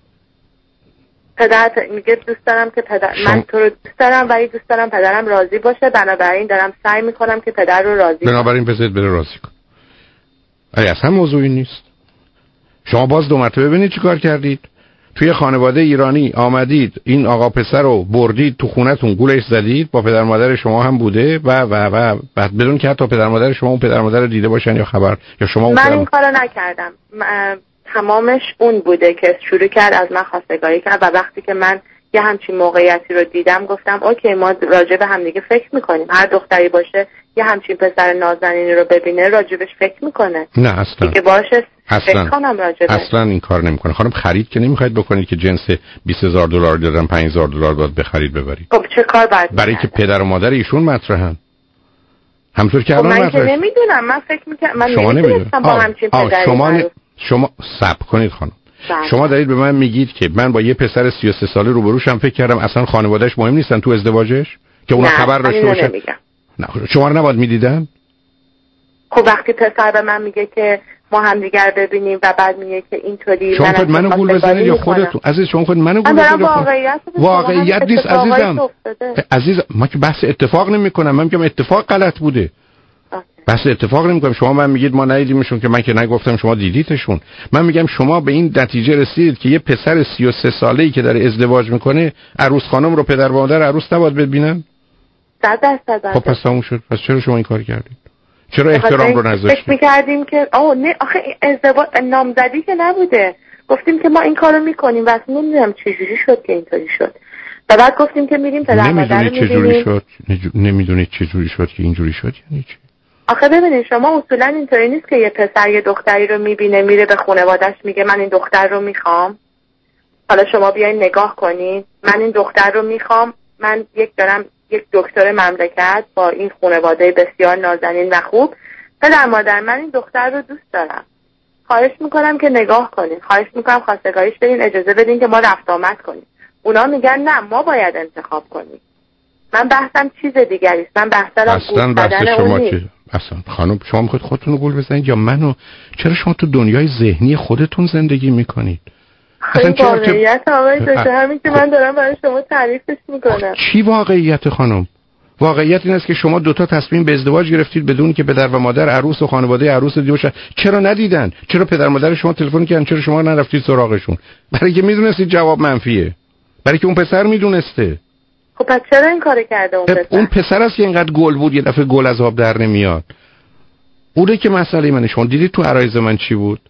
پدر میگه دوست دارم که من تو رو دوست دارم ولی دوست دارم پدرم راضی باشه، بنابراین دارم سعی میکنم که پدر رو راضی کنم. بنابراین بذارید بره راضی کن. اصلا موضوعی نیست. شما باز 2 مرتبه ببینید چی کار کردید. توی خانواده ایرانی آمدید، این آقا پسر رو بردید تو خونتون، گولش زدید، با پدر مادر شما هم بوده و بعد بدون که حتی پدر مادر شما اون پدر مادر رو دیده باشن یا خبر یا شما من این کارو نکردم. تمامش اون بوده که شروع کرد از من خواستگاری کرد و وقتی که من یه همچین موقعیتی رو دیدم گفتم اوکی ما راجع به همدیگه فکر میکنیم، هر دختری باشه یه همچین پسر نازنینی رو ببینه راجبش فکر میکنه. نه اصلا دیگه باشه فکر کنم راجبش. اصلا این کار نمیکنه خانم. خرید که نمیخواید بکنید که جنس $20,000 دادن $5,000 باید بخرید ببرید. خب چه کار باید برای که پدر و مادر ایشون مطرحن. همونطور که الان من که نمیدونم. من فکر میکنم من نمیدونستم با همچین پدری. شما صبر کنید خانم. شما دارید به من میگید که من با یه پسر 33 ساله روبروشم فکر کردم اصلا خانواده‌اش مهم نیستن تو ازدواجش که اونا خبر داشته باشن. نه شما رو نباید میدیدن. خب وقتی پسر به من میگه که ما هم دیگر ببینیم و بعد میگه که اینطوری شما خود منو گول بزنید یا خودتون؟ عزیز شما خود منو گول بزنید. واقعیت نیست عزیزم. عزیز ما که بحث اتفاق نمی‌کنم. من میگم اتفاق غلط بوده. بحث اتفاق نمی‌کنم. شما من میگید ما ندیدیمشون که من که نگفتم شما دیدیدشون. من میگم شما به این نتیجه رسیدید که یه پسر 33 ساله‌ای که داره ازدواج میکنه عروس خانم رو پدر و مادر عروس نباید ببینن؟ 100%. خب پس تموم شد. پس چرا شما این کار کردید؟ چرا احترام رو نذاشتید؟ فکر می‌کردیم که نه آخه ازدواج نامزدی که نبوده. گفتیم که ما این کارو میکنیم و اصلا نمیدونم چه جوری شد که اینطوری شد. و بعد گفتیم که میریم پدر مادر رو می‌بینیم. نمیدونید چه جوری شد که اینجوری شد یعنی چی؟ آخه ببینید شما اصولا اینطوری نیست که یه پسر یه دختری رو میبینه میره به خانواده‌اش میگه من این دختر رو میخوام. حالا شما بیاین نگاه کنین من این دختر رو میخوام. من یک دکتر مملکت با این خانواده بسیار نازنین و خوب. پدر مادر من این دختر رو دوست دارم. خواهش میکنم که نگاه کنین. خواهش میکنم خواستگاریش بدین اجازه بدین که ما رفت آمد کنیم. اونا میگن نه ما باید انتخاب کنیم. من بحثم چیز دیگری است. من بحثم گول زدن اون نیست. اصلا خانم شما میخواید خودتون رو گول بزنید یا منو؟ چرا شما تو دنیای ذهنی خودتون زندگی میکنید؟ اصلا چرا واقعیت آقای دکتر همین که من دارم برای شما تعریفش میکنم. چی واقعیت خانم؟ واقعیت این است که شما دوتا تصمیم به ازدواج گرفتید بدون که پدر و مادر عروس و خانواده عروس دیده باشن. چرا ندیدن؟ چرا پدر و مادر شما تلفن کردن؟ چرا شما نرفتید سراغشون؟ برای که میدونستید جواب منفیه. برای که اون پسر میدونسته. خب پس چرا این کارو کرده اون پسر؟ اون پسر است که اینقدر گل بود یه دفعه گل از آب در نمیاد. اونه که مسئله منه. شما دیدید تو عرایض من چی بود؟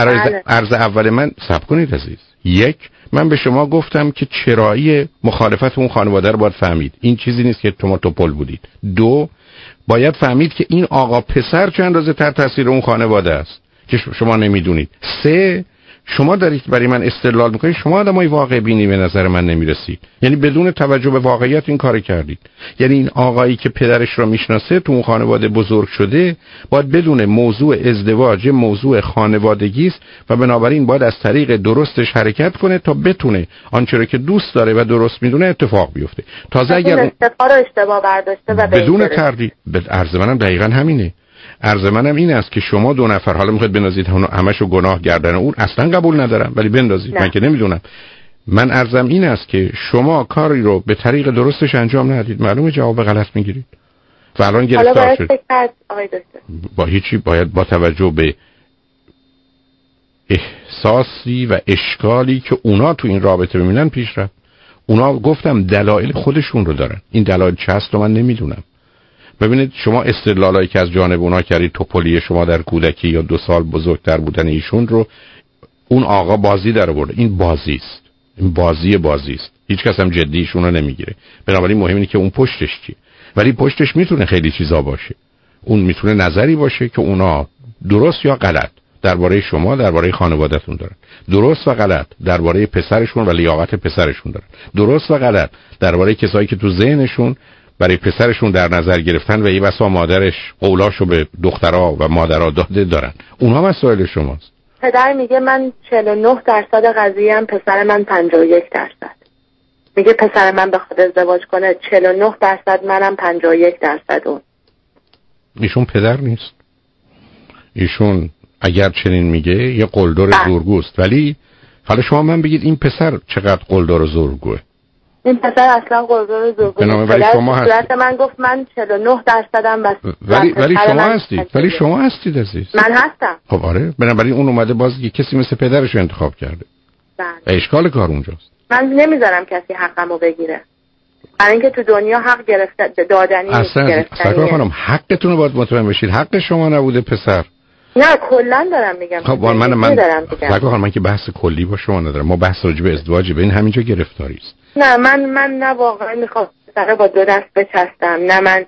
عرض اول من صبر کنید عزیز. یک من به شما گفتم که چرایی مخالفت اون خانواده رو باید فهمید. این چیزی نیست که شما توپل بودید. دو باید فهمید که این آقا پسر چه اندازه تحت تاثیر اون خانواده است که شما نمیدونید. سه شما دارید برای من استدلال میکنید شما آدمای واقع بینی به نظر من نمیرسید. یعنی بدون توجه به واقعیت این کارو کردید. یعنی این آقایی که پدرش رو میشناسه تو اون خانواده بزرگ شده باید بدون موضوع ازدواج موضوع خانوادگی است و بنابراین باید از طریق درستش حرکت کنه تا بتونه آنچه رو که دوست داره و درست میدونه اتفاق بیفته. تازه اگر اتفاق رو اشتباه برداشته و بدون تردید عرض منم دقیقاً همینه. عرض منم این است که شما دو نفر حالا میخواید بنازید همشو گناه گردن اون اصلا قبول ندارم ولی بندازید. من که نمیدونم. من عرضم این است که شما کاری رو به طریق درستش انجام ندید. معلومه جواب غلط میگیرید و الان گرفتار شد. با هیچی باید با توجه به احساسی و اشکالی که اونا تو این رابطه ببینن پیش رفت. اونا گفتم دلایل خودشون رو دارن. این دلایل چه هست رو من نمیدونم. ببینید شما استدلالایی که از جانب اونا کردید توپلی شما در کودکی یا 2 سال بزرگتر بودن ایشون رو اون آقا بازی در آورده. این بازی است. این بازی است. هیچ کس هم جدیشون رو نمیگیره. بنابراین مهم اینه که اون پشتش چیه. ولی پشتش میتونه خیلی چیزا باشه. اون میتونه نظری باشه که اونا درست یا غلط درباره شما درباره خانواده‌تون دارن. درست و غلط درباره پسرشون و لیاقت پسرشون دارن. درست و غلط درباره کسایی که تو ذهنشون برای پسرشون در نظر گرفتن و یه بسا مادرش قولاشو به دخترها و مادرها داده دارن. اونها مسائل شماست. پدر میگه من 49% قضیه‌ام پسر من 51%. میگه پسر من بخواد ازدواج کنه 49% منم 51% اون. ایشون پدر نیست. ایشون اگر چنین میگه یه قلدر زورگوست. ولی حالا شما من بگید این پسر چقدر قلدر زورگوه؟ این پسر اصلا قلدر زورگوه. ولی شما هستید. من گفت من 49%ام بس. ولی شما هستید. ولی شما هستید عزیز. من هستم. خب آره. بنابراین اون اومده باز یه کسی مثل پدرش رو انتخاب کرده. بله. اشکال کار اونجاست. من نمیذارم کسی حقمو بگیره. برای اینکه تو دنیا حق گرفته دادنی اصلا خانم حقتون رو باید مطمئن بشید. حق شما نبوده پسر. نه کلا دارم میگم. خب من که بحث کلی با شما ندارم. ما بحث راجع به ازدواج به این همینجا گرفتاری است. نه من نه واقعا میخوام سر با 2 دست بچستم. نه من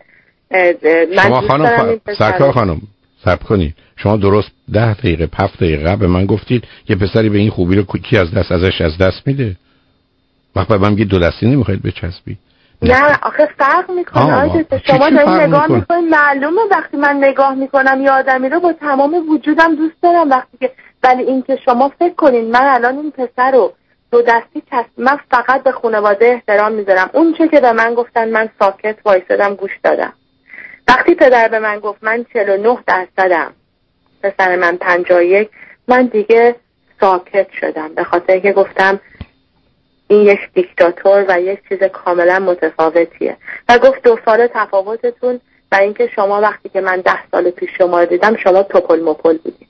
شما خانم سرکار خانم صبر کنید. شما درست 10 دقیقه 7 دقیقه به من گفتید یه پسری به این خوبی رو کی ازش از دست میده؟ وقتی من میگید 2 دستی نمیخواید بچسبی. نه آخه فرق میکنه. شما دارید نگاه میکنید، معلومه وقتی من نگاه میکنم یه آدمی رو با تمام وجودم دوست دارم وقتی که، ولی این که شما فکر کنین من الان این پسر رو 2 دستی من فقط به خانواده احترام میذارم. اون چه که به من گفتن من ساکت وایسادم گوش دادم. وقتی پدر به من گفت من 49%م پسر من 51، من دیگه ساکت شدم به خاطر که گفتم این یک دیکتاتور و یک چیز کاملا متفاوتیه و گفت 2 سال تفاوتتون و اینکه شما وقتی که من 10 سال پیش شما رو دیدم شما توپل مپل بودید.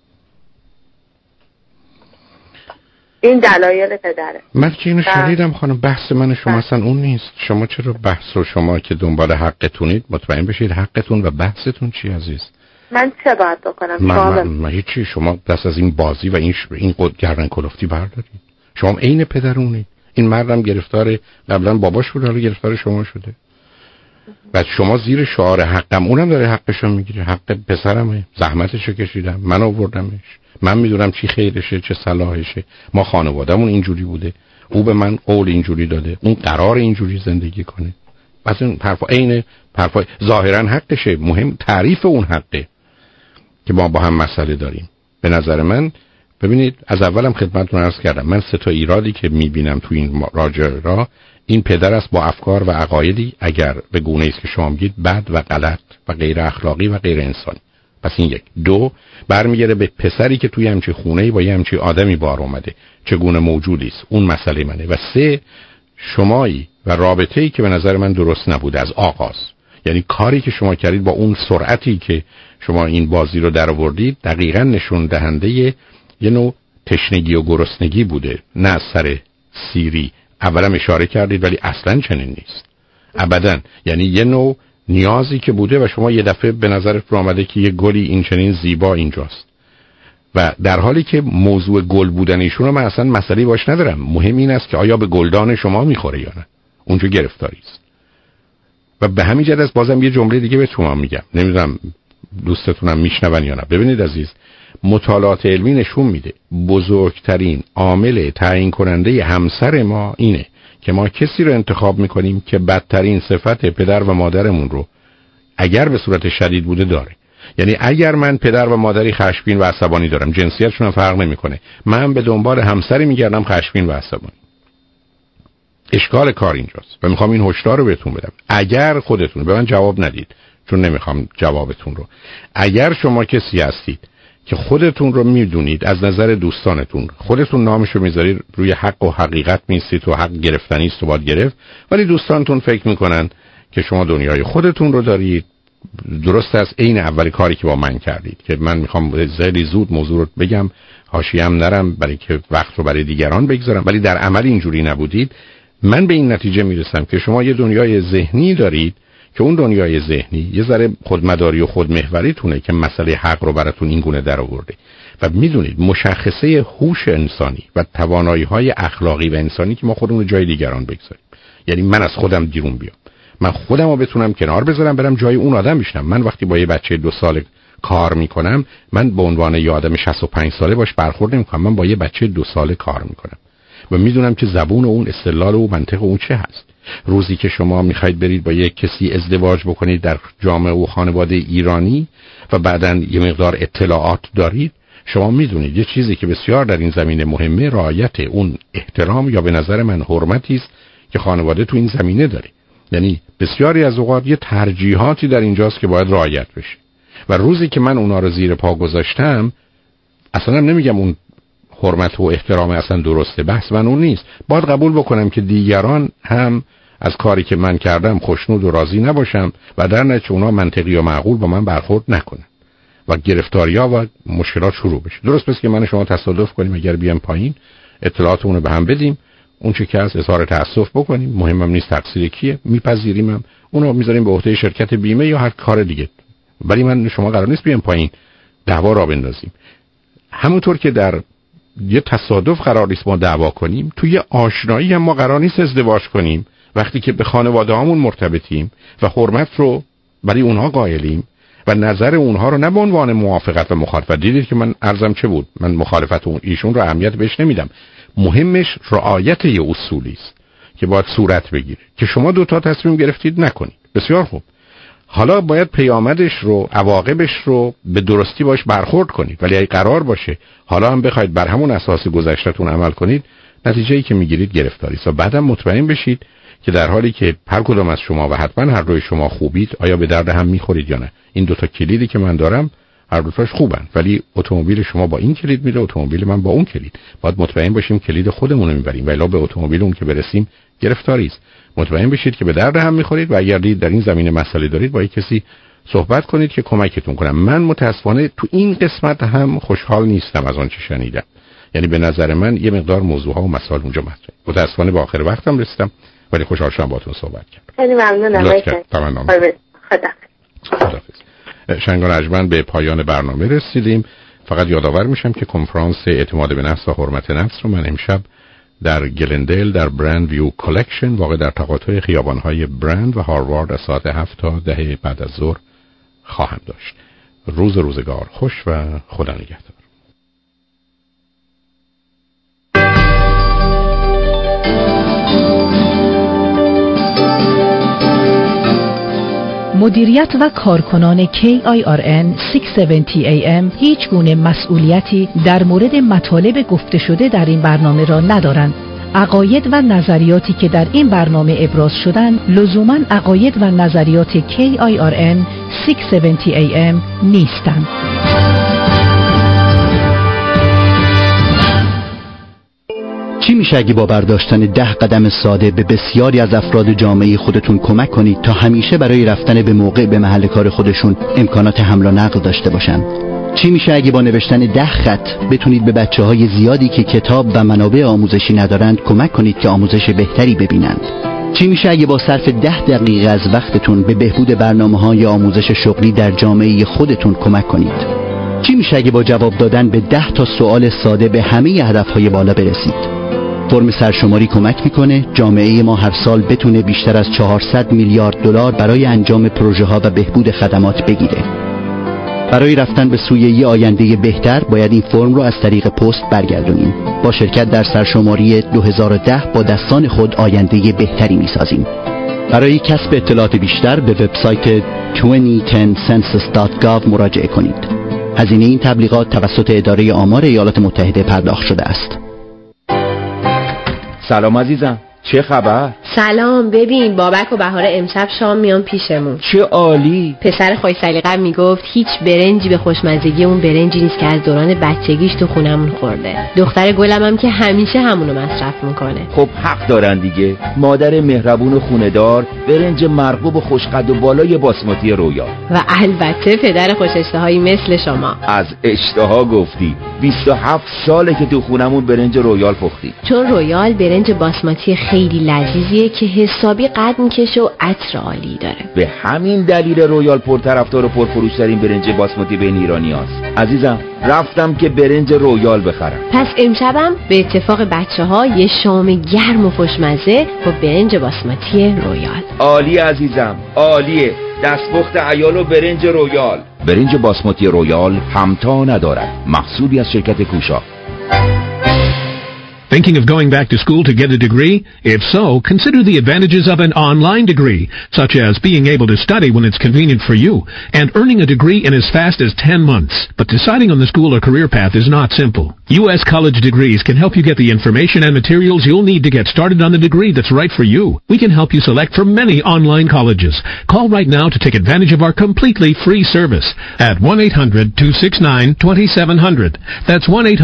این دلایل پدره. من که اینو شنیدم خانم. بحث من شما اصلا اون نیست. شما چرا بحث رو شما که دنبال حقتونید مطمئن بشید حقتون و بحثتون چی عزیز؟ من چه باید بکنم؟ من هیچی. شما دست از این بازی و این گردن کلفتی بردارید. شما عین پدرونید. این مردم گرفتار قبلا باباش بود حالا گرفتار شما شده. بعد شما زیر شعار حقم اونم داره حقشو میگیره. حق پسرمه، زحمتشو کشیدم، من آوردمش، من میدونم چی خیرشه چه صلاحشه. ما خانوادهمون اینجوری بوده، او به من قول اینجوری داده، اون قرار اینجوری زندگی کنه. پس این حرفا عین حرفا ظاهرا حقشه، مهم تعریف اون حقه که ما با هم مسئله داریم. به نظر من ببینید از اولم خدمتتون عرض کردم من 3 تا ایرادی که میبینم تو این ماجرا، این پدر است با افکار و عقایدی اگر به گونه‌ای است که شما میگید بد و غلط و غیر اخلاقی و غیر انسانی. پس این 1. 2 برمیگره به پسری که توی همچین خونه‌ای با یه همچین آدمی بار اومده چگونه موجودی است، اون مسئله منه. و 3 شمایی و رابطه‌ای که به نظر من درست نبوده از آغاز. یعنی کاری که شما کردید با اون سرعتی که شما این بازی رو درآوردید دقیقاً نشون دهنده یه نوع تشنگی و گرسنگی بوده، نه از سر سیری. اولا اشاره کردید ولی اصلا چنین نیست ابدا. یعنی یه نوع نیازی که بوده و شما یه دفعه به نظرت آمده که یه گلی این چنین زیبا اینجاست و در حالی که موضوع گل بودن ایشون رو من اصلا مسئله باش ندارم. مهم این است که آیا به گلدان شما میخوره یا نه. اونجا گرفتاری است. و به همین جهت است بازم یه جمله دیگه بهتون میگم، نمیدونم دوستتونم میشنون یا نه. ببینید عزیز، مطالعات علمی نشون میده بزرگترین عامل تعیین کننده همسر ما اینه که ما کسی رو انتخاب میکنیم که بدترین صفت پدر و مادرمون رو اگر به صورت شدید بوده داره. یعنی اگر من پدر و مادری خشمگین و عصبانی دارم، جنسیتشون هم فرق نمیکنه، من به دنبال همسری میگردم خشمگین و عصبانی. اشکال کار اینجاست و میخوام این هشدار رو بهتون بدم. اگر خودتون به من جواب ندید چون نمیخوام جوابتون رو، اگر شما کسی هستید که خودتون رو میدونید از نظر دوستانتون خودتون نامشو میذارید روی حق و حقیقت میستید و حق گرفتنی است و باید گرفت، ولی دوستانتون فکر میکنن که شما دنیای خودتون رو دارید، درست است عین اولی کاری که با من کردید که من میخوام خیلی زود موضوع رو بگم حاشیه‌ام نرم برای که وقت رو برای دیگران بگذارم، ولی در عمل اینجوری نبودید. من به این نتیجه میرسم که شما یه دنیای ذهنی دارید که اون دنیای ذهنی یه ذره خودمداری و خودمحوریتونه که مسئله حق رو براتون این گونه در آورده و میدونید مشخصه هوش انسانی و توانایی‌های اخلاقی و انسانی که ما خودمون جای دیگران بگذاریم. یعنی من از خودم بیرون بیام، من خودم رو بتونم کنار بذارم برم جای اون آدم بشم. من وقتی با یه بچه 2 ساله کار میکنم من به عنوان یه آدم 65 ساله باش برخورد نمیکنم، من با یه بچه 2 ساله کار میکنم و میدونم که زبون اون، استدلال و منطق اون چه هست. روزی که شما میخواید برید با یک کسی ازدواج بکنید در جامعه و خانواده ایرانی و بعداً یه مقدار اطلاعات دارید، شما میدونید یه چیزی که بسیار در این زمینه مهمه رعایت اون احترام یا به نظر من حرمتی است که خانواده تو این زمینه داره. یعنی بسیاری از اوقات یه ترجیحاتی در اینجاست که باید رعایت بشه و روزی که من اونا رو زیر پا گذاشتم، اصلا نمیگم اون حرمت و احترام اصلا درسته، بحث من اون نیست، باید قبول بکنم که دیگران هم از کاری که من کردم خوشنود و راضی نباشم و در نتیجه اونا منطقی و معقول با من برخورد نکنن و گرفتاری‌ها و مشکلات شروع بشه. درست پس که من شما تصادف کنیم اگر بیام پایین اطلاعاتمون رو به هم بدیم، اون چه که از اظهار تأسف بکنیم، مهمم نیست تقصیر کیه، میپذیریمم اونو میذاریم به عهده شرکت بیمه یا هر کار دیگه، ولی من شما قرار نیست بیام پایین دعوا را بندازیم. همونطور که در یه تصادف قرار نیست ما دعوا کنیم، توی آشنایی هم ما قرار نیست ازدواج کنیم وقتی که به خانواده هامون مرتبطیم و حرمت رو برای اونها قائلیم و نظر اونها رو نه به عنوان موافقت و مخالفت. دیدید که من عرضم چه بود؟ من مخالفت ایشون رو اهمیت بهش نمیدم. مهمش رعایت یه اصولی است که باید صورت بگیره که شما دوتا تصمیم گرفتید نکنید. بسیار خوب. حالا باید پیامدش رو، عواقبش رو به درستی باش برخورد کنید. ولی اگه قرار باشه حالا هم بخواید بر همون اساس گذشته‌تون عمل کنید، نتیجه‌ای که میگیرید گرفتاری است. و بعدم مطمئن بشید که در حالی که هر کدوم از شما و حتما هر دوی شما خوبید، آیا به درد هم میخورید یا نه. این دوتا کلیدی که من دارم هر دوتاش خوبن، ولی اتومبیل شما با این کلید میره، اتومبیل من با اون کلید. باید مطمئن باشیم کلید خودمون رو میبریم، ولی به اتومبیل اون که برسیم گرفتاری است. مطمئن بشید که به درد هم میخورید و اگر دید در این زمینه مسئله دارید با کسی صحبت کنید که کمکتون کنه. من متاسفانه تو این قسمت هم خوشحال نیستم از آن چه شنیدم. یعنی به نظر من یه مقدار موضوعها و مسائل اونجا مطرحه. متاسفانه به آخر وقتم رسیدم، ولی خوشحال شدم باهاتون صحبت کردم. خیلی ممنونم. خدا. شنگان ارجمند به پایان برنامه رسیدیم. فقط یادآور میشم که کنفرانس اعتماد به نفس و حرمت نفس رو من امشب در گلندل در برند ویو کالکشن واقع در تقاطع خیابان‌های برند و هاروارد از ساعت 7 تا 10 بعد از ظهر خواهم داشت. روزگار خوش و خدا نگهدار. مدیریت و کارکنان KIRN 670 AM هیچ گونه مسئولیتی در مورد مطالب گفته شده در این برنامه را ندارند. عقاید و نظریاتی که در این برنامه ابراز شدند لزوماً عقاید و نظریات KIRN 670 AM نیستند. چی میشه اگه با برداشتن 10 قدم ساده به بسیاری از افراد جامعه خودتون کمک کنید تا همیشه برای رفتن به موقع به محل کار خودشون امکانات حمل و نقل داشته باشن؟ چی میشه اگه با نوشتن 10 خط بتونید به بچه‌های زیادی که کتاب و منابع آموزشی ندارند کمک کنید که آموزش بهتری ببینند؟ چی میشه اگه با صرف 10 دقیقه از وقتتون به بهبود برنامه‌های آموزش شغلی در جامعه خودتون کمک کنید؟ چی میشه اگه با جواب دادن به 10 تا سوال ساده به همه هدف‌های بالا برسید؟ فرم سرشماری کمک میکنه جامعه ما هر سال بتونه بیشتر از 400 میلیارد دلار برای انجام پروژه ها و بهبود خدمات بگیره. برای رفتن به سوی یه آینده بهتر باید این فرم رو از طریق پست برگردونیم. با شرکت در سرشماری 2010 با دستان خود آینده بهتری میسازیم. برای کسب اطلاعات بیشتر به وبسایت 2010census.gov مراجعه کنید. هزینه این تبلیغات توسط اداره آمار ایالات متحده پرداخت شده است. سلام عزیزم، چه خبر؟ سلام، ببین بابک و بهار امشب شام میان پیشمون. چه عالی. پسر خوش سلیقه‌ام میگفت هیچ برنجی به خوشمزگی اون برنجی نیست که از دوران بچگیش تو خونمون خورده. دختر گلم هم که همیشه همونو مصرف میکنه. خب حق دارن دیگه. مادر مهربون و خونه‌دار، برنج مرغوب و خوشقد و بالای باسماتی رویال. و البته پدر خوش اشتهایی مثل شما. از اشتها گفتی. 27 ساله که تو خونمون برنج رویال پختی. چون رویال برنج باسماتی خیلی لذیذیه که حسابی قد میکشه و عطر عالی داره. به همین دلیل رویال پرطرفدار و پرفروش‌ترین برنج باسماتی بین ایرانیاست. عزیزم رفتم که برنج رویال بخرم. پس امشبم به اتفاق بچه‌ها یه شام گرم و خوشمزه با برنج باسماتی رویال. عالی عزیزم، عالیه. دستپخت عیال و برنج رویال. برنج باسماتی رویال همتا ندارد. محصولی از شرکت کوشا. Thinking of going back to school to get a degree? If so, consider the advantages of an online degree, such as being able to study when it's convenient for you, and earning a degree in as fast as 10 months. But deciding on the school or career path is not simple. U.S. College Degrees can help you get the information and materials you'll need to get started on the degree that's right for you. We can help you select from many online colleges. Call right now to take advantage of our completely free service at 1-800-269-2700. That's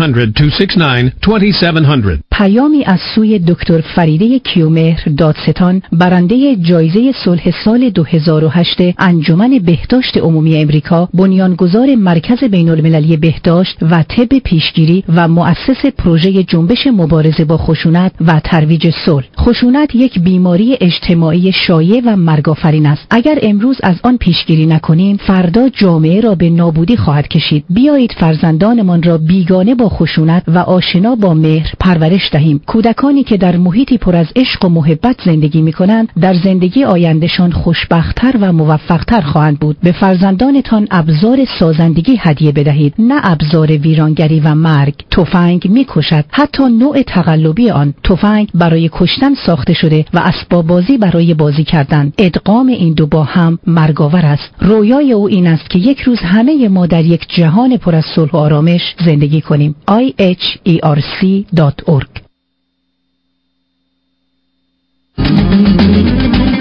1-800-269-2700. پیامی از سوی دکتر فریده کیومهر دادستان، برنده جایزه صلح سال 2008 انجمن بهداشت عمومی امریکا، بنیانگذار مرکز بین‌المللی بهداشت و طب پیشگیری و مؤسس پروژه جنبش مبارزه با خشونت و ترویج صلح. خشونت یک بیماری اجتماعی شایع و مرگ‌آفرین است. اگر امروز از آن پیشگیری نکنیم، فردا جامعه را به نابودی خواهد کشید. بیایید فرزندانمان را بیگانه با خشونت و آشنا با مهر پرورش آموزش دهیم. کودکانی که در محیطی پر از عشق و محبت زندگی می‌کنند، در زندگی آیندهشان خوشبخت‌تر و موفق‌تر خواهند بود. به فرزندانتان ابزار سازندگی هدیه بدهید، نه ابزار ویرانگری و مرگ. تفنگ می‌کشد. حتی نوع تقلبی آن. تفنگ برای کشتن ساخته شده و اسباب بازی برای بازی کردن. ادغام این دو با هم مرگاور است. رویای او این است که یک روز همه ما در یک جهان پر از صلح و آرامش زندگی کنیم. IHERC.org